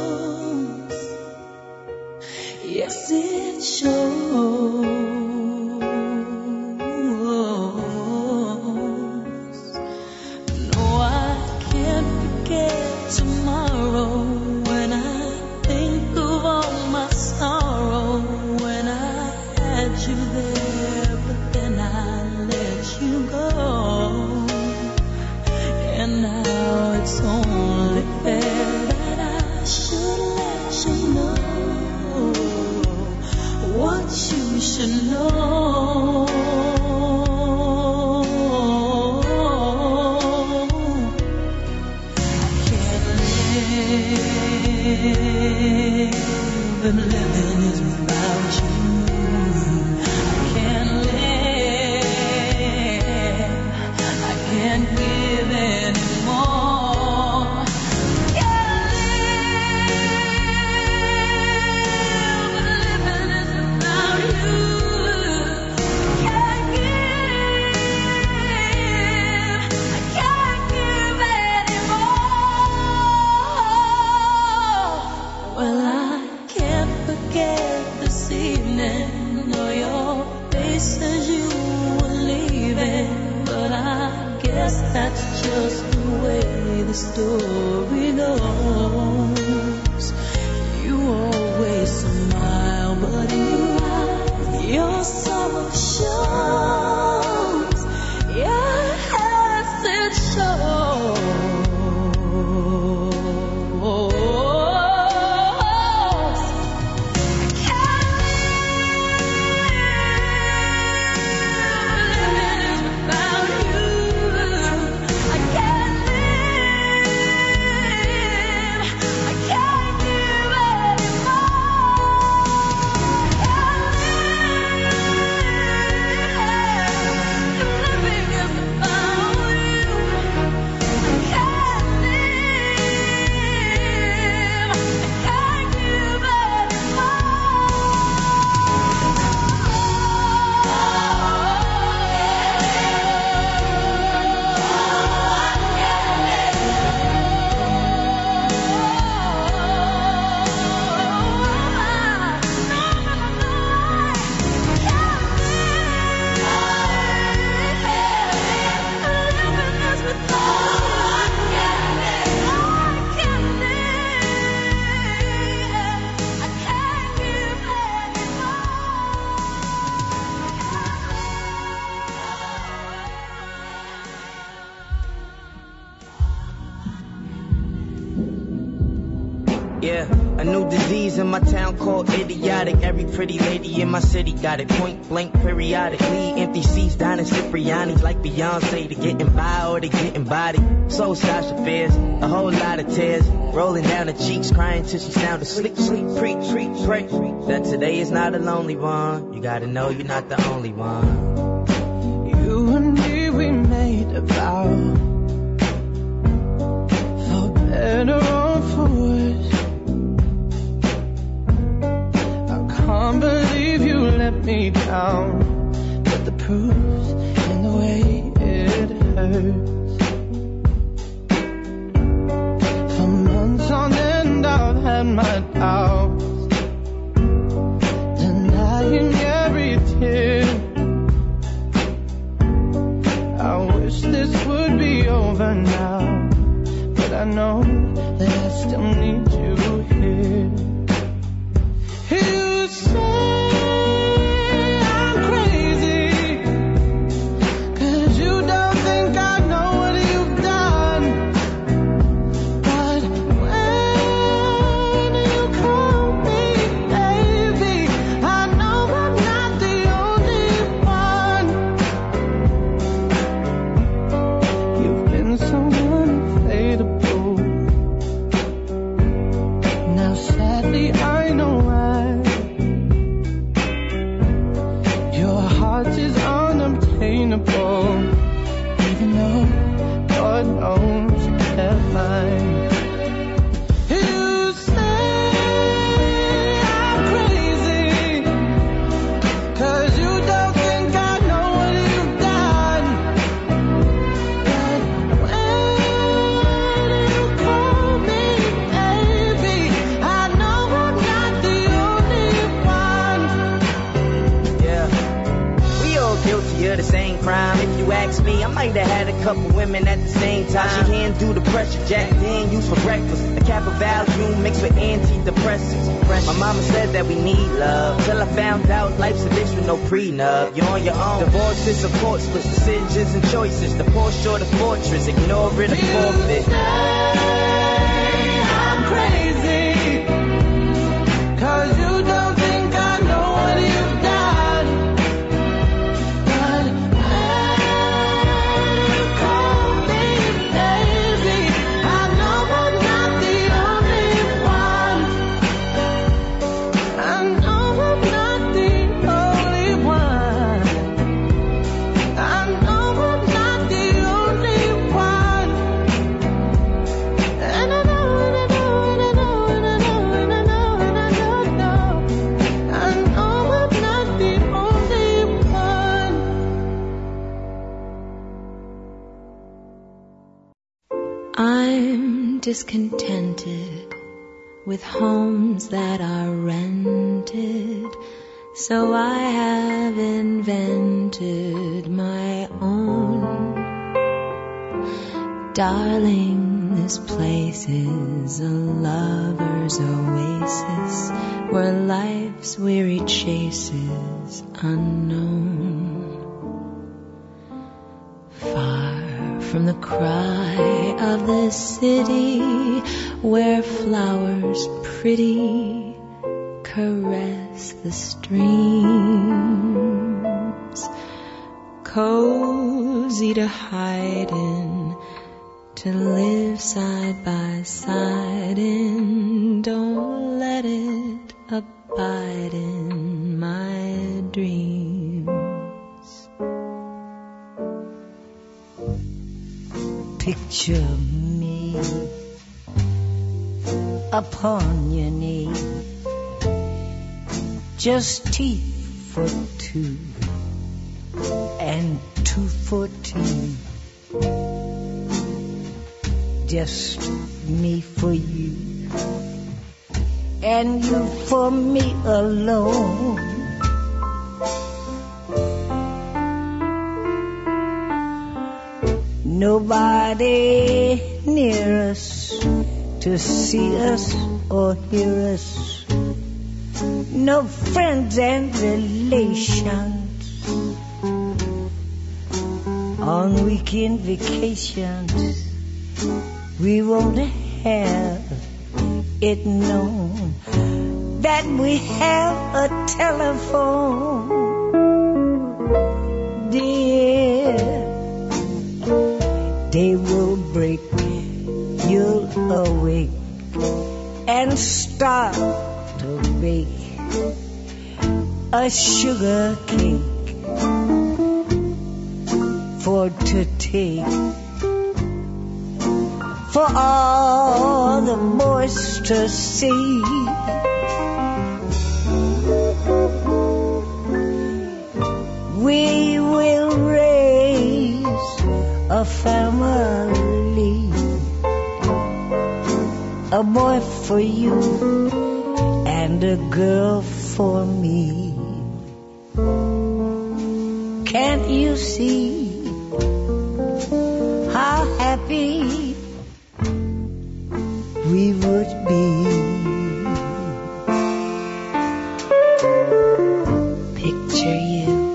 S8: guess that's just the way the story goes. You always smile, but in your eyes, your sorrow shows. Yes, it shows.
S15: A new disease in my town called idiotic. Every pretty lady in my city got it. Point blank periodically. Empty seats down in Cipriani's like Beyonce. They getting by or they getting body. So Sasha Fierce, a whole lot of tears rolling down her cheeks, crying till she sounded sleep, preach, pray that today is not a lonely one. You gotta know you're not the only one.
S8: You and me, we made a vow, for better or for worse. Can't believe you let me down, but the proof's in the way it hurts. For months on end I've had my doubts, denying every tear. I wish this would be over now, but I know that I still need you here. You say I'm crazy, 'cause you don't think I know what you've done. But when you call me baby, I know I'm not the only one. You've been so unfadable. Now sadly I know why. Your heart is unobtainable, even though God knows you can't find. You say I'm crazy, 'cause you don't think I know what you've done. But when you call me baby, I know I'm not the only one.
S15: Yeah, we all guilty of the same crime. If you ask me, I might have had a couple women at the same time. She handle the pressure, Jack then used for breakfast. A Kappa Valium mixed with antidepressants. My mama said that we need love, till I found out life's a bitch with no prenup. You're on your own. Divorce is support splits, decisions and choices. The Porsche or the fortress, ignore it or forfeit.
S8: I'm crazy, 'cause you don't think I know what you've done. But when you call me baby, I know I'm not the only one. I know I'm not the only one. I know I'm not the only one. And I know, and I know, and I know, and I know, and I know, and I know. I know I'm not the only one.
S16: I'm discontented with homes that are rented, so I have invented my own. Darling, this place is a lover's oasis where life's weary chase is unknown. Far from the cry of the city where flowers pretty caress the streams, cozy to hide in, to live side by side in. Don't let it abide in my dreams.
S17: Picture me upon your knee, just teeth for two and 2 for 2. Just me for you and you for me alone. Nobody near us to see us or hear us. No friends and relations on weekend vacations. We won't have it known that we have a telephone, dear. Day will break, you'll awake and start to bake a sugar cake for to take, for all the boys to see. We will raise a family, a boy for you and a girl for me. Can't you see how happy we would be?
S16: Picture you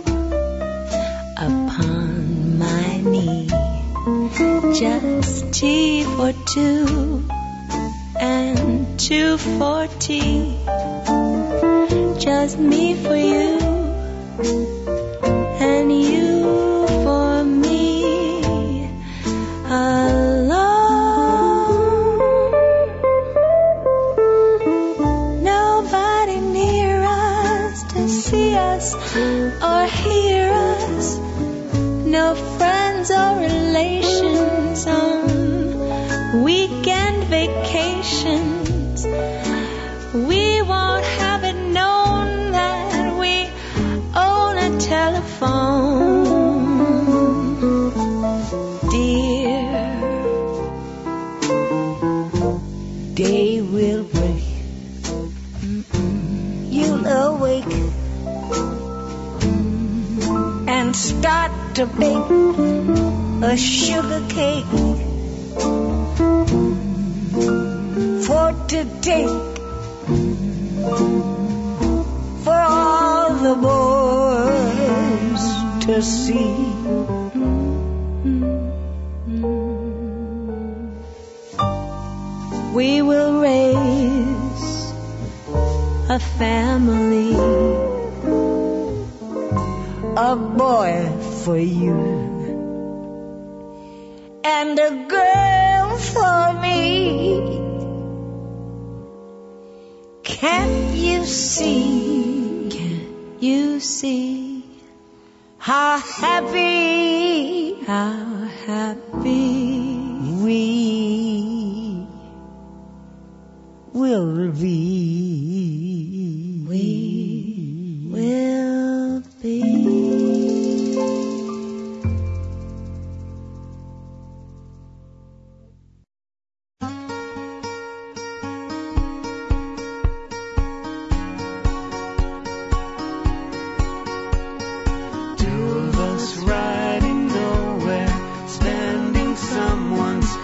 S16: upon my knee, just tea for 2 and 2 for tea, just me for you and you for me alone. Nobody near us to see us or hear us. No friends or relations on weekend vacations. We won't have it known that we own a telephone, dear.
S17: Day will break, you'll awake and start to bake a sugar cake for to take, for all the boys to see.
S16: We will raise a family,
S17: a boy for you and a girl for me. Can't you see?
S16: Can't you see
S17: how happy we will be?
S16: We will be.
S6: Two of us riding nowhere, spending someone's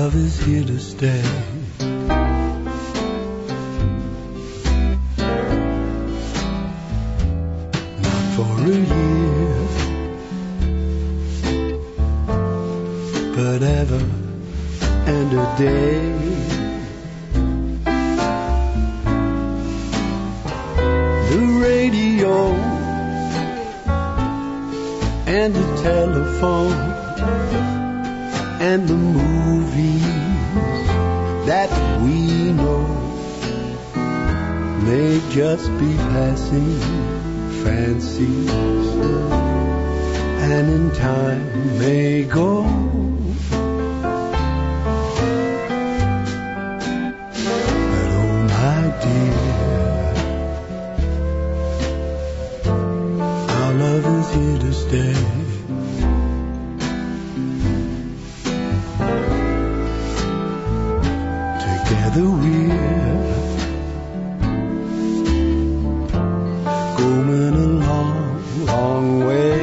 S13: love is here to stay. Not for a year, but ever and a day. The radio and the telephone and the movies that we know may just be passing fancies, and in time may go. But oh my dear, our love is here to stay. Together we're going a long, long way.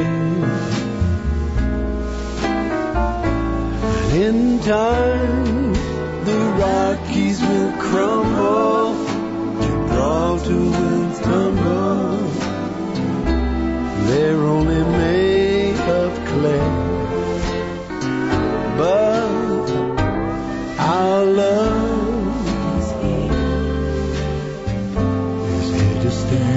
S13: And in time, the Rockies will crumble, Gibraltar will tumble. They're only made of clay, but our love is here to stay.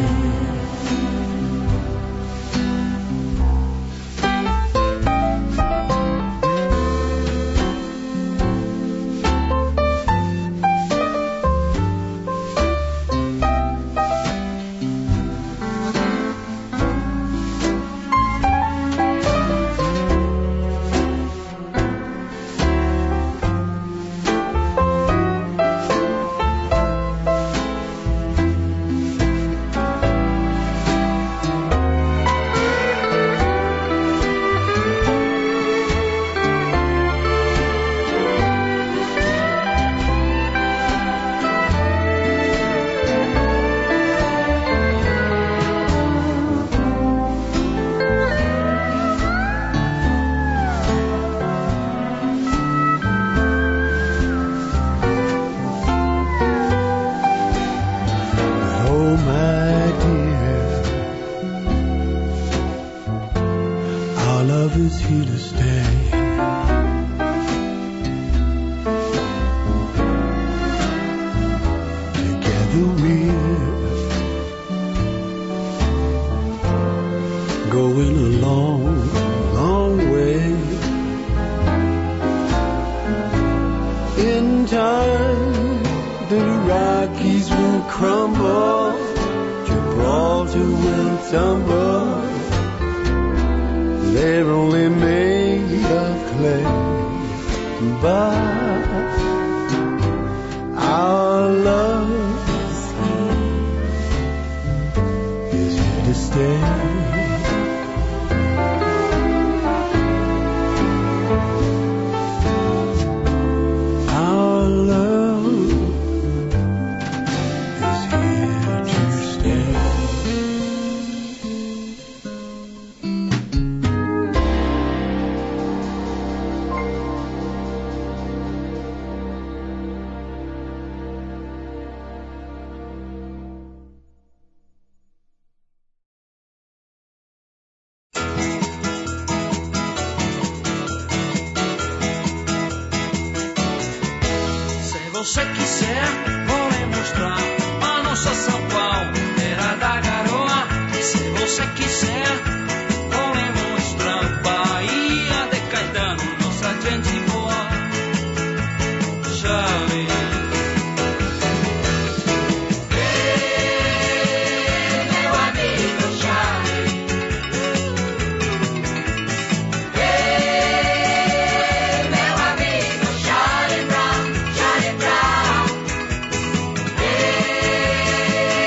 S18: Você quiser, vou lhe mostrar a nossa São Paulo, terra da garoa. Se você quiser, vou lhe mostrar Bahia de Caetano, nossa gente boa. Chave. Meu amigo Chave. Meu amigo Charlie Brown, Charlie Brown.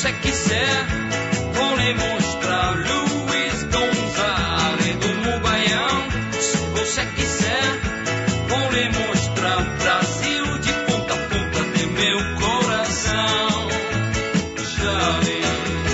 S18: você quiser, vou lhe mostrar Luiz Gonzaga do Mubaião. Se você quiser, vou lhe mostrar o Brasil de ponta a ponta de meu coração. Charlie.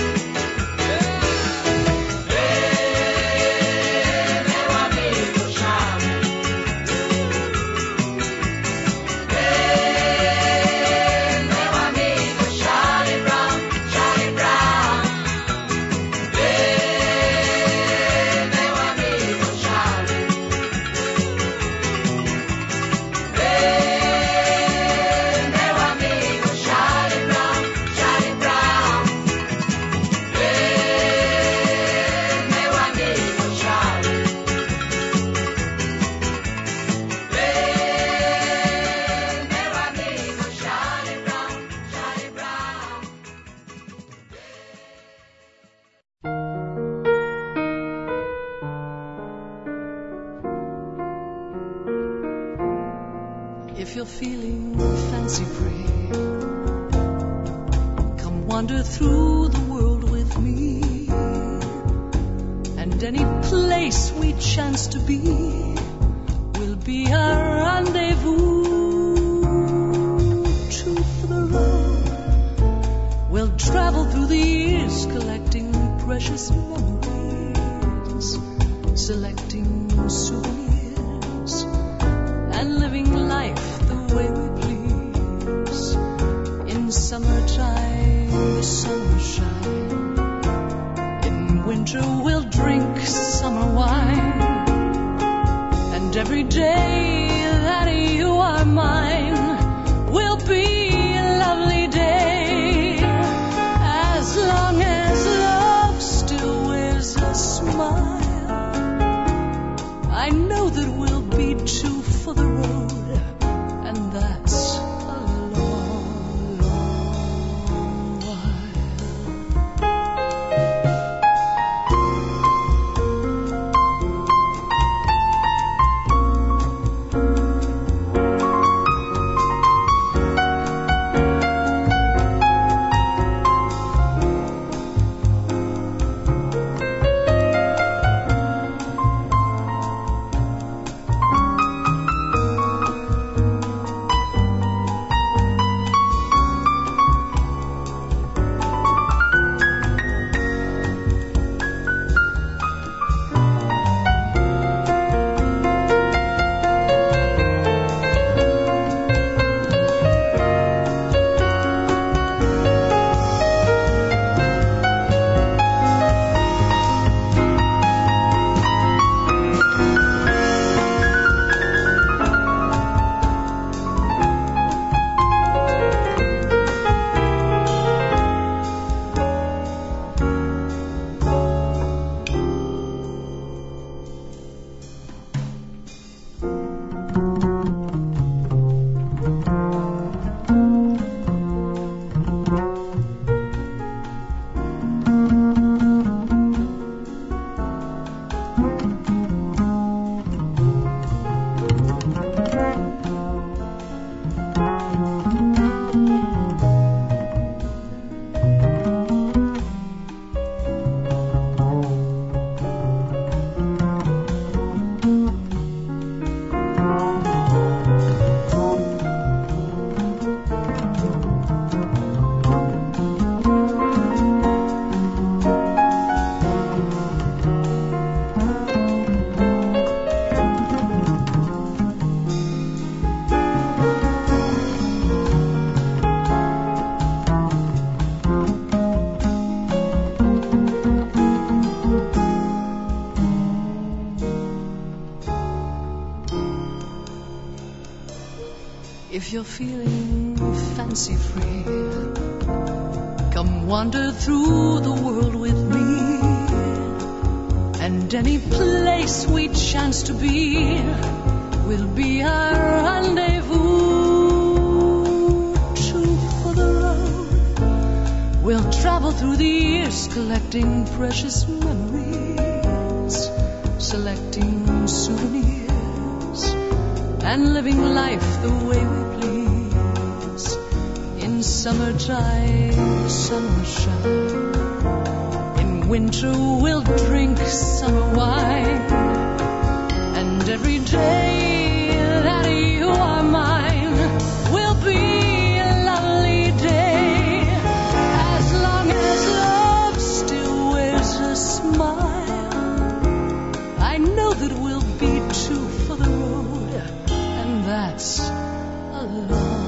S19: If you're feeling fancy free, come wander through the world with me, and any place we chance to be will be our rendezvous. True for the road, we'll travel through the years, collecting precious memories, selecting souvenirs, and living life the way we please. In summertime, the sun will shine. In winter, we'll drink summer wine. And every day that you are mine will be a lovely day. As long as love still wears a smile, I know that we'll be true for the road, and that's a long, long while. If you're feeling fancy free, come wander through the world with me, and any place we chance to be will be our rendezvous. True for the road, we'll travel through the years, collecting precious memories, selecting souvenirs, and living life the way we please. In in summertime, sun will shine. In winter we'll drink summer wine. And every day that you are mine will be a lovely day. As long as love still wears a smile, I know that we'll be two for the road. And that's a long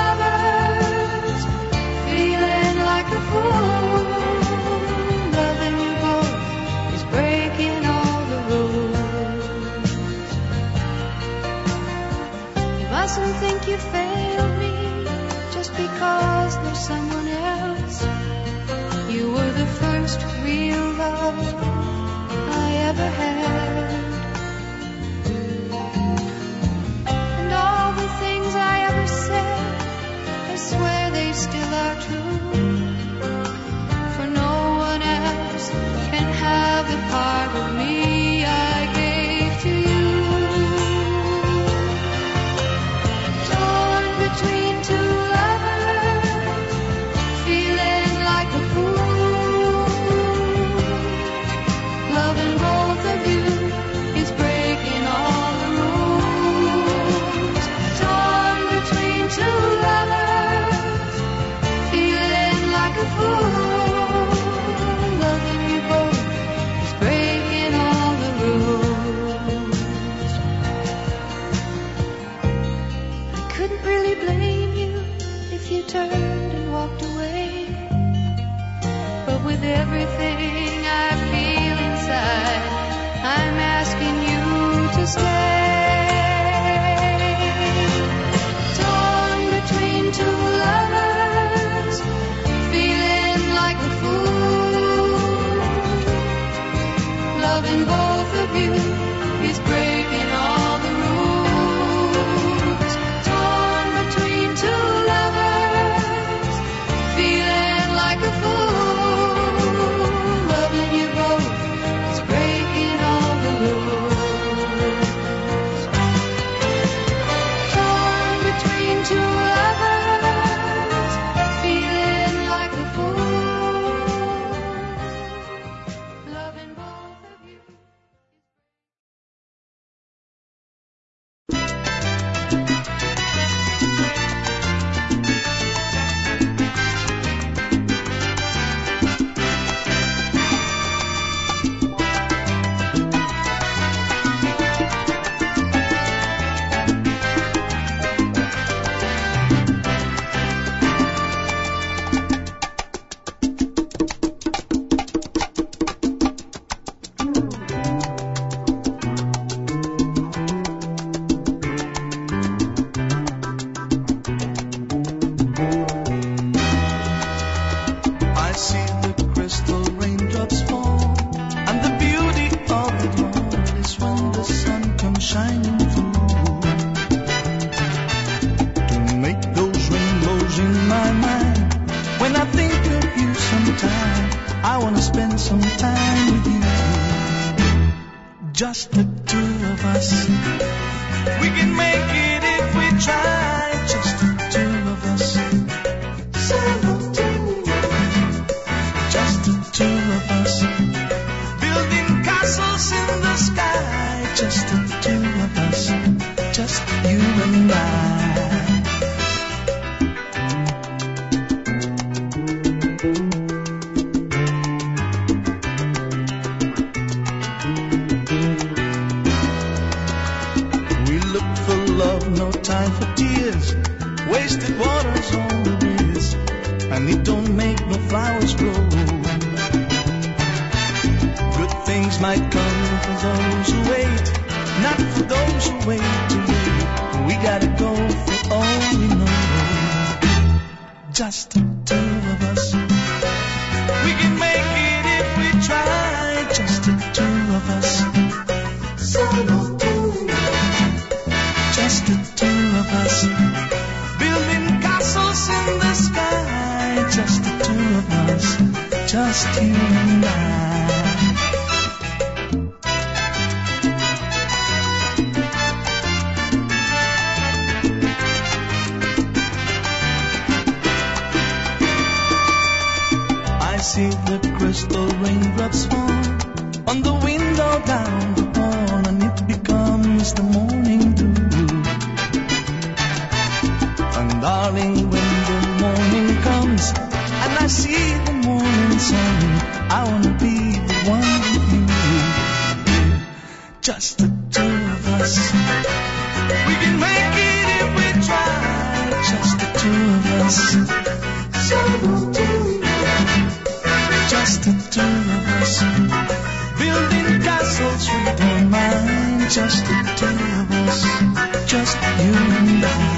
S20: Loving
S17: mustn't think you failed me just because there's someone else. You were the first real love I ever had. And all the things I ever said, I swear they still are true. For no one else can have the part of me I gave to you. Torn between two lovers, feeling like a fool. Loving both of you is breaking all the rules. Torn between two lovers, feeling like a fool. Loving you both is breaking all the rules. I couldn't really blame you if you turned and walked away. But with everything I feel inside, I'm asking you to stay. Torn between two lovers, feeling like a fool. Loving both of you is breaking all the rules. Torn between two lovers, feeling like a fool. Loving you both is breaking all the rules. Torn between two lovers, feeling like a fool. Loving both of you.
S10: I see the crystal raindrops fall, and the beauty of it all is when the sun comes shining through to make those rainbows in my mind. When I think of you sometime, I want to spend some time with you. Just the two of us. We can make it if we try. Just the two of us. Just the two of us, building castles in the sky. Just the two of us, just you and I. We look for love, no time for tears. Wasted water's all it is, and it don't make no flowers grow. Good things might come for those who wait, not for those who wait to wait. We gotta go for all we know. Just the two of us. We can make it if we try. Just the two of us. Just the two of us, building castles in the sky. Just the two of us, just you and I. I see the crystal raindrops fall on the window down the hall, and it becomes the morning dew. And darling, when the morning comes and I see the morning sun, I wanna be the one with you. Just the two of us. We can make it if we try. Just the two of us. Just the two of us, building castles we don't mind. Just the two of us, just you and I.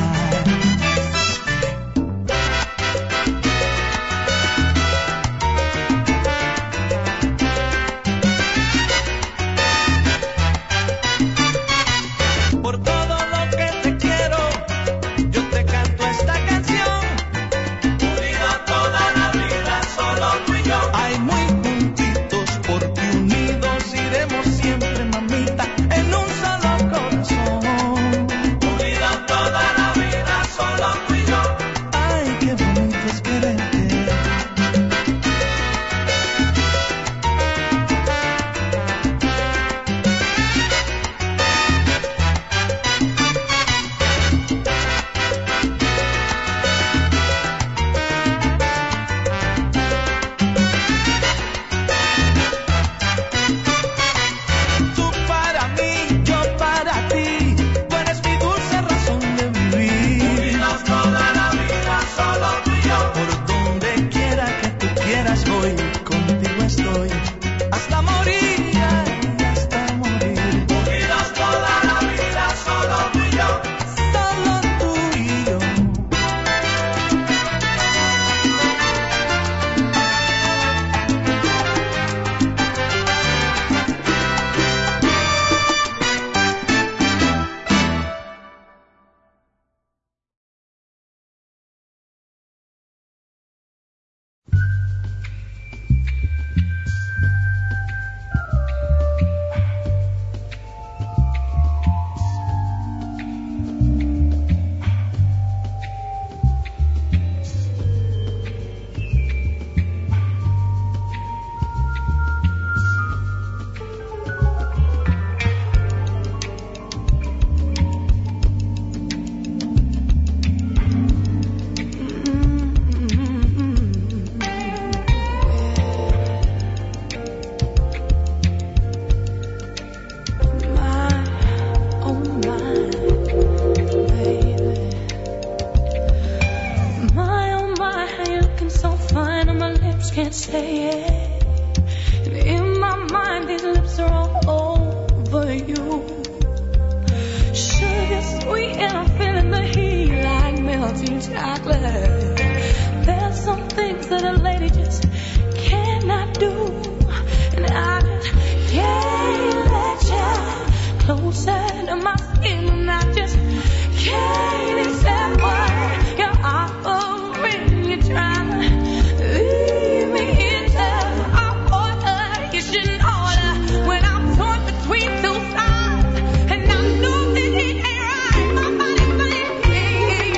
S8: say it. And in my mind, these lips are all over you. Sugar sweet, and I'm feeling the heat like melting chocolate. There's some things that a lady just cannot do, and I just can't let you closer to my skin, and I just can't accept what you're offering. You're trying to leave me in the order. You should know that when I'm torn between two sides, and I know that it ain't right. My body's saying,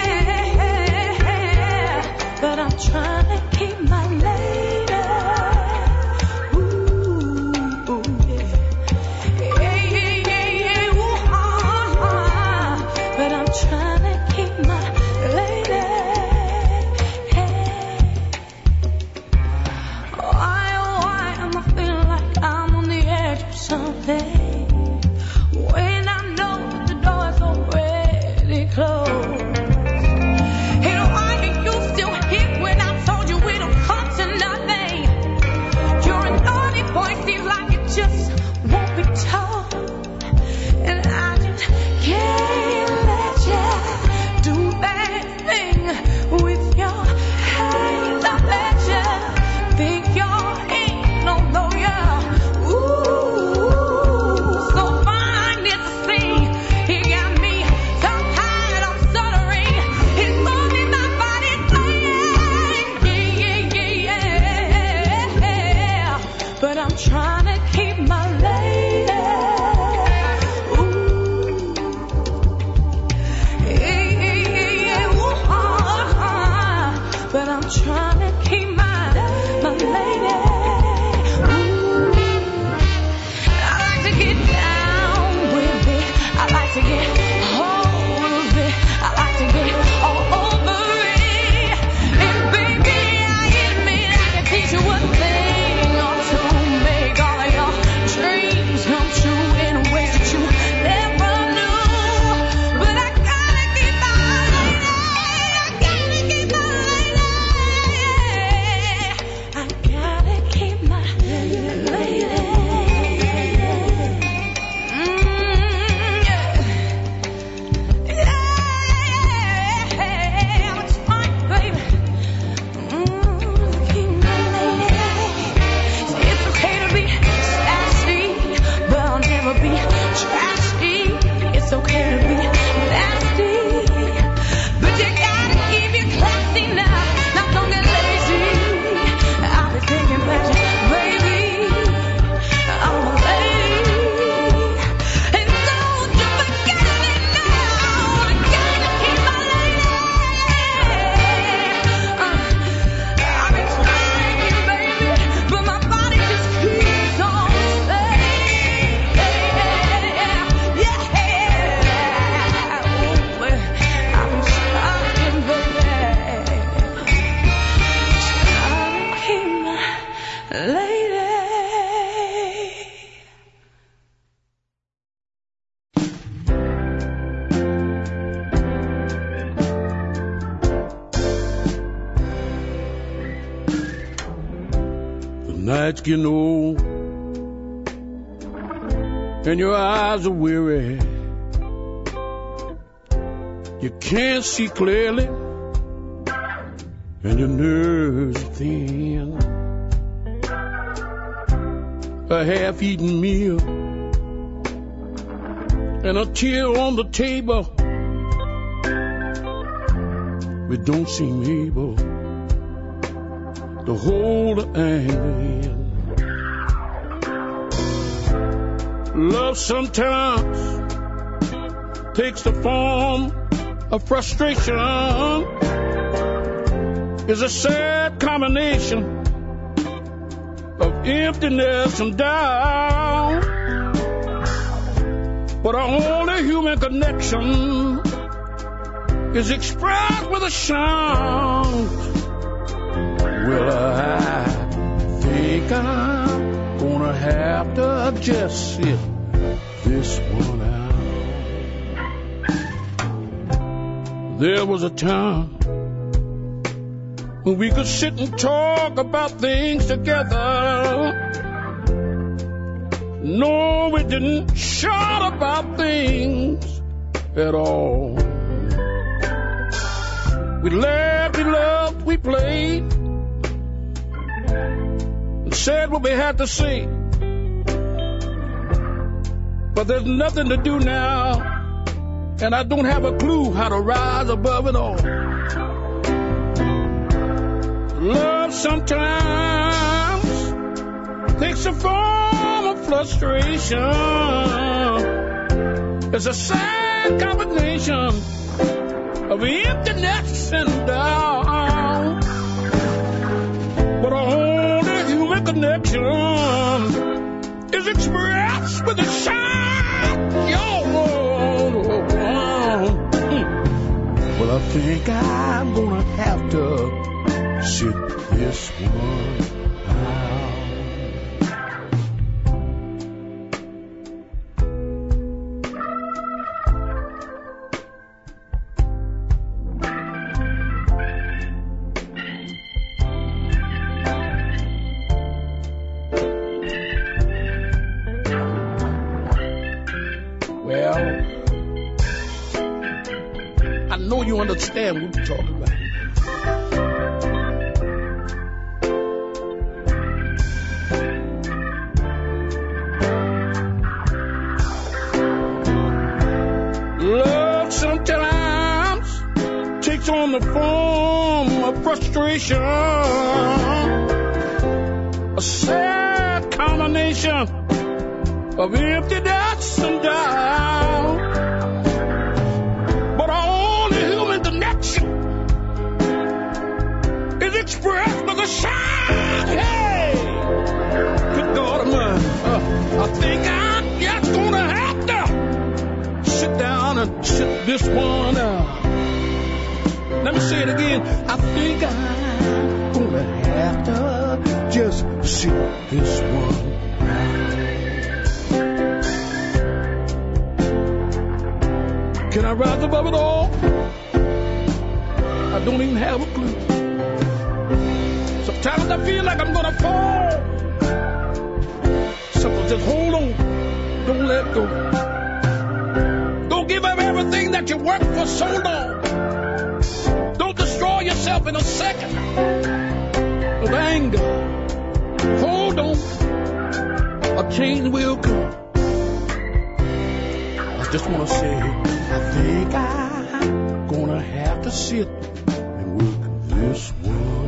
S8: yeah, but I'm trying to keep my lady. Ooh, yeah, ooh, but I'm trying to keep my lady. Why am I feeling like I'm on the edge of something when I know that the door is already closed? And why do you still hit when I told you we don't come to nothing? You're a naughty boy, seems like it just won't be told. And I just can't let you do that thing with your hands. I let you think you're in, although you're so fine, it's a sin. You got me so tired, I'm stuttering. It's moving my body, saying, yeah. But I'm trying to keep my lady. But I'm trying to keep my lady. Ooh. I like to get down with it. I like to get hold of it. I like to get all over it. And baby, I admit I can teach you a thing or two. Make all of your dreams come true in ways that you never knew. But I gotta keep my lady. I gotta keep my lady. I gotta keep my lady. Yeah, it's fine, baby. Keep my lady. It's okay to be sassy, but I'll never be trashy. It's okay to be nasty, but you gotta keep your classy now. Now don't get lazy. I'll be thinking that you, baby, I'm a lady. And don't you forget it now. I gotta keep my lady. I've been trying, baby, but my body just keeps on saying, yeah. Ooh, I'm trying, baby. Trying to keep my lady.
S20: The nights getting old and your eyes are weary. You can't see clearly and your nerves are thin. A half-eaten meal and a tear on the table. We don't seem able to hold the anger in. Love sometimes takes the form of frustration. It's a sad combination of emptiness and doubt. But our only human connection is expressed with a sound. Well, I think I'm gonna have to just sit this one out. There was a time when we could sit and talk about things together. No, we didn't shout about things at all. We laughed, we loved, we played, and said what we had to say. But there's nothing to do now, and I don't have a clue how to rise above it all. Love sometimes takes a form of frustration. It's a sad combination of emptiness and doubt. But only human connection is expressed with a shout. Well, I think I'm gonna have to sit this one out. You understand what we're talking about. Love sometimes takes on the form of frustration, a sad combination of emptiness and doubt. Expressed with a shout. Hey, good God Almighty, I think I'm just gonna have to sit down and sit this one out. Let me say it again. I think I'm gonna have to just sit this one out. Can I rise above it all? I don't even have a clue. Sometimes I feel like I'm gonna fall. Simple, just hold on. Don't let go. Don't give up everything that you worked for so long. Don't destroy yourself in a second of anger. Hold on. A change will come. I just wanna say, I think I'm gonna have to sit and work this one.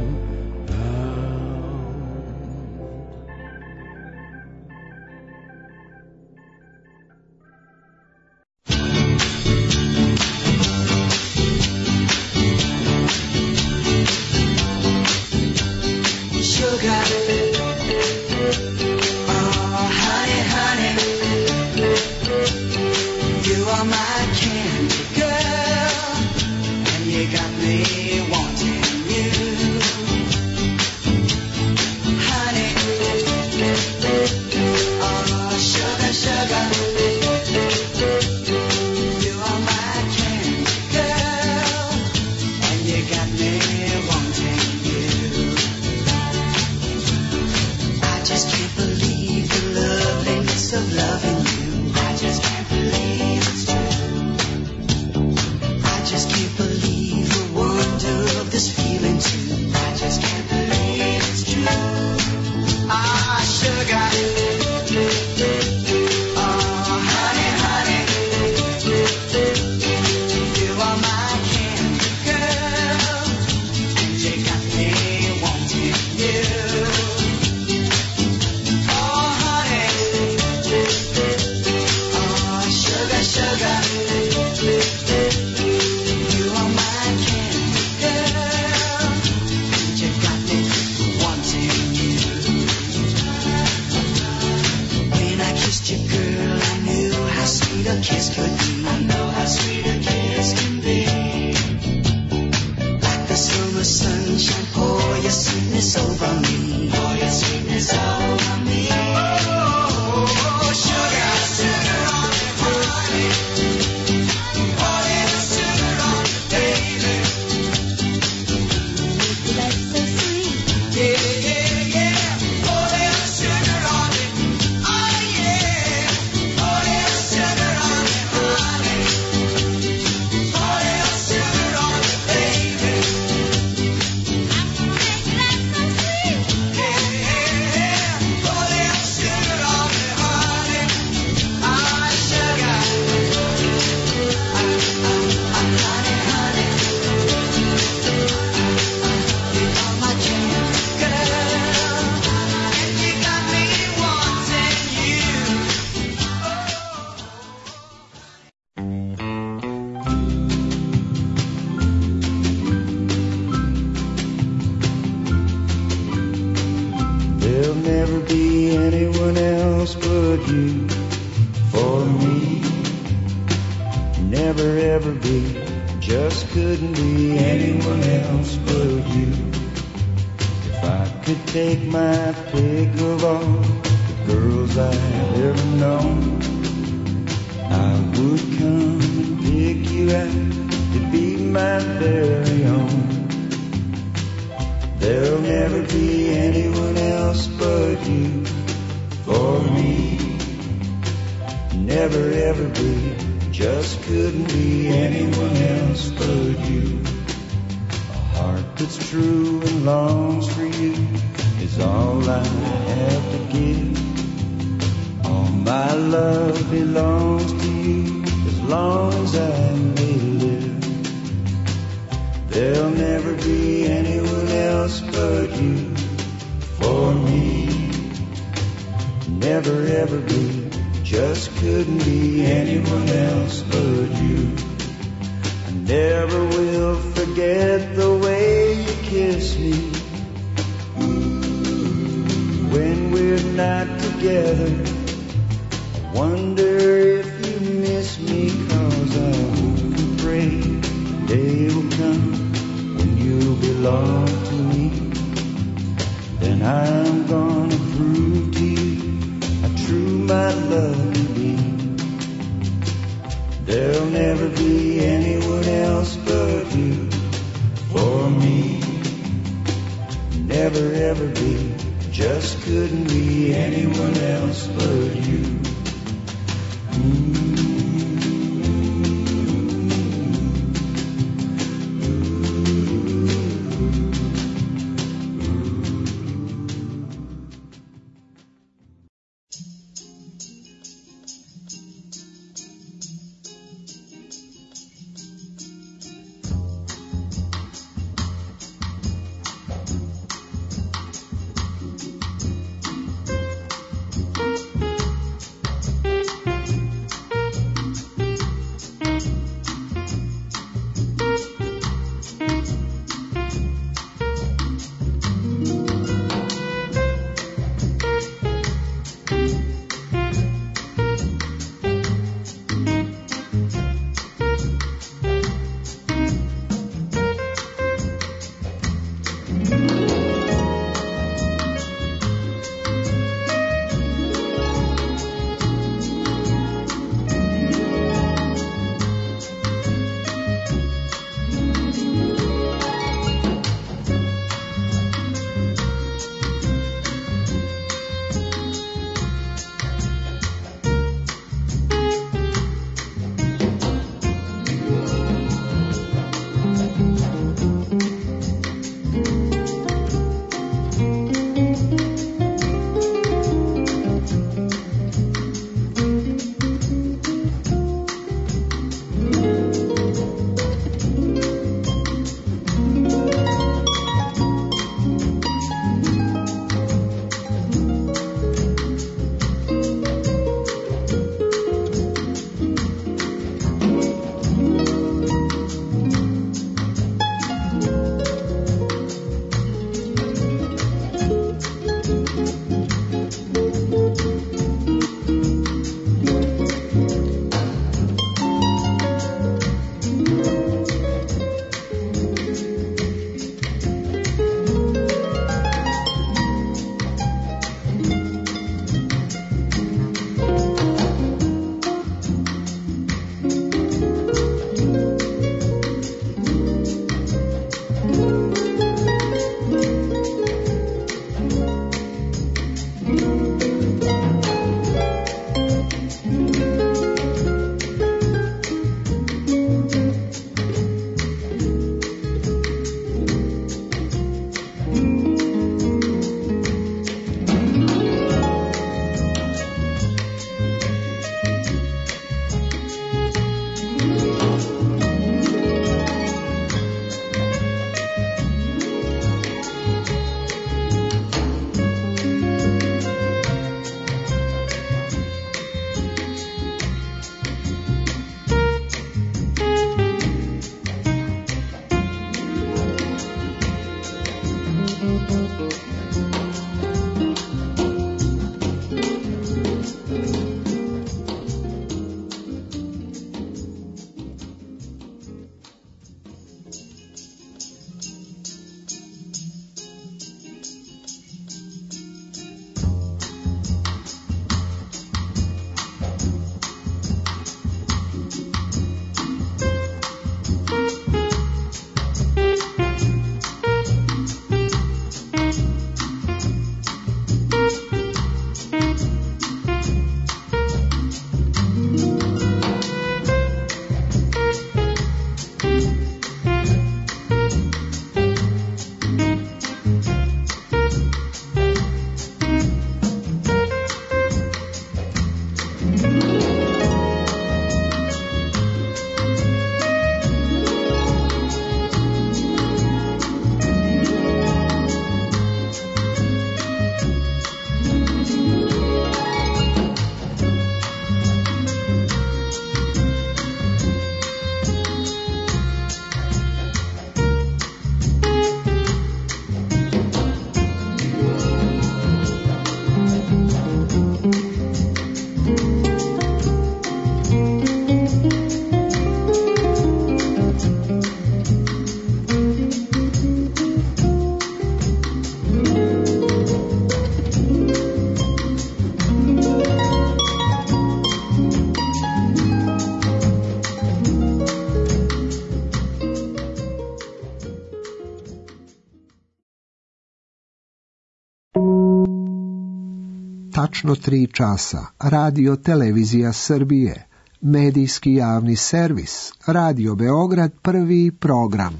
S21: you. For me, never ever be, just couldn't be anyone else but you. If I could take my pick of all the girls I've ever known, I would come and pick you out to be my very own. There'll never be anyone else but you. For me, never ever be, just couldn't be anyone else but you. A heart that's true and longs for you is all I have to give. All my love belongs to you as long as I may live. There'll never be anyone else but you. For me, never ever be, just couldn't be anyone else but you. I never will forget the way you kiss me when we're not together. I wonder if you miss me, 'cause I hope and pray the day will come when you'll belong to me. Then I'm gonna prove to you how true my love can be. There'll never be anyone else but you. For me, never ever be, just couldn't be anyone else but you.
S7: tačno 3 časa, Radio Televizija Srbije, medijski javni servis, Radio Beograd, prvi program.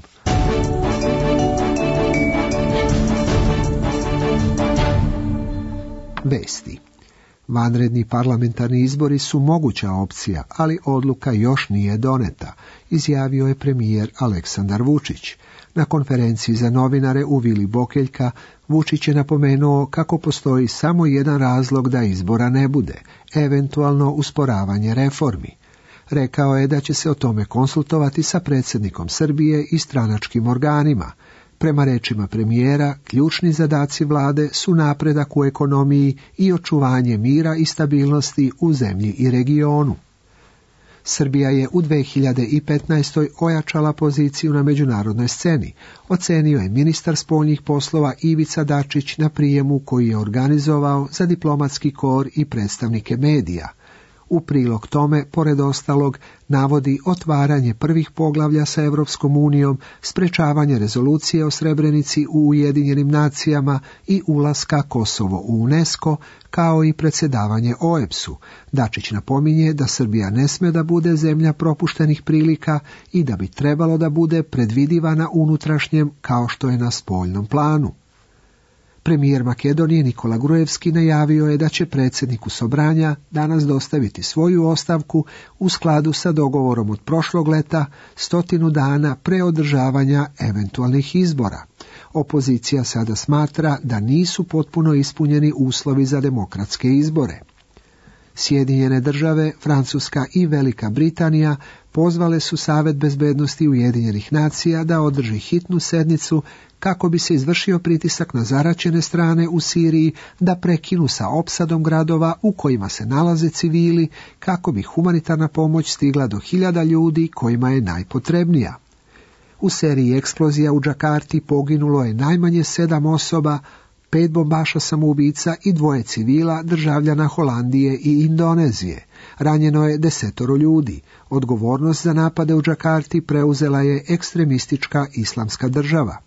S7: Vesti. Vanredni parlamentarni izbori su moguća opcija, ali odluka još nije doneta, izjavio je premijer Aleksandar Vučić. Na konferenciji za novinare u Vili Bokeljka Vučić je napomenuo kako postoji samo jedan razlog da izbora ne bude, eventualno usporavanje reformi. Rekao je da će se o tome konsultovati sa predsjednikom Srbije i stranačkim organima. Prema rečima premijera, ključni zadaci vlade su napredak u ekonomiji i očuvanje mira i stabilnosti u zemlji i regionu. Srbija je u 2015. ojačala poziciju na međunarodnoj sceni, ocenio je ministar spoljnih poslova Ivica Dačić na prijemu koji je organizovao za diplomatski kor i predstavnike medija. U prilog tome, pored ostalog, navodi otvaranje prvih poglavlja sa Evropskom unijom, sprečavanje rezolucije o Srebrenici u Ujedinjenim nacijama i ulaska Kosovo u UNESCO, kao i predsjedavanje OEBS-u. Dačić napominje da Srbija ne sme da bude zemlja propuštenih prilika i da bi trebalo da bude predvidiva na unutrašnjem kao što je na spoljnom planu. Premijer Makedonije Nikola Gruevski najavio je da će predsjedniku Sobranja danas dostaviti svoju ostavku u skladu sa dogovorom od prošlog leta 100 dana pre održavanja eventualnih izbora. Opozicija sada smatra da nisu potpuno ispunjeni uslovi za demokratske izbore. Sjedinjene države, Francuska i Velika Britanija pozvale su Savet bezbednosti Ujedinjenih nacija da održi hitnu sednicu kako bi se izvršio pritisak na zaraćene strane u Siriji da prekinu sa opsadom gradova u kojima se nalaze civili, kako bi humanitarna pomoć stigla do 1000 ljudi kojima je najpotrebnija. U seriji eksplozija u Džakarti poginulo je najmanje 7 osoba, 5 bombaša samoubica i 2 civila, državljana Holandije i Indonezije. Ranjeno je 10 ljudi. Odgovornost za napade u Džakarti preuzela je ekstremistička Islamska država.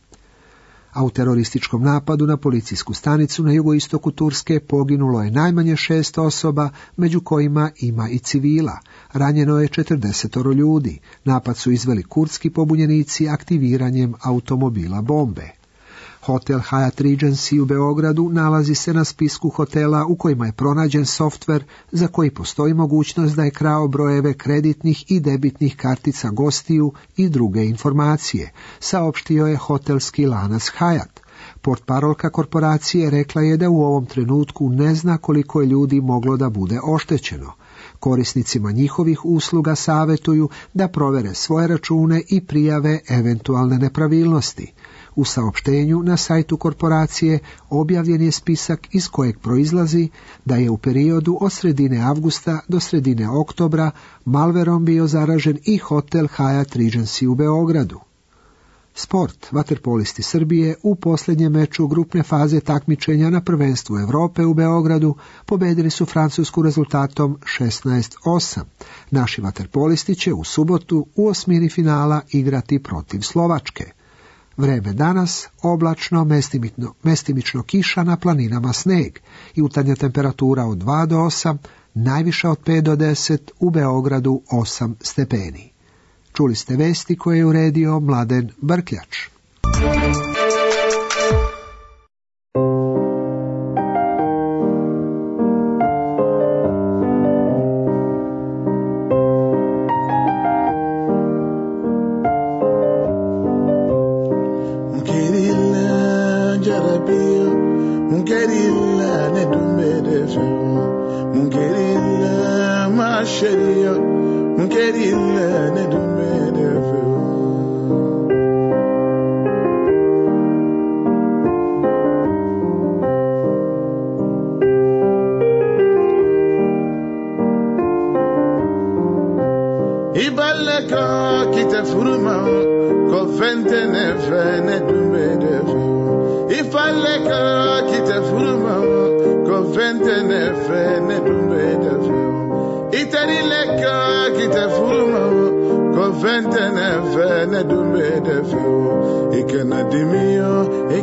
S7: A u terorističkom napadu na policijsku stanicu na jugoistoku Turske poginulo je najmanje 6 osoba, među kojima ima i civila. Ranjeno je 40 ljudi. Napad su izveli kurdski pobunjenici aktiviranjem automobila bombe. Hotel Hyatt Regency u Beogradu nalazi se na spisku hotela u kojima je pronađen softver za koji postoji mogućnost da je krao brojeve kreditnih i debitnih kartica gostiju i druge informacije, saopštio je hotelski lanac Hyatt. Portparolka korporacije rekla je da u ovom trenutku ne zna koliko je ljudi moglo da bude oštećeno. Korisnicima njihovih usluga savjetuju da provere svoje račune i prijave eventualne nepravilnosti. U saopštenju na sajtu korporacije objavljen je spisak iz kojeg proizlazi da je u periodu od sredine avgusta do sredine oktobra malverom bio zaražen i hotel Hyatt Regency u Beogradu. Sport. Vaterpolisti Srbije u posljednjem meču grupne faze takmičenja na prvenstvu Evrope u Beogradu pobedili su Francusku rezultatom 16-8. Naši vaterpolisti će u subotu u osmini finala igrati protiv Slovačke. Vreme danas, oblačno, mestimično kiša, na planinama sneg, jutarnja temperatura od 2 do 8, najviša od 5 do 10, u Beogradu 8 stepeni. Čuli ste vesti koje je uredio Mladen Brkljač.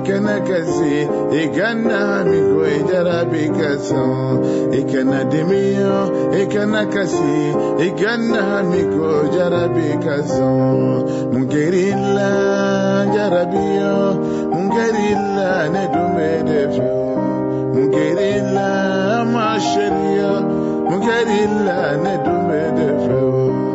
S1: ikana kasi ikana amigo ijarabi kaso ikana demio ikana kasi ikana amigo jarabi kaso mungerilla jarabio mungerilla ne dumedefio mungerilla masheria mungerilla ne dumedefio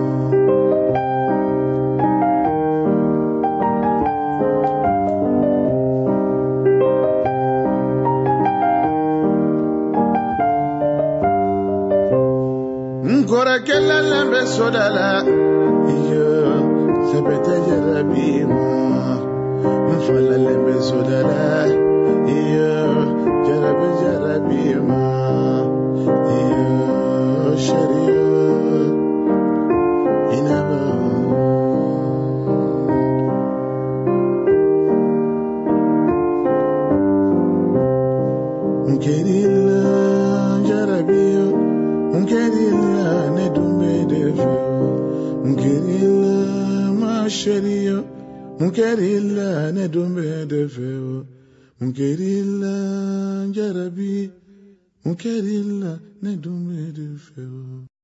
S1: Kora kella lambe sodala iyo sepete jarabima mfala lambe sodala iyo jarabima iyo sharia inaba mkerila jarabio mkerila nedumedefio mkerila masheria mkerila nedumedefio mkerila jarabi mkerila nedumedefio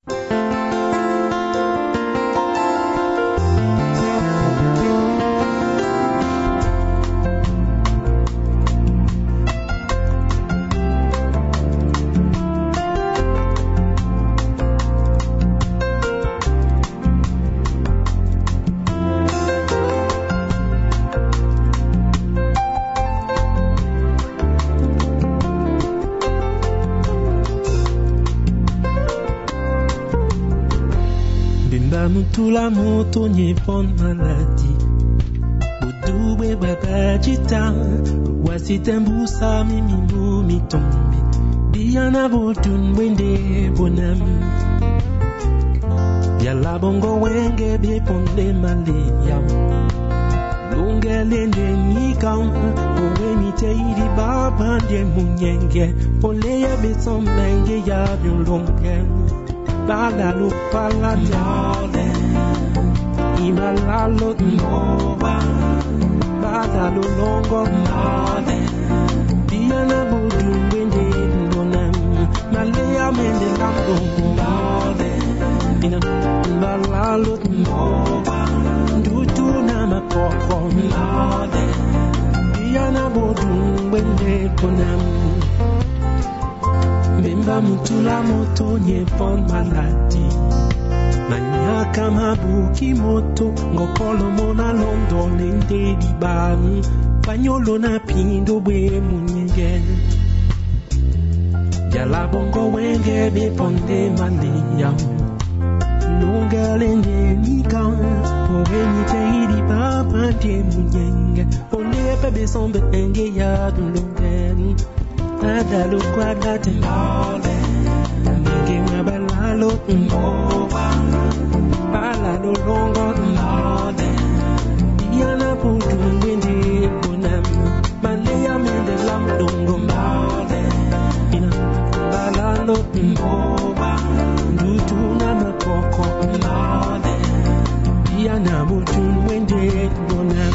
S22: Mutula moto nye pon maladi Budube baba jita Wasi tembusa mimi mumi tombi Diana botun wende bonam Yala bongo wenge be ponde malia Lunge lende nikam Owe mite iri baba de munyenge Ole ya beson menge ya biolonge Bala lo pala jale Imala lo nova Bala lo longo male Diana bodu wende bonam Malaya mende lambo male Dina bala lo nova Dutu na mapoko male Diana bodu wende bonam Memba mutula moto nye pon maladi Manyaka mabuki moto Ngokolo mona londo lende di ban Panyolo na pindo bwe munyenge Yala bongo wenge be ponde malia Lunga lende nika Owe nite hidi papa de munyenge Ole pepe sombe enge ya dulunge Adalu quadrate mole Nenge mabalalo mova Balalo longo mole Diana putu wende bonam Malaya mende lam longo mole Ina balalo mova Dutu na mapoko mole Diana putu wende bonam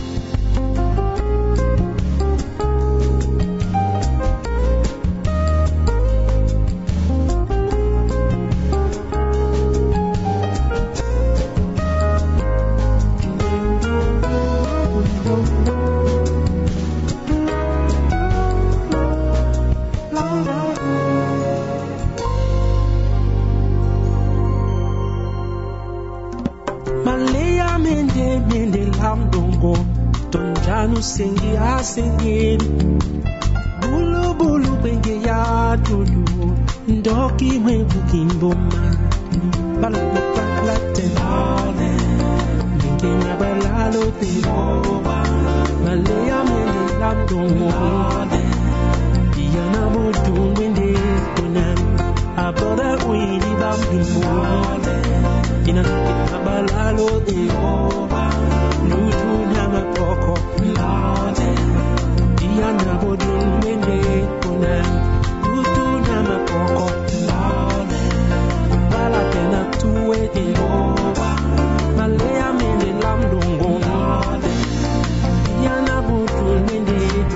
S22: Sengi asengeni Bulu bulu benge ya dulu Ndoki mwebu kimboma Balalo paklate male Benge na balalo piloba Malaya mende lamdomo Diana modu wende konam Abora wili bambimo Ina balalo piloba Lutu na mapoko Diana bodun wende konam Lutu na mapoko Bala tena tuwe eoba Malaya mende lamdongo Diana bodun wende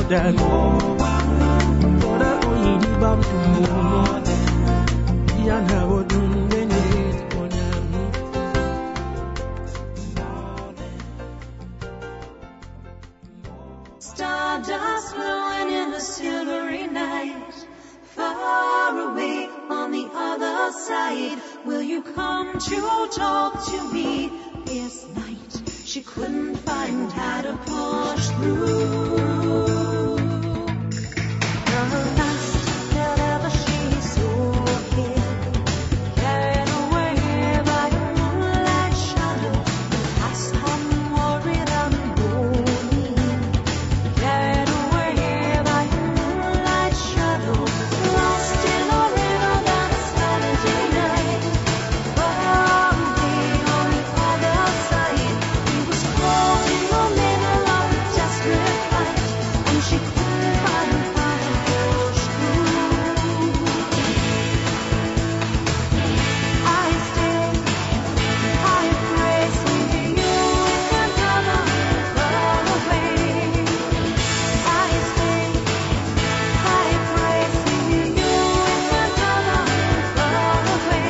S22: than Koda oyidi bamtumo Yana bodun benet konyan
S8: Stardust flowing in the silvery night, far away on the other side. Will you come to talk to me this night? She couldn't find how to push through. The last that ever she saw him, carried away by a moonlight shadow, past one worried and lonely. Carried away by a moonlight shadow, lost in a river that Saturday night. Far away on the other side, he was caught in the middle of a desperate fight, and she couldn't find how to push through. I stay, I pray, seeing you in heaven far away. I stay, I pray, seeing you in heaven far away.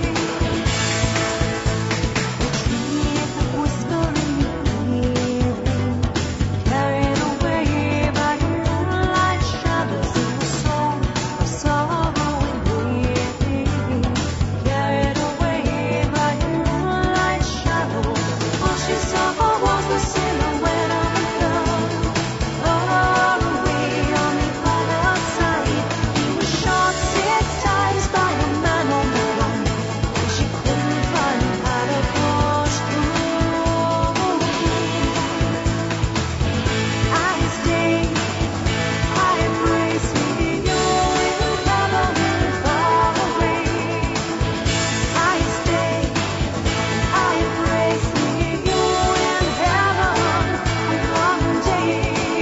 S8: The trees whispering clearly, carried away by the moonlight shadows, sing a song of sorrow and weeping. Carried away by the moonlight shadow, all she saw was the silhouette of a girl. Far away on the other side, he was shot 6 times by a man on the run, and she couldn't find how to push through. I stay, I pray, seeing you in heaven far away. I stay, I pray, seeing you in heaven one day.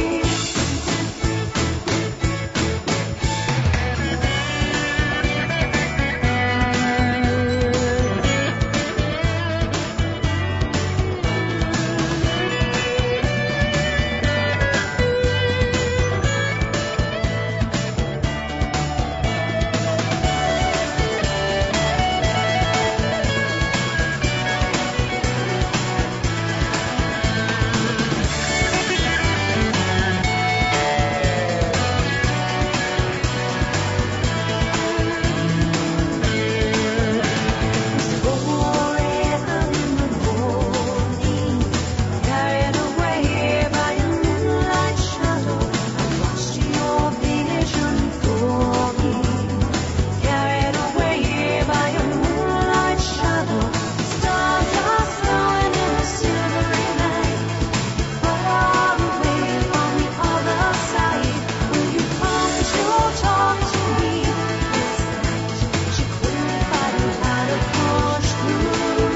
S8: Carried away by a moonlight shadow, I watched your vision for me. Carried away by a moonlight shadow, stardust flowing in the silvery night. Far away on the other side, will you come to talk to me this night? She couldn't find how to push through.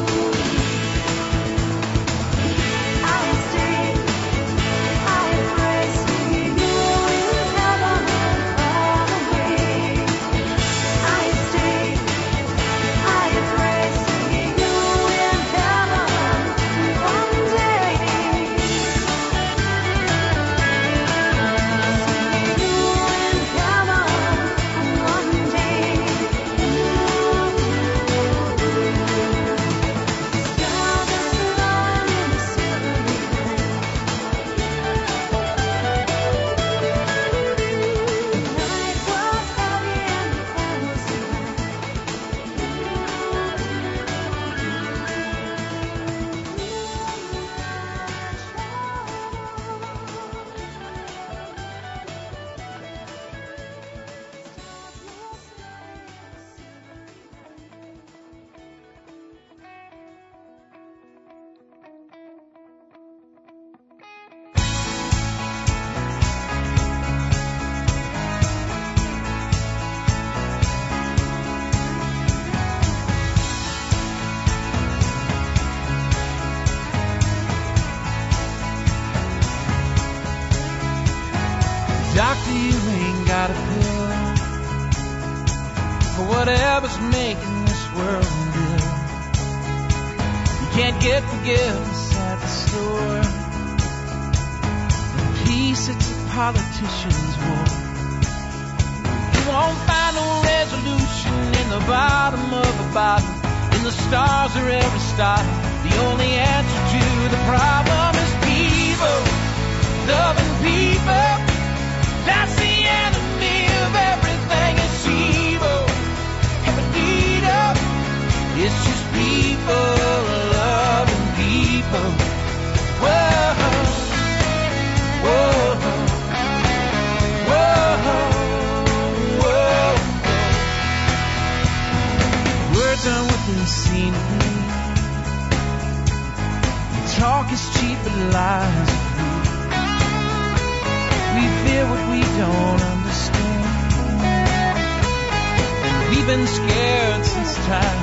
S8: I stay, I pray, seeing you in heaven far away. I stay, I pray, seeing you in heaven one day. Seeing you in heaven one day. Stardust flowing in the silvery night. Night was heavy and the air was
S18: Doctor, you ain't got a pill for whatever's making this world good. You can't get forgiveness at the store. And peace, it's a politicians war. You won't find no resolution in the bottom of a bottle, in the stars or Aristotle. The only answer to the problem is people, loving people. That's the enemy of everything is evil. It's just people loving people. Whoa, whoa, whoa, whoa. Words aren't what they seem to be. Talk is cheap, but lies are free. We fear what we don't understand, and we've been scared since time.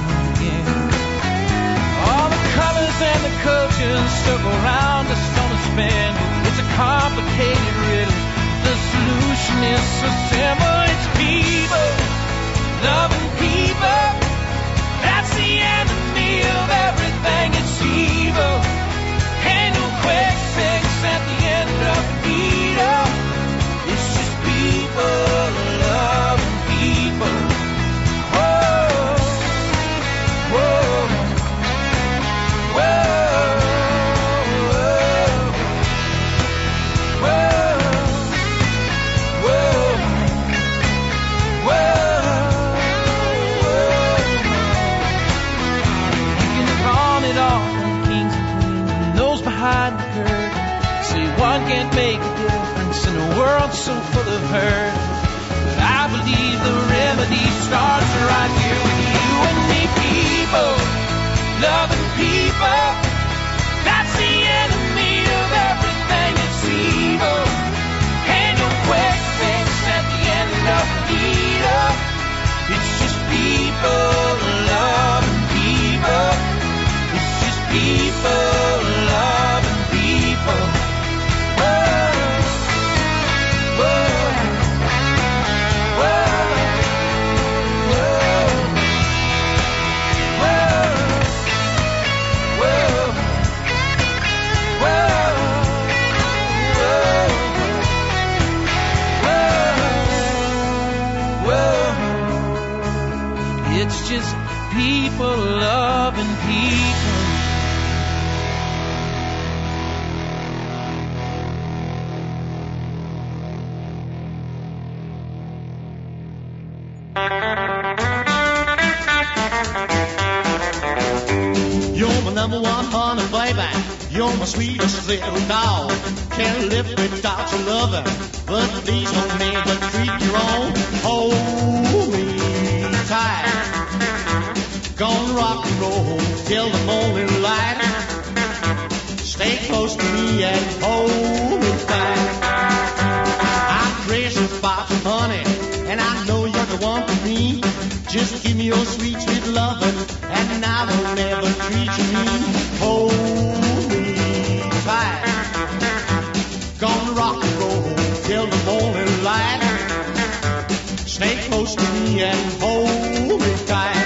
S18: All the colors and the cultures circle around us on a spin. It's a complicated riddle. The solution is so simple. It's people, loving people. That's the enemy of everything. It's evil. Ain't no quick fix at the end of the needle. It's just people, loving people. Can't make a difference in a world so full of hurt. But I believe the remedy starts right here with you and me. People, loving people. That's the enemy of everything that's evil. Ain't no quick fix at the end of the needle. It's just people, loving people. It's just people, loving people. It's just people loving people.
S4: You're my number one honey, baby. You're my sweetest little dog. Can't live without your loving, but please don't never treat you wrong. Hold me tight. Gonna rock and roll till the morning light. Stay close to me and hold me tight. I'm crazy about you, honey, and I know you're the one for me. Just give me your sweet, sweet loving, and I will never treat you mean. Hold me tight. Gonna rock and roll till the morning light. Stay close to me and hold me tight.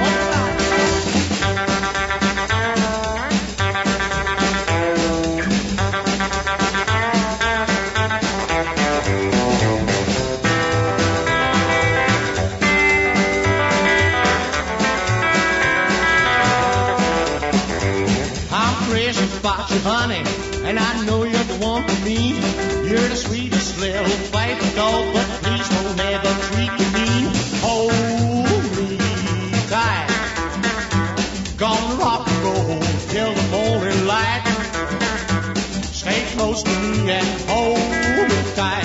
S4: About you, honey, and I know you're the one for me. You're the sweetest little baby dog, but please don't ever treat me mean. Hold me tight. Gonna rock and roll till the morning light. Stay close to me and hold me tight.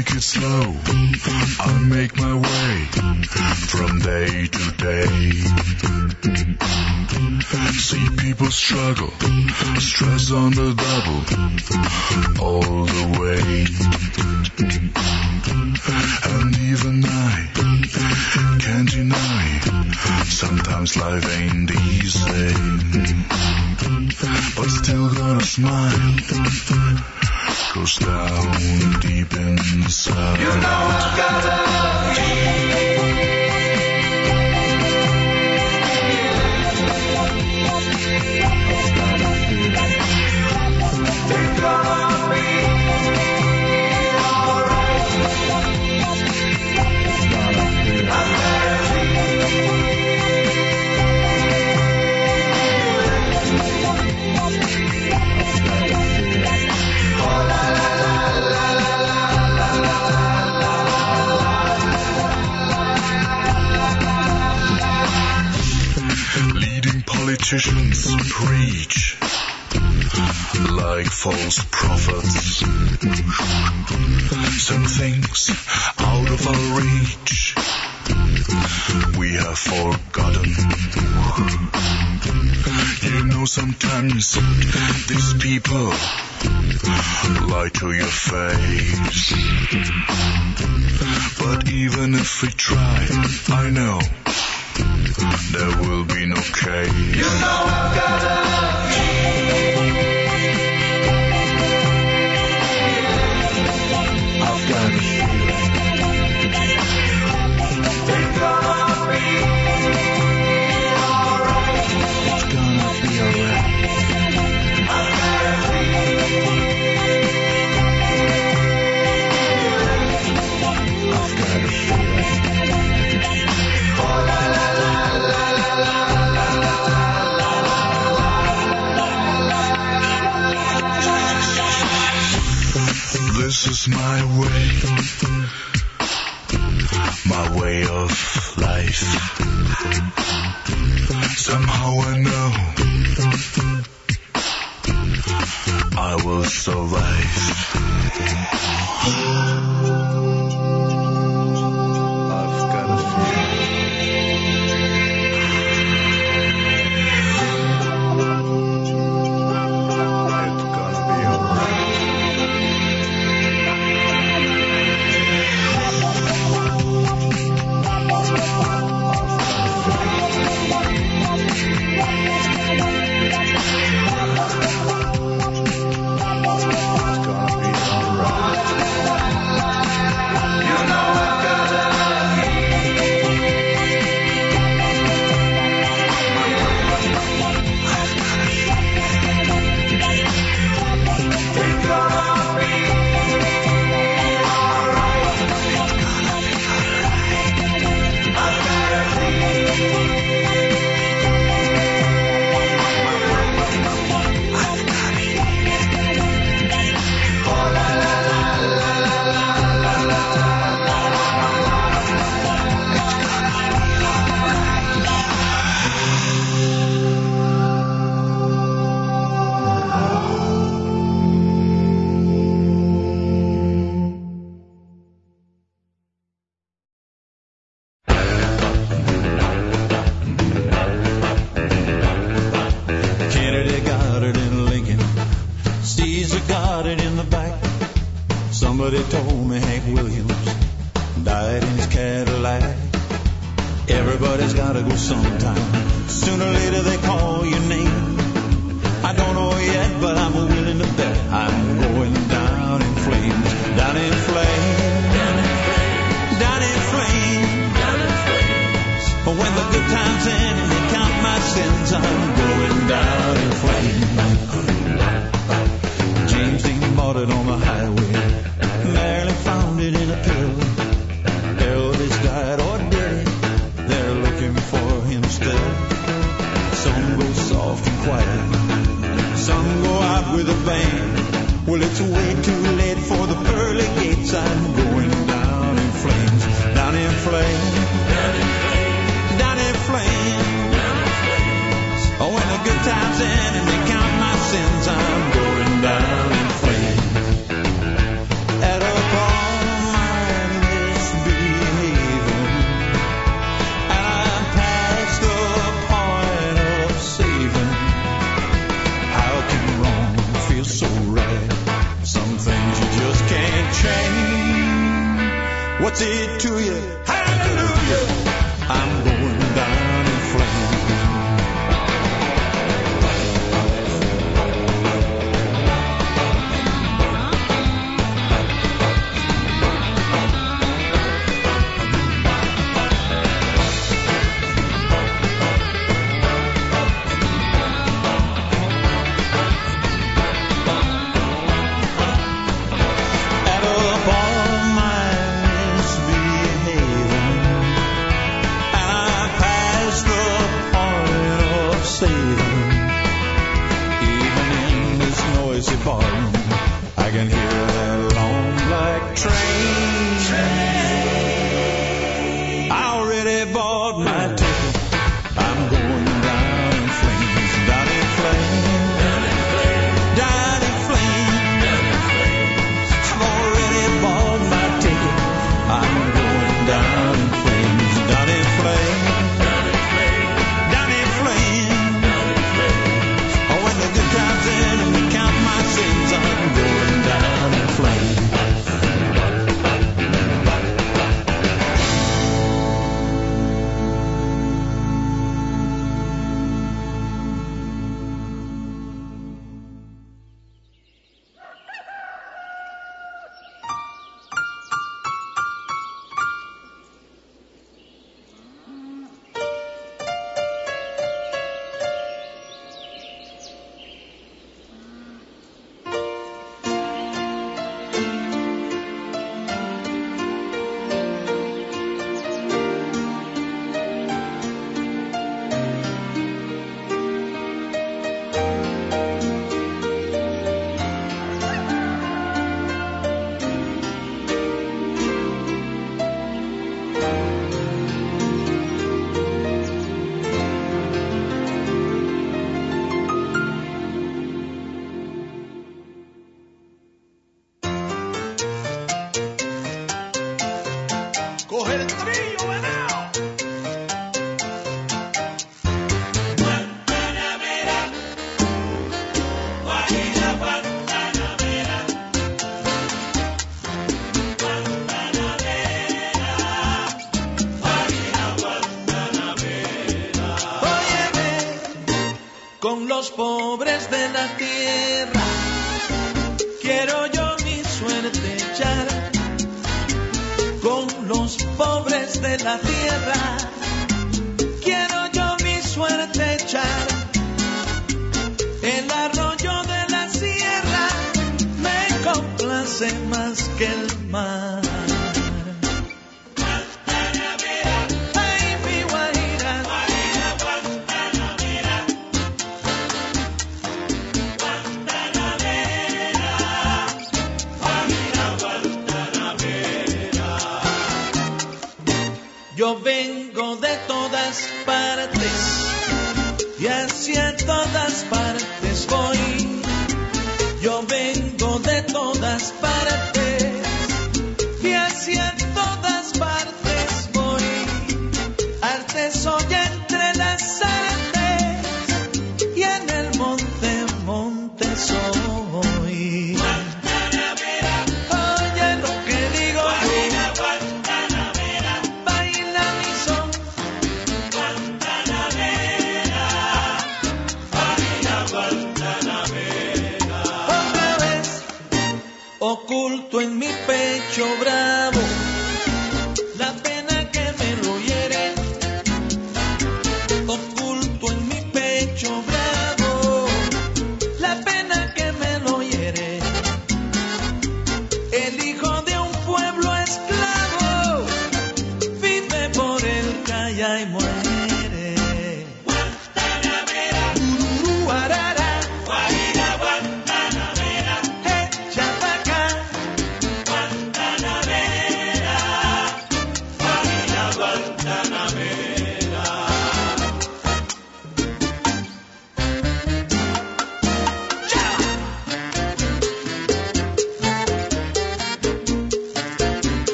S5: take it slow. I make my way from day to day. See people struggle, stress on the double, all the way. And even I can't deny, sometimes life ain't easy, but still gonna smile, goes down deep inside. You know I've got love. It's gonna be alright. Leading politicians preach like false prophets. Some things out of our reach we have forgotten. You know, sometimes these people lie to your face. But even if we try, I know there will be no case. You know I've got love. I've got a feeling it's gonna be alright. It's gonna be alright. I've got a feeling. Oh la la la la la la la. This is my way of life. Somehow I know I will survive. I've got a it's gonna be alright.
S9: Somebody told me Hank Williams died in his Cadillac. Everybody's gotta go sometime. Sooner or later they call your name. I don't know yet, but I'm willing to bet I'm going down in flames. Down in flames. Down in flames. Down in flames. Down in flames. But when the good times end and they count my sins, I'm going down in flames. James Dean bought it on the highway. Marilyn found it in a pill. Elvis died or dead. They're looking for him still. Some go soft and quiet. Some go out with a bang. Well, it's way too late for the pearly gates. I'm going down in flames. Down in flames. Down in flames. Down in flames. Down in flames. Oh, when the good times end and they count my sins, I'm going down in flames. At a palm What's it to you? Hallelujah. I'm going down in flames. I can hear that long black train. I already bought my ticket. I'm going down in flames, down in flames, down in flames, down in flames. I've already bought my ticket. I'm going down in flames, down in flames, down in flames, down in flames, down in flames. Oh, when the good times end and we count my sins, I'm going down in flames.
S18: Coge el trillo, venao. Guantanamera, Guajira, Guantanamera, Guantanamera, Guajira, Guantanamera. Óyeme, con los pobres de la tierra quiero yo mi suerte echar. Con los pobres de la tierra quiero yo mi suerte echar. El arroyo de la sierra me complace más que el mar. Guantanamera, ay mi Guajira, Guajira, Guantanamera, Guantanamera, Guajira, Guantanamera. Yo vengo de todas partes y hacia todas partes voy. Yo vengo de todas partes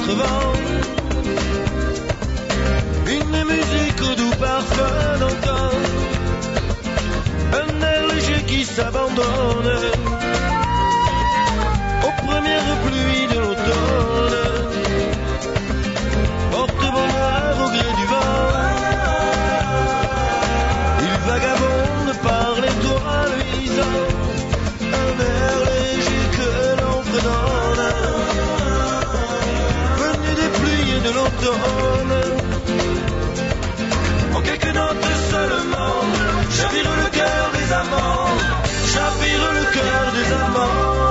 S11: contre vent. Une musique au doux parfum d'antan, un air léger qui s'abandonne aux premières pluies de l'automne. Porte-bonheur au gré du vent, il vagabonde par les toits luisants, un air léger que l'on fredonne, venu des pluies de l'automne. En quelques notes seulement, chavire le cœur des amants, chavire le cœur des amants.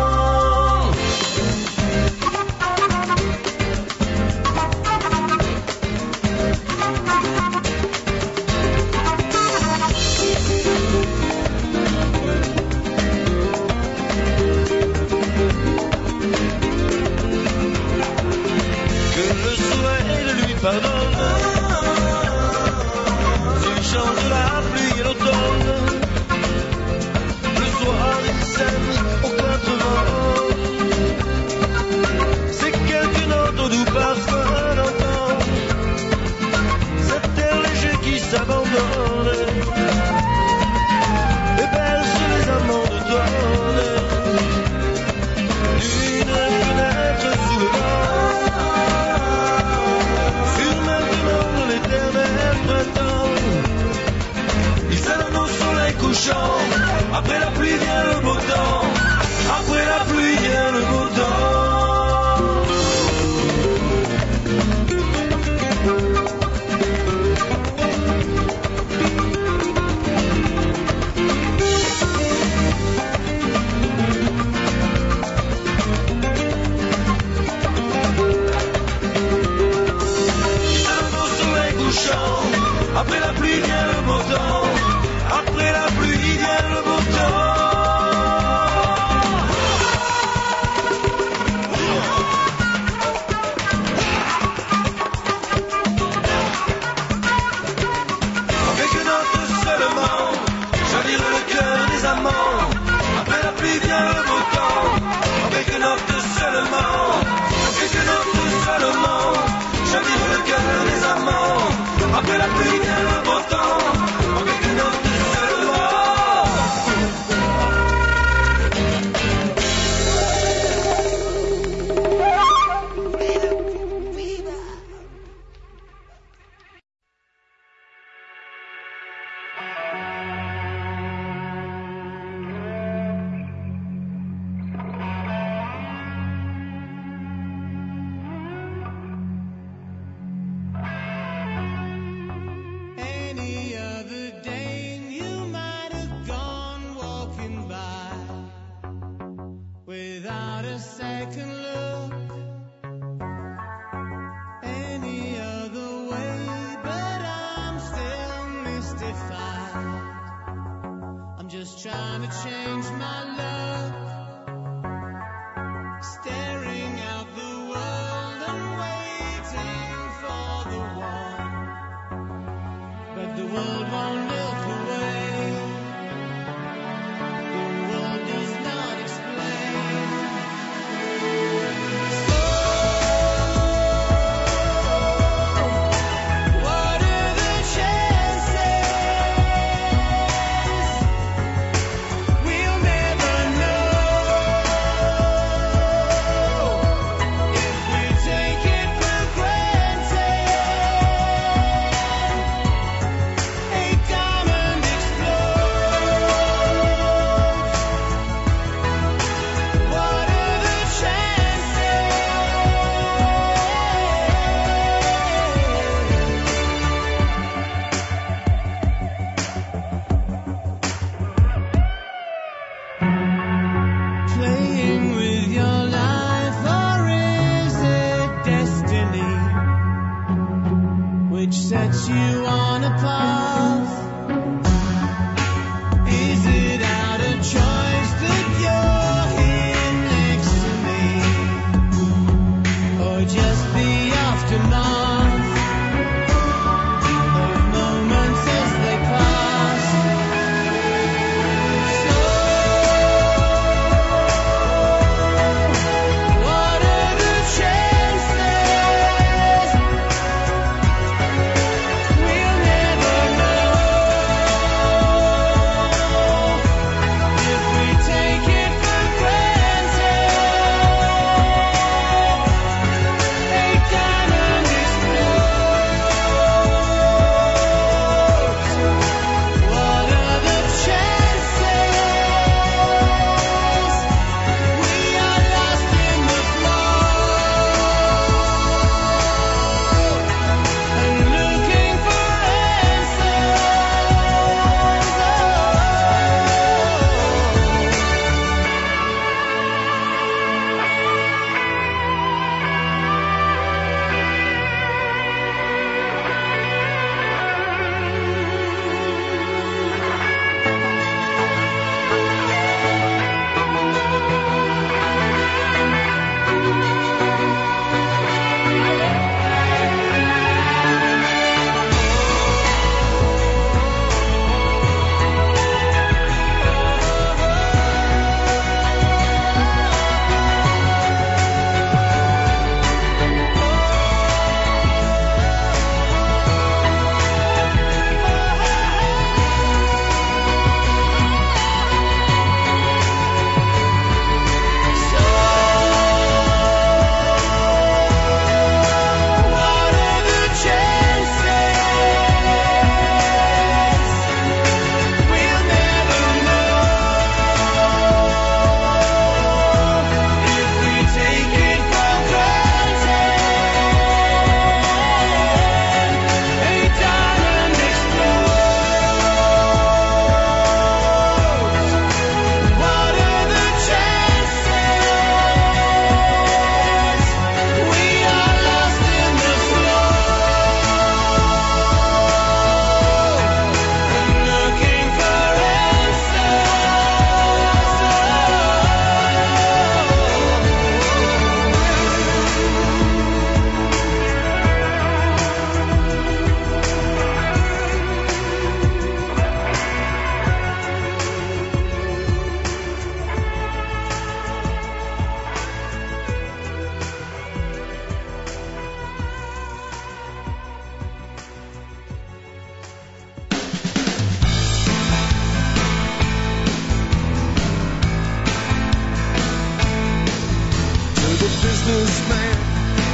S11: Pardonne, il change la pluie et l'automne. Le soir il sème aux quatre vents. C'est quelques notes au doux parfum d'antan, cet air léger qui s'abandonne et berce les amants d'automne. D'une fenêtre sous le vent, l'éternel printemps, il s'allume au soleil couchant. Après la pluie vient le beau temps, après la pluie vient le beau temps. Après la pluie vient le beau temps, après la pluie vient le beau temps. En quelques notes seulement, chavire le cœur des amants, après la pluie vient le beau temps. En quelques notes seulement, en quelques notes seulement, chavire le cœur des amants. Après la pluie vient le beau temps, en quelques notes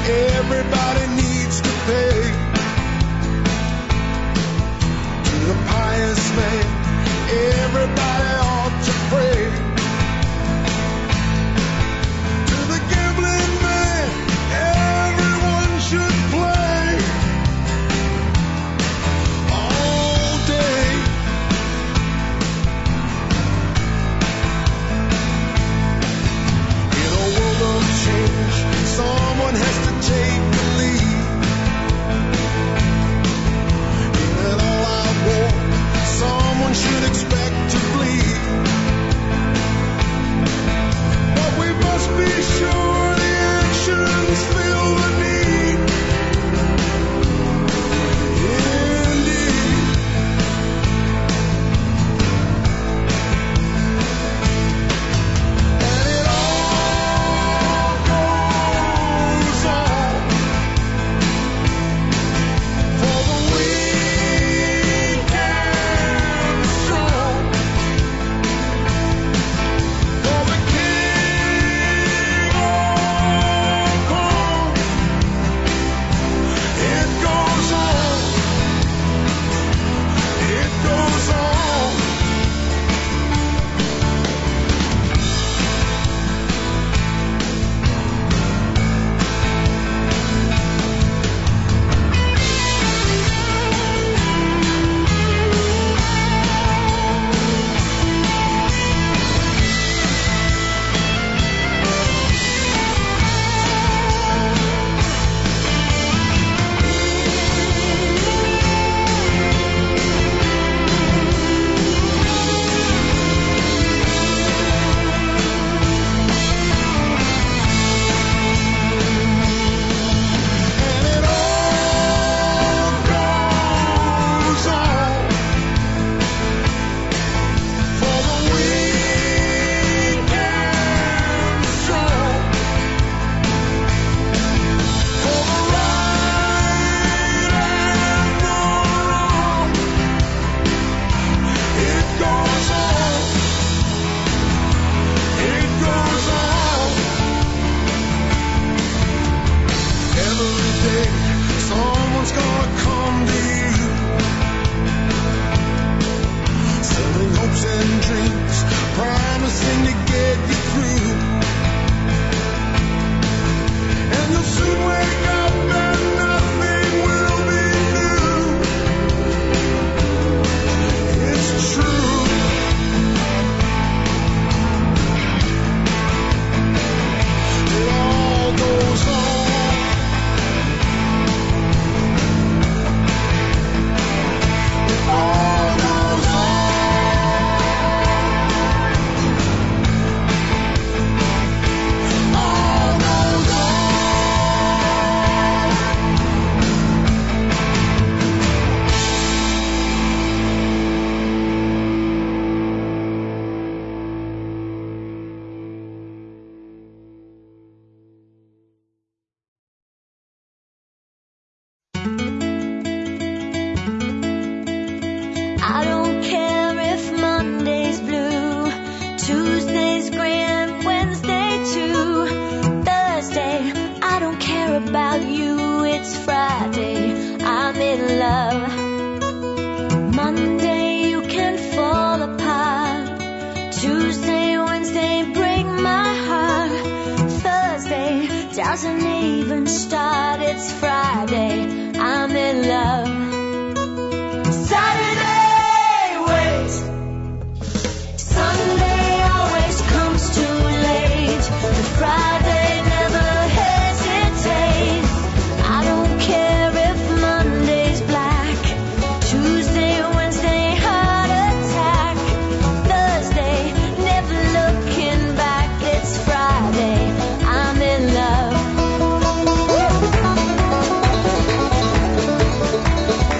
S1: Everybody needs to pay to the pious man. Everybody ought to pray to the gambling man. Everyone should play all day. In a world of change, someone has to take the lead. In an all-out war, someone should expect to bleed. But we must be sure the actions fill the need. Indeed. And it all goes on for the weak and strong, for the King on call. It goes on. It goes on. And it all goes on for the weak and strong, for the right and the wrong. It goes on. It goes on. Every day, someone's gonna come to you, selling hopes and dreams, promising to get you through. And you'll soon wake up and nothing will be new. It's true. It all goes on. It all goes on. All goes on.
S16: I don't care if Monday's blue, Tuesday's grand, Wednesday too, Thursday, I don't care about you, it's Friday, I'm in love. Monday you can fall apart, Tuesday, Wednesday break my heart, Thursday doesn't even start, it's Friday, I'm in love. Saturday waits, Sunday always comes too late, and Friday never hesitates. I don't care if Monday's black, Tuesday, Wednesday heart attack, Thursday never looking back, it's Friday, I'm in love.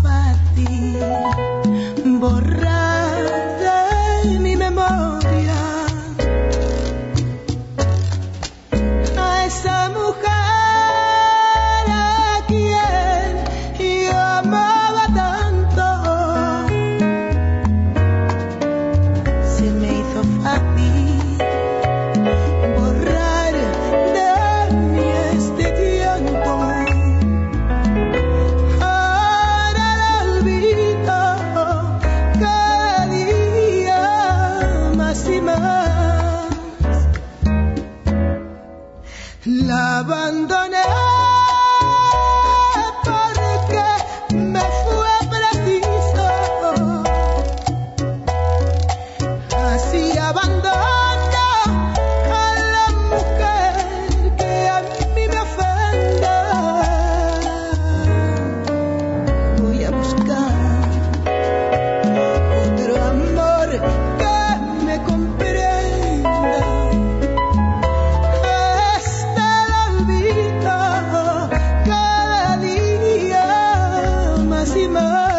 S12: fácil borrar de mi memoria a esa mujer a quien yo amaba tanto. Se me hizo fácil borrar de mí este llanto. Ahora la olvido cada día más y más. La abandoné porque me fue preciso. Así abandono a la mujer que a mí me ofende. Voy a buscar otro amor que me comprenda. Este lo olvido cada día más y más.